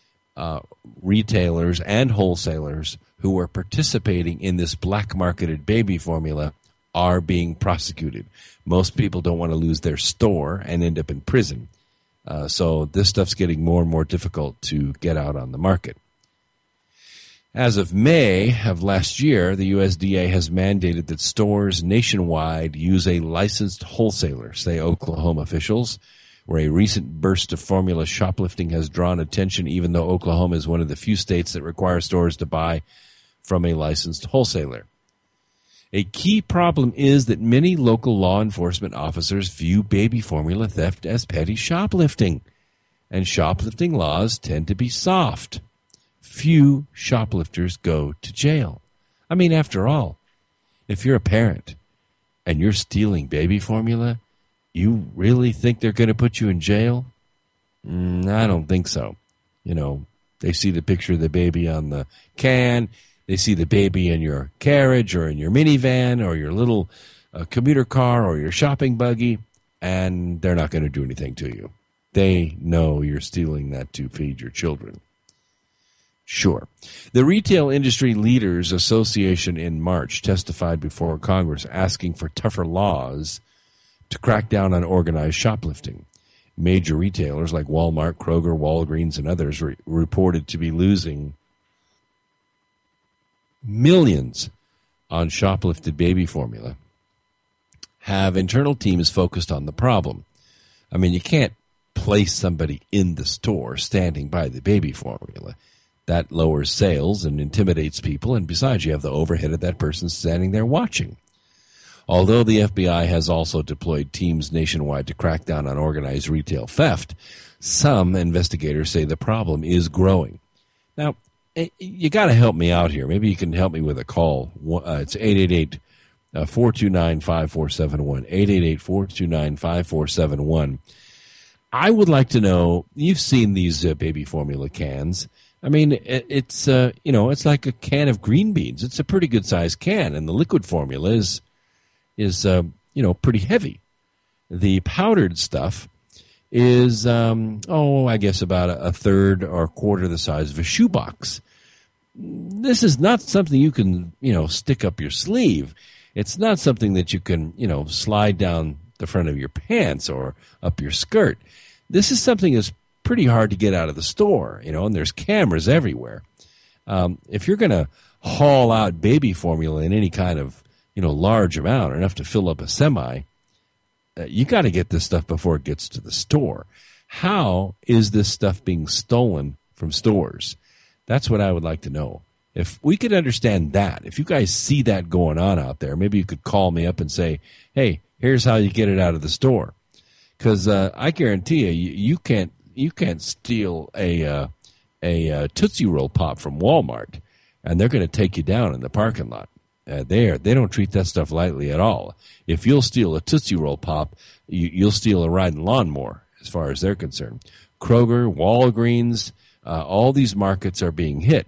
Retailers and wholesalers who are participating in this black-marketed baby formula are being prosecuted. Most people don't want to lose their store and end up in prison. So this stuff's getting more and more difficult to get out on the market. As of May of last year, the USDA has mandated that stores nationwide use a licensed wholesaler, say Oklahoma officials, where a recent burst of formula shoplifting has drawn attention, even though Oklahoma is one of the few states that require stores to buy from a licensed wholesaler. A key problem is that many local law enforcement officers view baby formula theft as petty shoplifting, and shoplifting laws tend to be soft. Few shoplifters go to jail. I mean, after all, if you're a parent and you're stealing baby formula, you really think they're going to put you in jail? I don't think so. You know, they see the picture of the baby on the can. They see the baby in your carriage or in your minivan or your little commuter car or your shopping buggy, and they're not going to do anything to you. They know you're stealing that to feed your children. Sure. The Retail Industry Leaders Association in March testified before Congress asking for tougher laws to crack down on organized shoplifting. Major retailers like Walmart, Kroger, Walgreens, and others reported to be losing millions on shoplifted baby formula, have internal teams focused on the problem. I mean, you can't place somebody in the store standing by the baby formula. That lowers sales and intimidates people, and besides, you have the overhead of that person standing there watching. Although the FBI has also deployed teams nationwide to crack down on organized retail theft, some investigators say the problem is growing. Now, you got to help me out here. Maybe you can help me with a call. It's 888-429-5471, 888-429-5471. I would like to know, you've seen these baby formula cans. I mean, it's it's like a can of green beans. It's a pretty good sized can, and the liquid formula is pretty heavy. The powdered stuff is I guess about a third or a quarter the size of a shoebox. This is not something you can stick up your sleeve. It's not something that you can slide down the front of your pants or up your skirt. This is something that's pretty hard to get out of the store, and there's cameras everywhere. If you're going to haul out baby formula in any kind of, large amount, or enough to fill up a semi, you got to get this stuff before it gets to the store. How is this stuff being stolen from stores? That's what I would like to know. If we could understand that, if you guys see that going on out there, maybe you could call me up and say, hey, here's how you get it out of the store. Because I guarantee you can't steal a Tootsie Roll Pop from Walmart, and they're going to take you down in the parking lot. They don't treat that stuff lightly at all. If you'll steal a Tootsie Roll Pop, you'll steal a riding lawnmower, as far as they're concerned. Kroger, Walgreens, all these markets are being hit,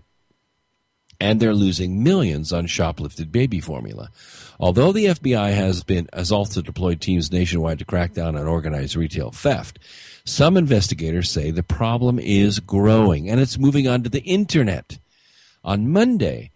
and they're losing millions on shoplifted baby formula. Although the FBI has also deployed teams nationwide to crack down on organized retail theft, some investigators say the problem is growing, and it's moving onto the Internet. On Monday,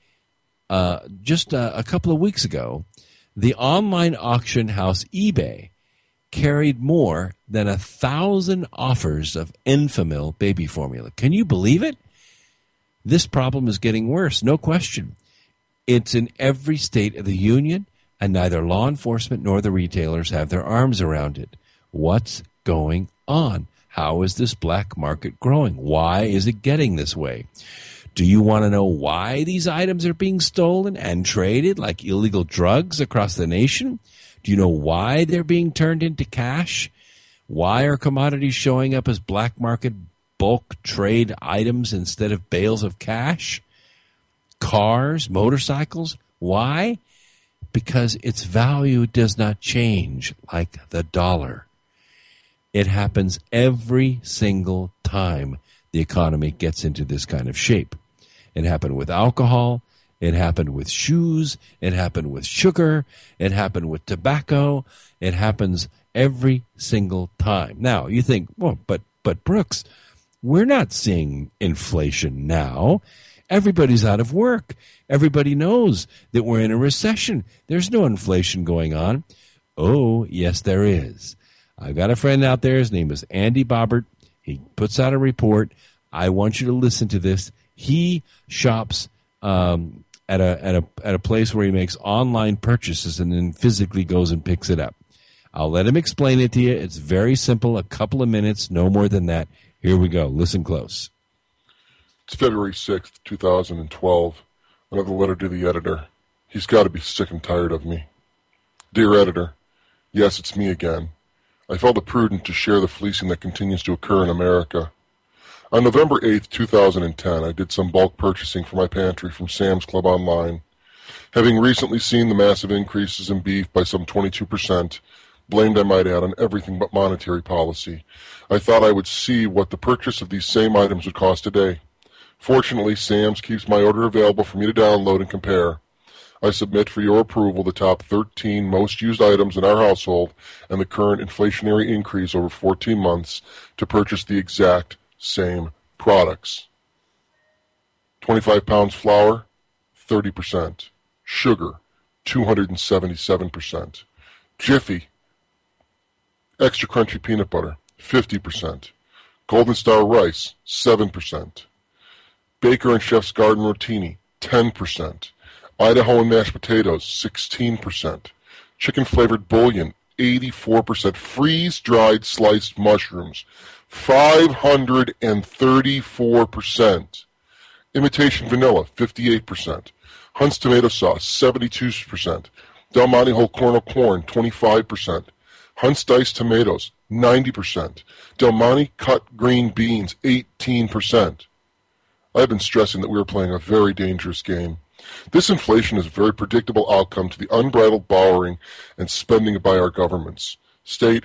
just a couple of weeks ago, the online auction house eBay carried more than 1,000 offers of Enfamil baby formula. Can you believe it? This problem is getting worse, no question. It's in every state of the union, and neither law enforcement nor the retailers have their arms around it. What's going on? How is this black market growing? Why is it getting this way? Do you want to know why these items are being stolen and traded like illegal drugs across the nation? Do you know why they're being turned into cash? Why are commodities showing up as black market bulk trade items instead of bales of cash? Cars, motorcycles. Why? Because its value does not change like the dollar. It happens every single time the economy gets into this kind of shape. It happened with alcohol. It happened with shoes. It happened with sugar. It happened with tobacco. It happens every single time. Now, you think, well, but Brooks, we're not seeing inflation now. Everybody's out of work. Everybody knows that we're in a recession. There's no inflation going on. Oh, yes, there is. I've got a friend out there. His name is Andy Bobbert. He puts out a report. I want you to listen to this. He shops at a place where he makes online purchases and then physically goes and picks it up. I'll let him explain it to you. It's very simple. A couple of minutes, no more than that. Here we go. Listen close. It's February 6th, 2012. Another letter to the editor. He's got to be sick and tired of me. Dear editor, yes, it's me again. I felt it prudent to share the fleecing that continues to occur in America. On November 8th, 2010, I did some bulk purchasing for my pantry from Sam's Club online. Having recently seen the massive increases in beef by some 22%, blamed I might add on everything but monetary policy, I thought I would see what the purchase of these same items would cost today. Fortunately, Sam's keeps my order available for me to download and compare. I submit for your approval the top 13 most used items in our household and the current inflationary increase over 14 months to purchase the exact same products. 25 pounds flour, 30%. Sugar, 277%. Jiffy, extra crunchy peanut butter, 50%. Golden Star rice, 7%. Baker and Chef's Garden rotini, 10%. Idaho and mashed potatoes, 16%. Chicken-flavored bouillon, 84%. Freeze-dried sliced mushrooms, 534%. Imitation vanilla, 58%. Hunt's tomato sauce, 72%. Del Monte whole kernel corn, 25%. Hunt's diced tomatoes, 90%. Del Monte cut green beans, 18%. I've been stressing that we are playing a very dangerous game. This inflation is a very predictable outcome to the unbridled borrowing and spending by our governments, state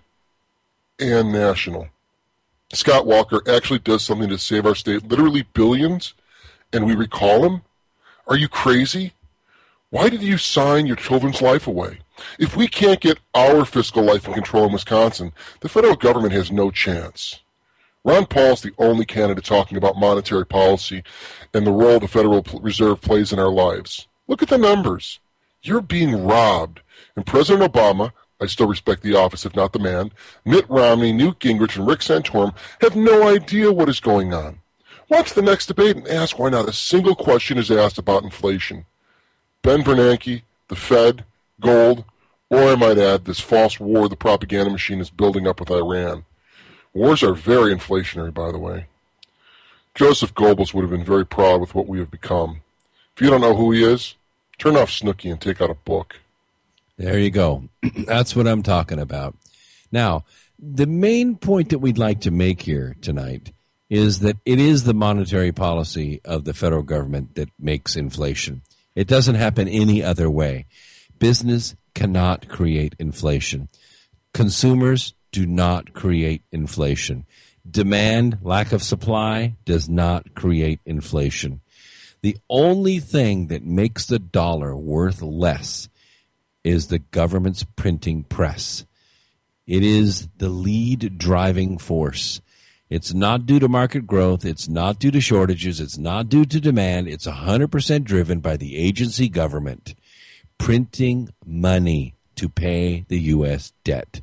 and national. Scott Walker actually does something to save our state, literally billions, and we recall him? Are you crazy? Why did you sign your children's life away? If we can't get our fiscal life in control in Wisconsin, the federal government has no chance. Ron Paul's the only candidate talking about monetary policy and the role the Federal Reserve plays in our lives. Look at the numbers. You're being robbed. And President Obama, I still respect the office if not the man, Mitt Romney, Newt Gingrich, and Rick Santorum have no idea what is going on. Watch the next debate and ask why not a single question is asked about inflation. Ben Bernanke, the Fed, gold, or I might add, this false war the propaganda machine is building up with Iran. Wars are very inflationary, by the way. Joseph Goebbels would have been very proud with what we have become. If you don't know who he is, turn off Snooki and take out a book. There you go. That's what I'm talking about. Now, the main point that we'd like to make here tonight is that it is the monetary policy of the federal government that makes inflation. It doesn't happen any other way. Business cannot create inflation. Consumers do not create inflation. Demand, lack of supply, does not create inflation. The only thing that makes the dollar worth less is the government's printing press. It is the lead driving force. It's not due to market growth. It's not due to shortages. It's not due to demand. It's 100% driven by the agency government printing money to pay the U.S. debt.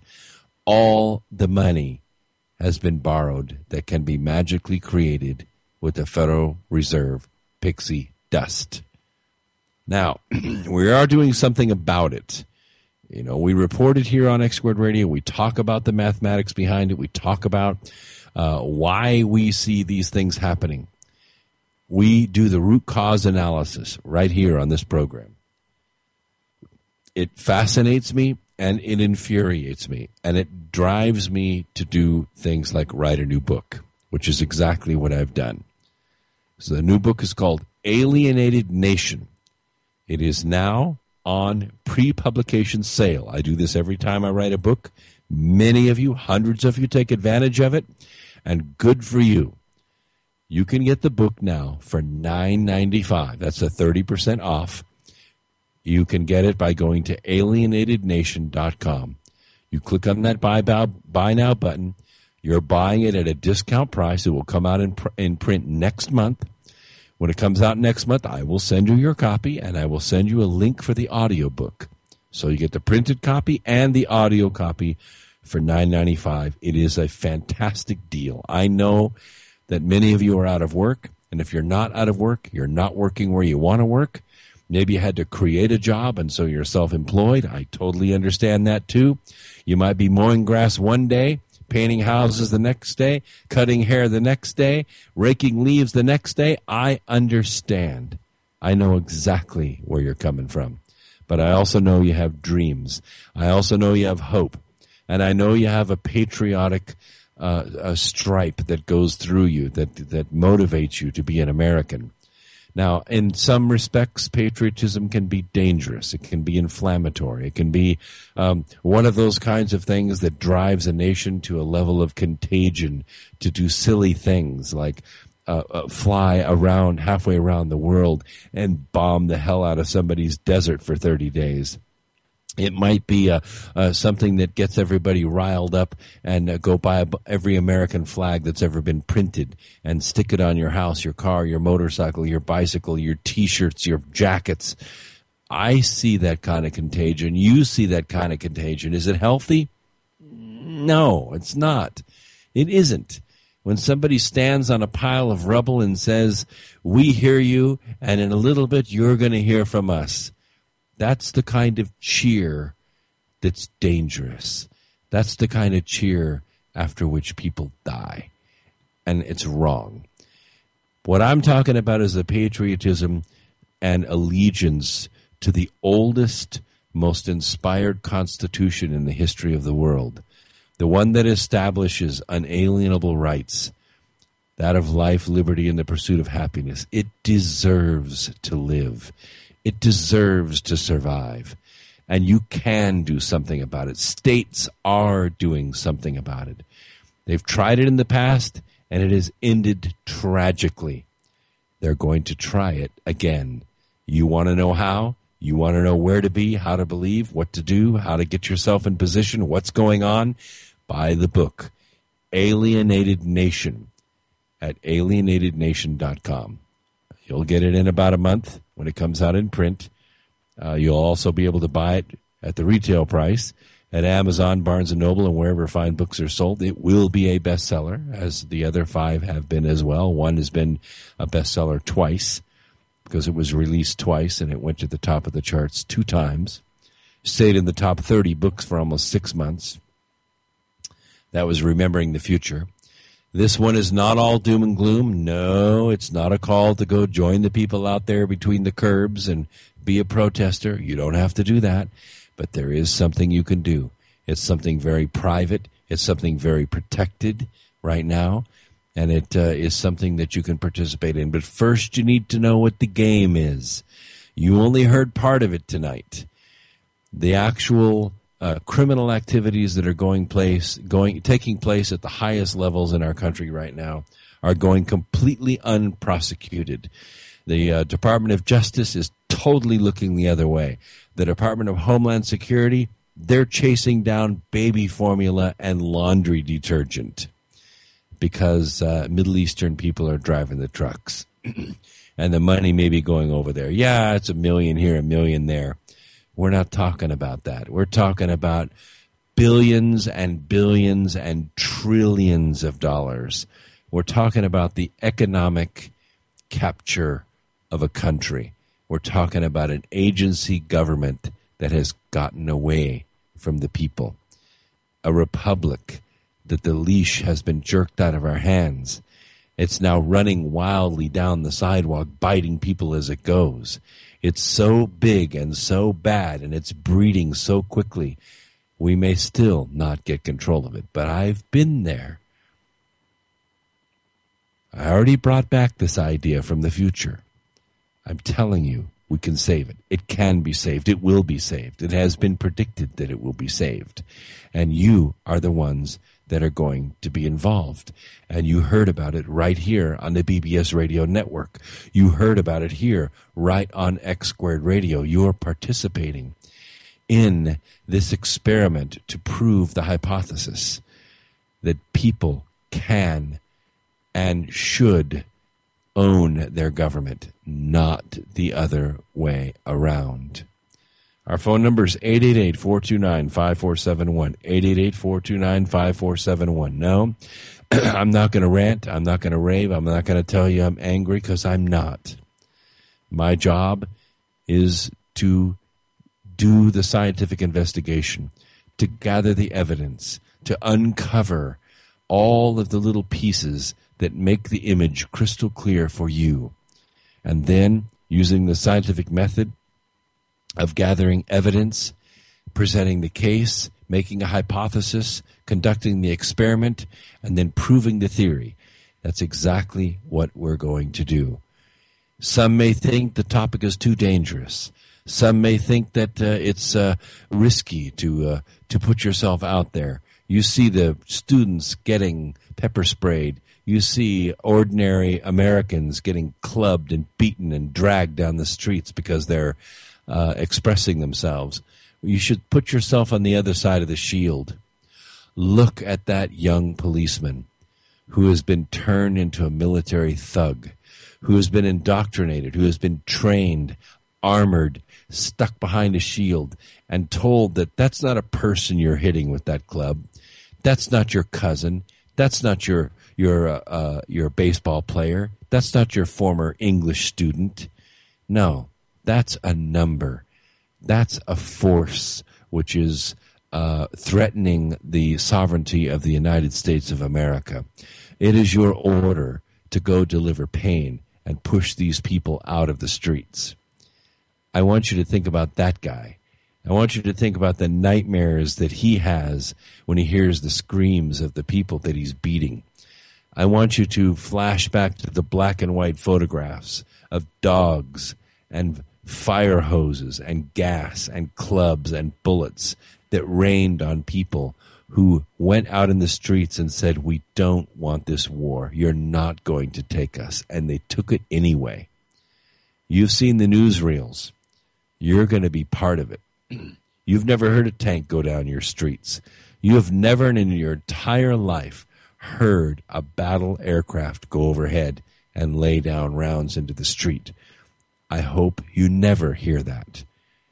All the money has been borrowed that can be magically created with the Federal Reserve pixie dust. Now, we are doing something about it. You know, we report it here on X Squared Radio. We talk about the mathematics behind it. We talk about why we see these things happening. We do the root cause analysis right here on this program. It fascinates me and it infuriates me, and it drives me to do things like write a new book, which is exactly what I've done. So the new book is called Alienated Nation. It is now on pre-publication sale. I do this every time I write a book. Many of you, hundreds of you, take advantage of it, and good for you. You can get the book now for $9.95. That's a 30% off. You can get it by going to alienatednation.com. You click on that buy now button. You're buying it at a discount price. It will come out in print next month. When it comes out next month, I will send you your copy, and I will send you a link for the audiobook. So you get the printed copy and the audio copy for $9.95. It is a fantastic deal. I know that many of you are out of work, and if you're not out of work, you're not working where you want to work. Maybe you had to create a job, and so you're self-employed. I totally understand that, too. You might be mowing grass one day, painting houses the next day, cutting hair the next day, raking leaves the next day. I understand. I know exactly where you're coming from. But I also know you have dreams. I also know you have hope. And I know you have a patriotic stripe that goes through you, that motivates you to be an American. Now, in some respects, patriotism can be dangerous. It can be inflammatory. It can be one of those kinds of things that drives a nation to a level of contagion to do silly things like fly around halfway around the world and bomb the hell out of somebody's desert for 30 days. It might be something that gets everybody riled up and go buy every American flag that's ever been printed and stick it on your house, your car, your motorcycle, your bicycle, your T-shirts, your jackets. I see that kind of contagion. You see that kind of contagion. Is it healthy? No, it's not. It isn't. When somebody stands on a pile of rubble and says, "We hear you, and in a little bit you're going to hear from us," that's the kind of cheer that's dangerous. That's the kind of cheer after which people die. And it's wrong. What I'm talking about is the patriotism and allegiance to the oldest, most inspired constitution in the history of the world. The one that establishes unalienable rights, that of life, liberty, and the pursuit of happiness. It deserves to live. It deserves to survive. And you can do something about it. States are doing something about it. They've tried it in the past, and it has ended tragically. They're going to try it again. You want to know how? You want to know where to be, how to believe, what to do, how to get yourself in position, what's going on? Buy the book, Alienated Nation, at alienatednation.com. You'll get it in about a month when it comes out in print. You'll also be able to buy it at the retail price at Amazon, Barnes & Noble, and wherever fine books are sold. It will be a bestseller, as the other 5 have been as well. One has been a bestseller twice because it was released twice and it went to the top of the charts 2 times. Stayed in the top 30 books for almost 6 months. That was Remembering the Future. This one is not all doom and gloom. No, it's not a call to go join the people out there between the curbs and be a protester. You don't have to do that. But there is something you can do. It's something very private. It's something very protected right now. And it is something that you can participate in. But first you need to know what the game is. You only heard part of it tonight. The actual criminal activities that are taking place at the highest levels in our country right now are going completely unprosecuted. The Department of Justice is totally looking the other way. The Department of Homeland Security, they're chasing down baby formula and laundry detergent because Middle Eastern people are driving the trucks. And the money may be going over there. Yeah, it's $1 million here, $1 million there. We're not talking about that. We're talking about billions and billions and trillions of dollars. We're talking about the economic capture of a country. We're talking about an agency government that has gotten away from the people. A republic that the leash has been jerked out of our hands. It's now running wildly down the sidewalk, biting people as it goes. It's so big and so bad, and it's breeding so quickly, we may still not get control of it. But I've been there. I already brought back this idea from the future. I'm telling you, we can save it. It can be saved. It will be saved. It has been predicted that it will be saved. And you are the ones that are going to be involved. And you heard about it right here on the BBS Radio Network. You heard about it here right on X Squared Radio. You are participating in this experiment to prove the hypothesis that people can and should own their government, not the other way around. Our phone number is 888-429-5471, 888-429-5471. No, I'm not going to rant. I'm not going to rave. I'm not going to tell you I'm angry, because I'm not. My job is to do the scientific investigation, to gather the evidence, to uncover all of the little pieces that make the image crystal clear for you. And then, using the scientific method of gathering evidence, presenting the case, making a hypothesis, conducting the experiment, and then proving the theory. That's exactly what we're going to do. Some may think the topic is too dangerous. Some may think that it's risky to put yourself out there. You see the students getting pepper sprayed. you see ordinary Americans getting clubbed and beaten and dragged down the streets because they're expressing themselves. You should put yourself on the other side of the shield. Look at that young policeman who has been turned into a military thug, who has been indoctrinated, who has been trained, armored, stuck behind a shield, and told that that's not a person you're hitting with that club. That's not your cousin. That's not your baseball player. That's not your former English student. No, that's a number. That's a force which is threatening the sovereignty of the United States of America. It is your order to go deliver pain and push these people out of the streets. I want you to think about that guy. I want you to think about the nightmares that he has when he hears the screams of the people that he's beating. I want you to flash back to the black and white photographs of dogs and fire hoses and gas and clubs and bullets that rained on people who went out in the streets and said, "We don't want this war. You're not going to take us." And they took it anyway. You've seen the newsreels. You're going to be part of it. You've never heard a tank go down your streets. You have never in your entire life heard a battle aircraft go overhead and lay down rounds into the street. I hope you never hear that.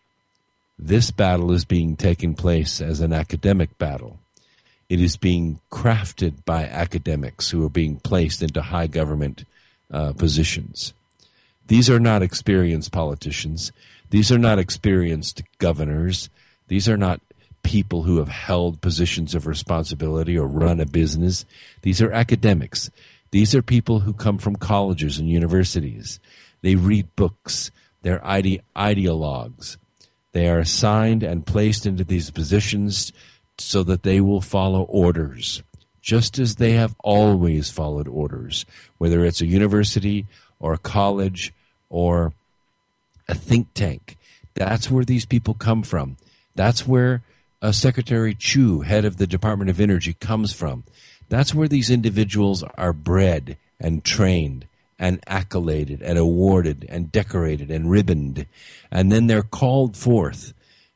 This battle is being taken place as an academic battle. It is being crafted by academics who are being placed into high government positions. These are not experienced politicians. These are not experienced governors. These are not people who have held positions of responsibility or run a business. These are academics. These are people who come from colleges and universities. They read books. They're ideologues. They are assigned and placed into these positions so that they will follow orders, just as they have always followed orders, whether it's a university or a college or a think tank. That's where these people come from. That's where Secretary Chu, head of the Department of Energy, comes from. That's where these individuals are bred and trained and accoladed and awarded and decorated and ribboned. And then they're called forth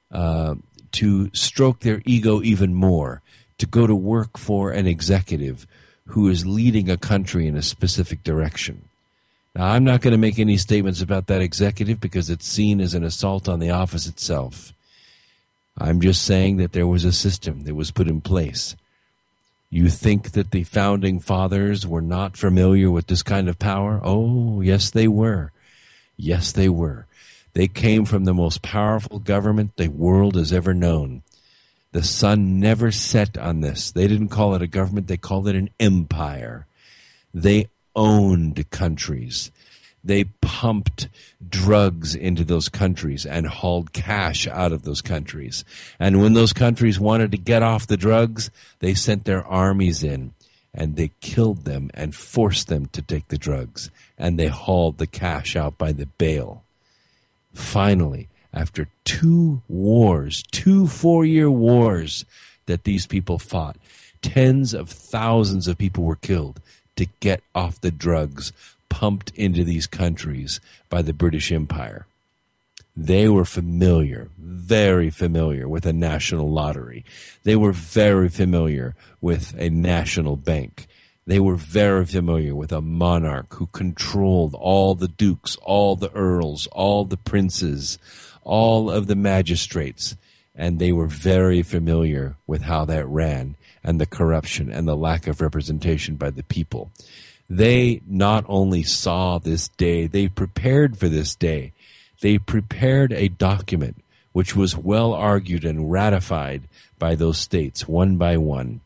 to stroke their ego even more, to go to work for an executive who is leading a country in a specific direction. Now, I'm not going to make any statements about that executive because it's seen as an assault on the office itself. I'm just saying that there was a system that was put in place. You think that the founding fathers were not familiar with this kind of power? Oh, yes, they were. Yes, they were. They came from the most powerful government the world has ever known. The sun never set on this. They didn't call it a government. They called it an empire. They owned countries. They pumped drugs into those countries and hauled cash out of those countries. And when those countries wanted to get off the drugs, they sent their armies in and they killed them and forced them to take the drugs. And they hauled the cash out by the bale. Finally, after 2 wars, 2 4-year wars that these people fought, tens of thousands of people were killed to get off the drugs pumped into these countries by the British Empire. They were familiar, very familiar with a national lottery. They were very familiar with a national bank. They were very familiar with a monarch who controlled all the dukes, all the earls, all the princes, all of the magistrates. And they were very familiar with how that ran and the corruption and the lack of representation by the people. They not only saw this day, they prepared for this day. They prepared a document which was well argued and ratified by those states one by one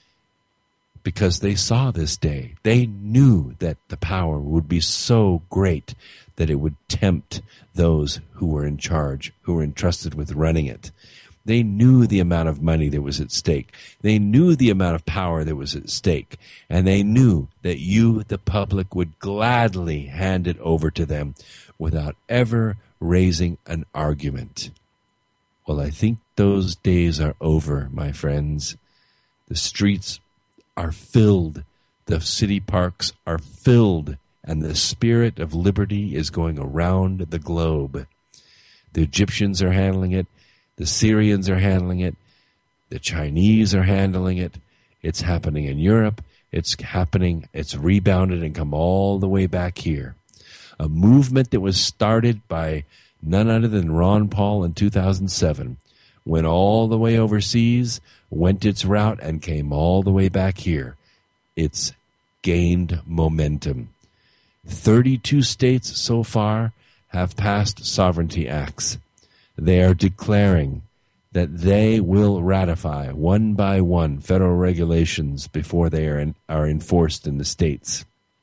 because they saw this day. They knew that the power would be so great that it would tempt those who were in charge, who were entrusted with running it. They knew the amount of money that was at stake. They knew the amount of power that was at stake. And they knew that you, the public, would gladly hand it over to them without ever raising an argument. Well, I think those days are over, my friends. The streets are filled The city parks are filled, and the spirit of liberty is going around the globe. The Egyptians are handling it. The Syrians are handling it. The Chinese are handling it. It's happening in Europe. It's happening. It's rebounded and come all the way back here. A movement that was started by none other than Ron Paul in 2007, went all the way overseas, went its route, and came all the way back here. It's gained momentum. 32 states so far have passed sovereignty acts. They are declaring that they will ratify one by one federal regulations before they are enforced in the states.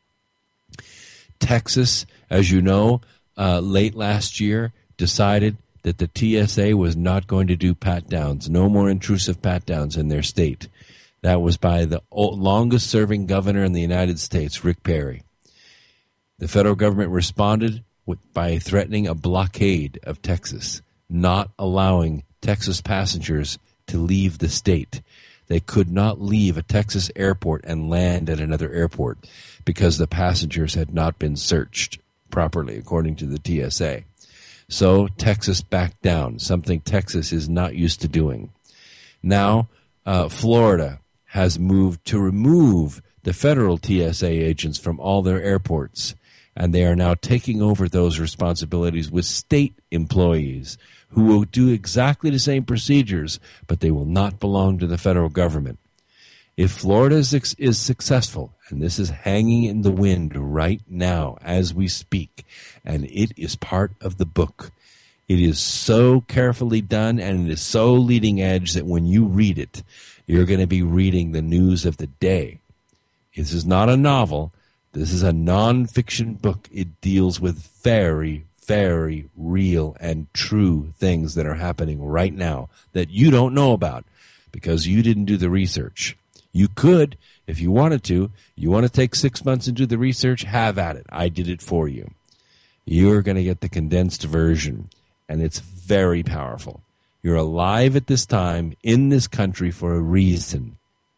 Texas, as you know, late last year decided that the TSA was not going to do pat-downs, no more intrusive pat-downs in their state. That was by the longest-serving governor in the United States, Rick Perry. The federal government responded by threatening a blockade of Texas, not allowing Texas passengers to leave the state. They could not leave a Texas airport and land at another airport because the passengers had not been searched properly, according to the TSA. So Texas backed down, something Texas is not used to doing. Now, Florida has moved to remove the federal TSA agents from all their airports, and they are now taking over those responsibilities with state employees who will do exactly the same procedures, but they will not belong to the federal government. If Florida is successful, and this is hanging in the wind right now as we speak, and it is part of the book. It is so carefully done, and it is so leading edge that when you read it, you're going to be reading the news of the day. This is not a novel. This is a nonfiction book. It deals with very, very real and true things that are happening right now that you don't know about because you didn't do the research. You could, if you wanted to. You want to take 6 months and do the research? Have at it. I did it for you. You're going to get the condensed version, and it's very powerful. You're alive at this time in this country for a reason.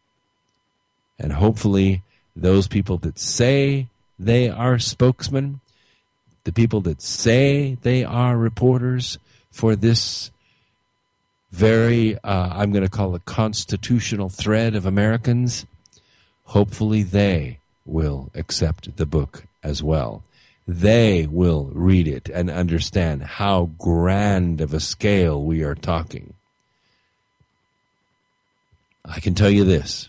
And hopefully those people that say they are spokesmen, the people that say they are reporters for this very, I'm going to call it constitutional thread of Americans, hopefully they will accept the book as well. They will read it and understand how grand of a scale we are talking. I can tell you this.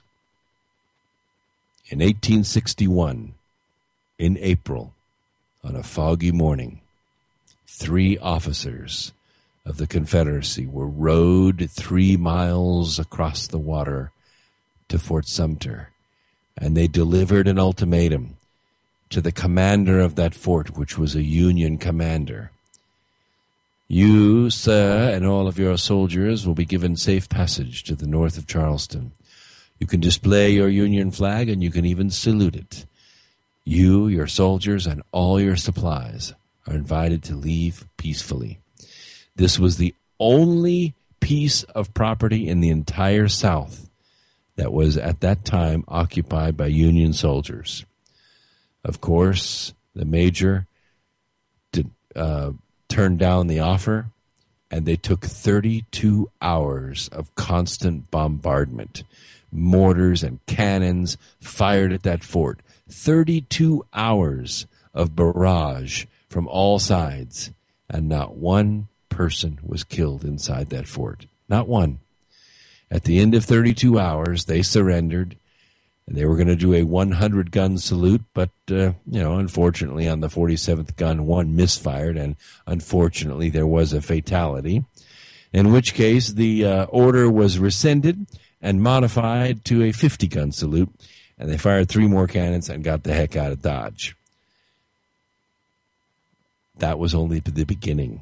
In 1861, in April, on a foggy morning, 3 officers of the Confederacy were rowed 3 miles across the water to Fort Sumter, and they delivered an ultimatum to the commander of that fort, which was a Union commander. You, sir, and all of your soldiers will be given safe passage to the north of Charleston. You can display your Union flag, and you can even salute it. You, your soldiers, and all your supplies are invited to leave peacefully. This was the only piece of property in the entire South that was at that time occupied by Union soldiers. Of course, the major turned down the offer, and they took 32 hours of constant bombardment. Mortars and cannons fired at that fort. 32 hours of barrage from all sides, and not one person was killed inside that fort. Not one. At the end of 32 hours, they surrendered. They were going to do a 100-gun salute, but, unfortunately on the 47th gun, one misfired, and unfortunately there was a fatality, in which case the order was rescinded and modified to a 50-gun salute, and they fired 3 more cannons and got the heck out of Dodge. That was only the beginning.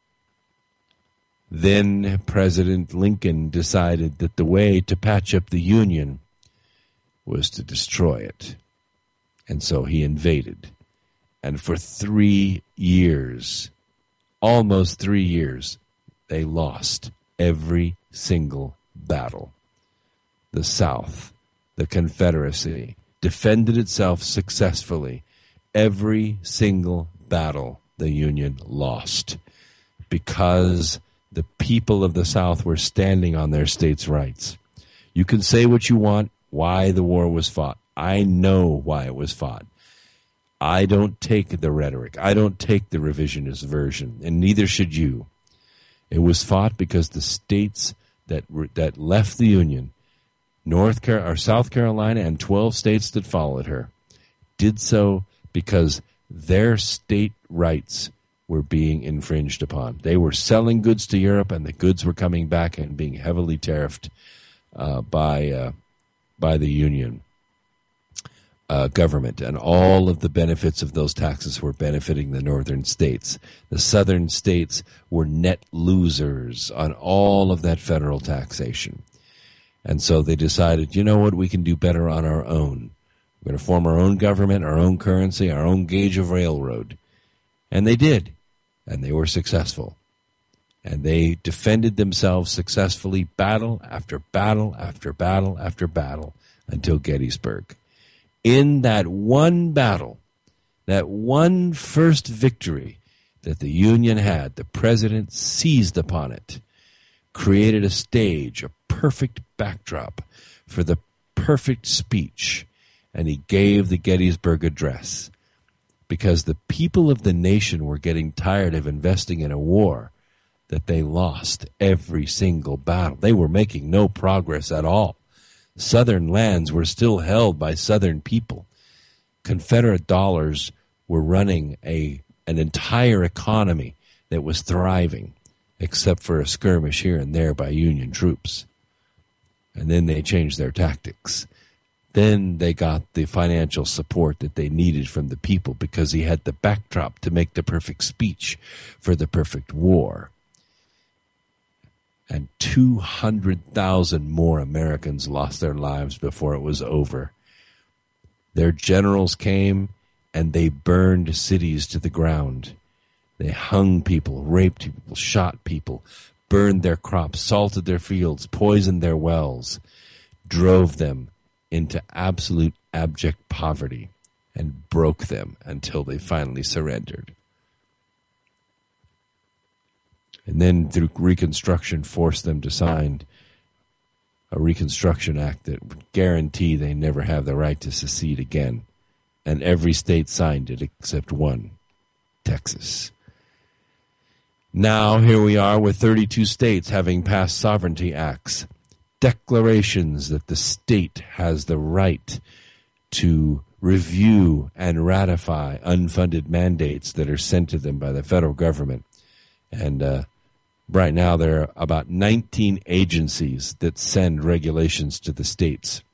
Then President Lincoln decided that the way to patch up the Union was to destroy it. And so he invaded. And for 3 years, almost 3 years, they lost every single battle. The South, the Confederacy, defended itself successfully. Every single battle the Union lost because the people of the South were standing on their states' rights. You can say what you want, why the war was fought. I know why it was fought. I don't take the rhetoric. I don't take the revisionist version, and neither should you. It was fought because the states that left the Union, South Carolina and 12 states that followed her, did so because their state rights were being infringed upon. They were selling goods to Europe, and the goods were coming back and being heavily tariffed by the Union government, and all of the benefits of those taxes were benefiting the northern states. The southern states were net losers on all of that federal taxation. And so they decided, you know what, we can do better on our own. We're going to form our own government, our own currency, our own gauge of railroad. And they did, and they were successful. And they defended themselves successfully, battle after battle after battle after battle, until Gettysburg. In that one battle, that one first victory that the Union had, the president seized upon it, created a stage, a perfect backdrop for the perfect speech, and he gave the Gettysburg Address. Because the people of the nation were getting tired of investing in a war that they lost every single battle. They were making no progress at all. Southern lands were still held by Southern people. Confederate dollars were running an entire economy that was thriving, except for a skirmish here and there by Union troops. And then they changed their tactics. Then they got the financial support that they needed from the people because he had the backdrop to make the perfect speech for the perfect war. And 200,000 more Americans lost their lives before it was over. Their generals came and they burned cities to the ground. They hung people, raped people, shot people, burned their crops, salted their fields, poisoned their wells, drove them into absolute abject poverty, and broke them until they finally surrendered. And then through Reconstruction forced them to sign a Reconstruction Act that would guarantee they never have the right to secede again. And every state signed it except one, Texas. Now here we are with 32 states having passed sovereignty acts, declarations that the state has the right to review and ratify unfunded mandates that are sent to them by the federal government. And right now there are about 19 agencies that send regulations to the states.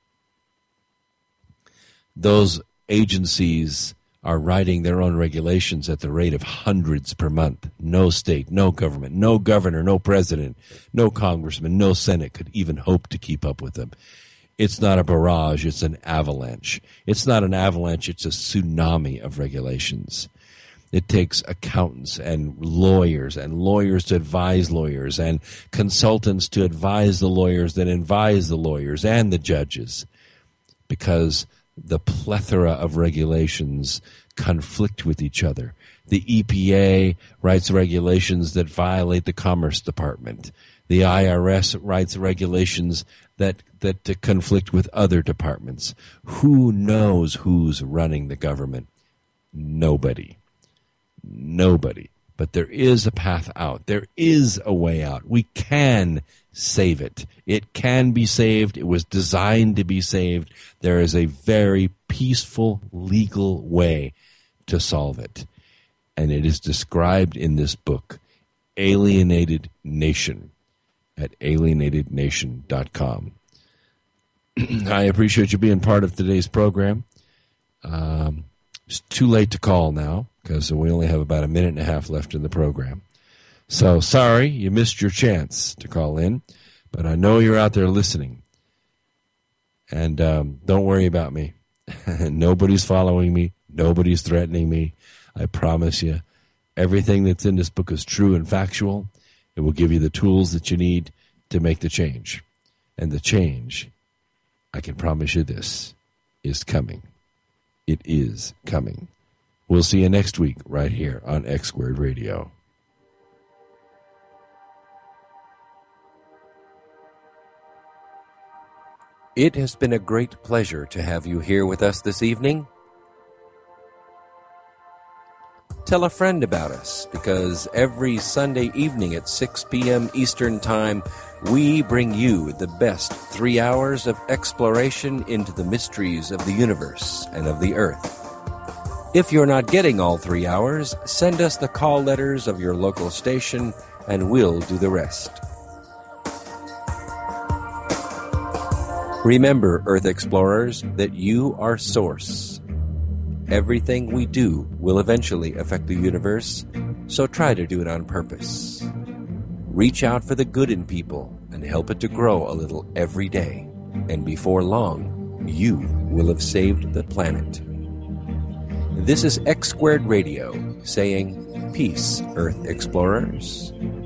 Those agencies are writing their own regulations at the rate of hundreds per month. No state, no government, no governor, no president, no congressman, no Senate could even hope to keep up with them. It's not a barrage, it's an avalanche. It's not an avalanche, it's a tsunami of regulations. It takes accountants and lawyers to advise lawyers and consultants to advise the lawyers that advise the lawyers and the judges, because the plethora of regulations conflict with each other. The EPA writes regulations that violate the Commerce Department. The IRS writes regulations that conflict with other departments. Who knows who's running the government? Nobody. But there is a path out. There is a way out. We can save it. It can be saved. It was designed to be saved. There is a very peaceful, legal way to solve it. And it is described in this book, Alienated Nation, at alienatednation.com. I appreciate you being part of today's program. It's too late to call now because we only have about a minute and a half left in the program. So sorry you missed your chance to call in, but I know you're out there listening. And don't worry about me. Nobody's following me. Nobody's threatening me. I promise you, everything that's in this book is true and factual. It will give you the tools that you need to make the change. And the change, I can promise you this, is coming. It is coming. We'll see you next week right here on X Squared Radio. It has been a great pleasure to have you here with us this evening. Tell a friend about us, because every Sunday evening at 6 p.m. Eastern Time, we bring you the best 3 hours of exploration into the mysteries of the universe and of the earth. If you're not getting all 3 hours, send us the call letters of your local station, and we'll do the rest. Remember, Earth Explorers, that you are Source. Everything we do will eventually affect the universe, so try to do it on purpose. Reach out for the good in people and help it to grow a little every day, and before long, you will have saved the planet. This is X Squared Radio saying, peace, Earth Explorers.